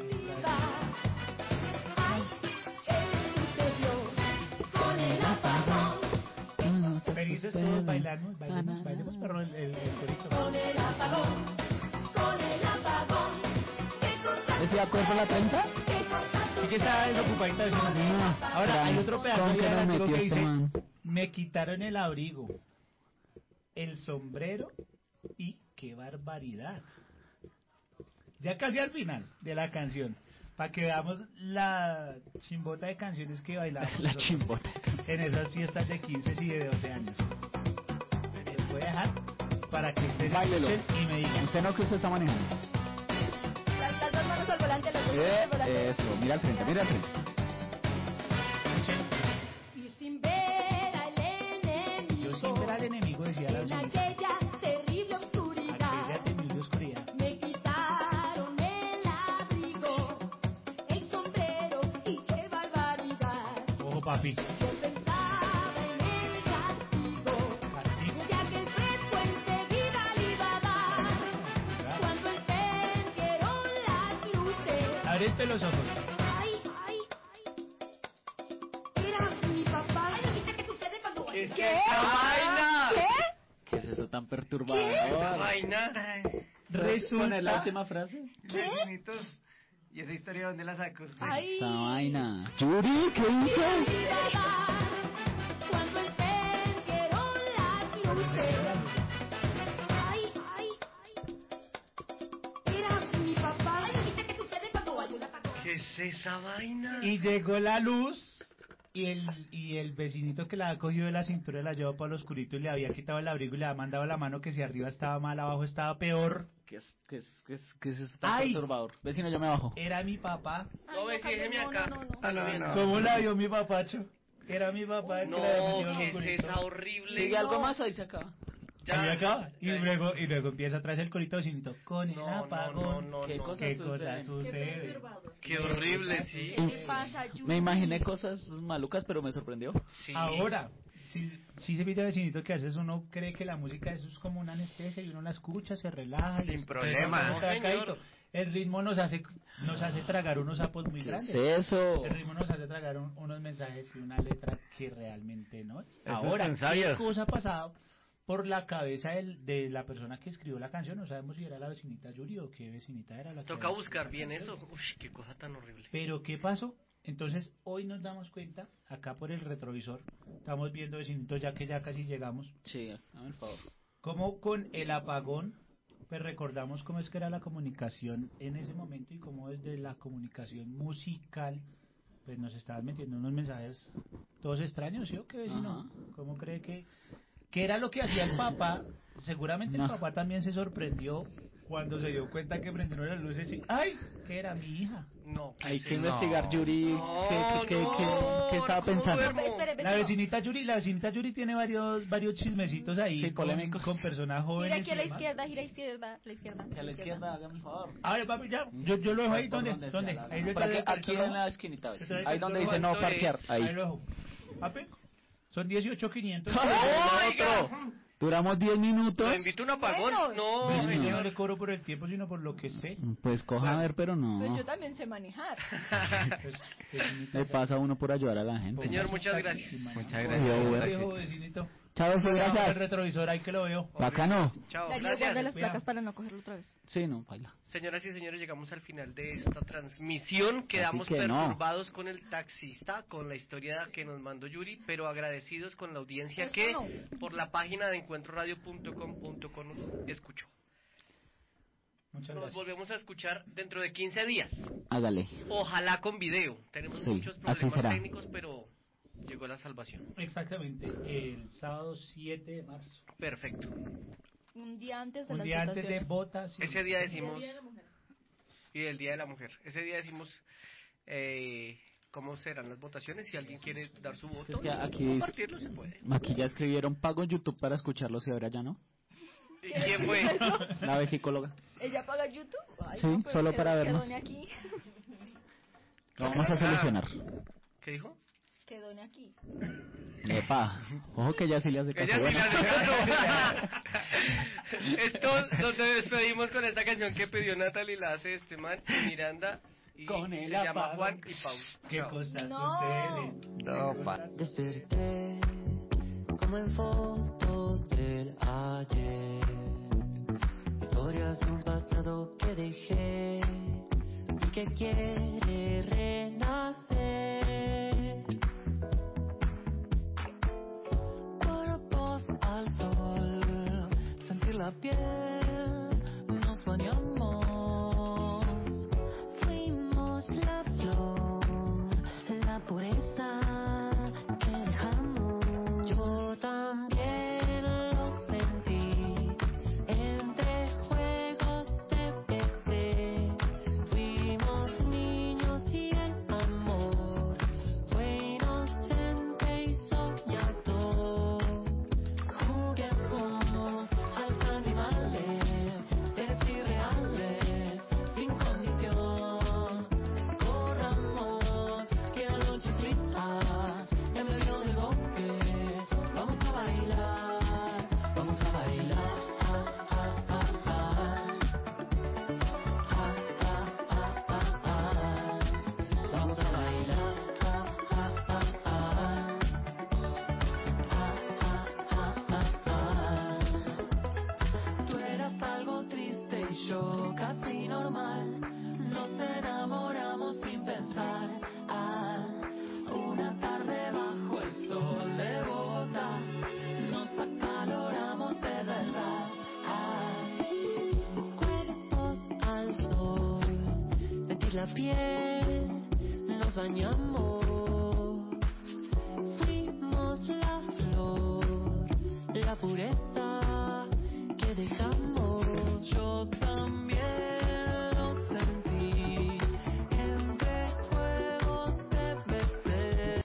Ay, ¿qué sucedió con el apagón? No se Felices sucede. todos bailamos, bailemos, bailemos, perro, el, el, el corito. Con el apagón, con el apagón. ¿Qué cosas ¿Ese acuerdo por la treinta? qué cosas Sí que está desocupadita diciendo. No, Ahora hay otro pedazo ¿con ahí qué del nos artículo metió que este dice, man? me quitaron el abrigo, el sombrero y qué barbaridad. Ya casi al final de la canción, para que veamos la chimbota de canciones que bailábamos La nosotros chimbota. en esas fiestas de quince y de doce años. Les voy a dejar para que ustedes Báilelo. escuchen y me digan. Usted no que usted está manejando. Las, las dos manos al volante, las dos manos Eh, al volante. eso, mira al frente, mira al frente. y sin ver al enemigo. Yo sin ver al enemigo decía la En solista. aquella terrible oscuridad. Aquella temible oscuridad. Me quitaron papi. Yo pensaba en el castigo, ya que el fresco enseguida le iba a dar. Cuando encendieron las luces. Abrete los ojos. Ay, ay, ay. Era mi papá. Ay, ¿viste qué sucede cuando ¿Qué es ¿Qué? esa vaina? ¿Qué? ¿Qué es eso tan perturbador? ¿Esa vaina? ¿Puedes poner la última frase? ¿Qué? Vecinitos. ¿Y esa historia dónde la sacó usted? Ay. Esta vaina. Yuri, ¿qué dices? Cuando encendieron las luces. Ay, ay, ay. Era mi papá. Ay, ¿viste qué sucede cuando hay un apagón? ¿Qué es esa vaina? Y llegó la luz y el y el vecinito que la había cogido de la cintura la llevó para el oscurito y le había quitado el abrigo y le había mandado la mano que si arriba estaba mal, abajo estaba peor. ¿Qué es, qué es, qué es, qué es eso tan Ay. perturbador? Vecino, yo me bajo. Era mi papá. No, ve, déjeme acá. Ah, no, no. ¿Cómo la vio mi papacho? Era mi papá el que la había metido No, al ¿qué es oscurito. esa horrible? Sigue algo más, ahí se acaba. Ya. Ahí acaba. Y luego, y luego empieza atrás el corito vecinito. Con el No, no, apagón. no, no, ¿Qué no. cosas ¿Qué cosa suceden? sucede? Qué horrible, sí. ¿Qué le pasa, Yuri? Me imaginé cosas malucas, pero me sorprendió. Sí. Ahora, si, si se pide vecinito que haces, uno cree que la música eso es como una anestesia y uno la escucha, se relaja. y Sin se- problema. se- No, se- señor. El ritmo nos hace nos hace tragar unos sapos muy ¿Qué grandes. es eso? El ritmo nos hace tragar un- unos mensajes y una letra que realmente no es. Esos Ahora, ¿qué ensayos. cosa ha pasado por la cabeza del- de la persona que escribió la canción? No sabemos si era la vecinita Yuri o qué vecinita era la que Toca había buscar escrito bien la eso. canción. Uy, qué cosa tan horrible. Pero ¿qué pasó? Entonces hoy nos damos cuenta, acá por el retrovisor, estamos viendo vecinitos ya que ya casi llegamos, Sí, dame el favor. cómo con el apagón, pues recordamos cómo es que era la comunicación en ese momento y cómo desde la comunicación musical, pues nos estaban metiendo unos mensajes todos extraños, ¿sí o qué vecino? Ajá. ¿Cómo cree que, que era lo que hacía el papá? Seguramente No. el papá también se sorprendió cuando se dio cuenta que prendieron las luces y ¡ay! Que era mi hija. No, ¿qué Hay es que eso? investigar, Yuri, No, qué, qué, qué, no, qué- qué estaba pensando. duermo. Espere, espere, La vecino. vecinita Yuri, la vecinita Yuri tiene varios varios chismecitos ahí Sí, con, polémicos. con personas Gira jóvenes. aquí a y la demás. izquierda, gira a la izquierda, a la izquierda. A la izquierda, hágame el favor. A ver, papi, ya, yo, yo lo dejo ahí, Por ¿dónde? donde sea, ¿Dónde? la- Ahí Por detrás aquí, del aquí teléfono. en la esquinita, ¿ves? Detrás del Ahí donde teléfono. dice no ¿Cuánto parquear, es? Ahí ahí. lo dejo. Papi, son dieciocho quinientos. ¡Otro! Duramos diez minutos. ¿Lo invito a un apagón? Bueno. No, Pues, Bueno. yo no señor. le cobro por el tiempo, sino por lo que sé. Pues coja a ver, pero no. Pues yo también sé manejar. Pues, vecinita, Le pasa a uno por ayudar a la gente. Señor, muchas gracias. Muchas Yo, gracias. Uber. Viejo vecinito. Chao, sí, El gracias. retrovisor, ahí que lo veo. Bacano. Chao, Darío, guarda gracias. las Cuidado. placas para no cogerlo otra vez. Sí, no, baila. Señoras y señores, llegamos al final de esta transmisión. Quedamos que no. perturbados con el taxista, con la historia que nos mandó Yuri, pero agradecidos con la audiencia Eso que no. por la página de encuentro radio punto com punto co nos escuchó. Muchas Nos gracias. volvemos a escuchar dentro de quince días. Hágale. Ojalá con video. Tenemos Sí, muchos así problemas será. técnicos, pero llegó la salvación. Exactamente, el sábado siete de marzo. Perfecto. Un día antes de Un las día antes de votaciones. votación. Ese día Y el decimos... Día de la Mujer. Y el Día de la Mujer. Ese día decimos eh, cómo serán las votaciones. Si alguien quiere dar su voto, Es que aquí, compartirlo se puede. aquí ya escribieron pago en YouTube para escucharlos y ahora ya no. ¿Y quién fue? La vesicóloga. ¿Ella paga YouTube? Ay, Sí, no, pero solo que- para que vernos. done aquí. Lo vamos a solucionar. ¿Qué dijo? Que done aquí. Epa, ojo que ya sí le hace caso. Ella sí Bueno. le hace caso. Esto nos despedimos con esta canción que pidió Natalie, la hace este man, y Miranda, y Con se el llama apagón. Juan y Pau. ¿Qué Chao. cosas No. suceden? No, pa. Desperté como en fotos del ayer, historias de un pasado que dejé y que quiere renacer. Cuerpos al sol, sentir la piel, nos bañamos, fuimos la flor, la pureza que dejamos. Yo también lo sentí, entre juegos te besé, fuimos niños y el amor fue inocente y soñador. Juguemos a los animales, yo casi normal. Nos enamoramos sin pensar. Ah, una tarde bajo el sol de Bogotá. Nos acaloramos de verdad. Ah, cuerpos al sol, sentir la piel, nos bañamos. Fuimos la flor, la pureza que dejamos.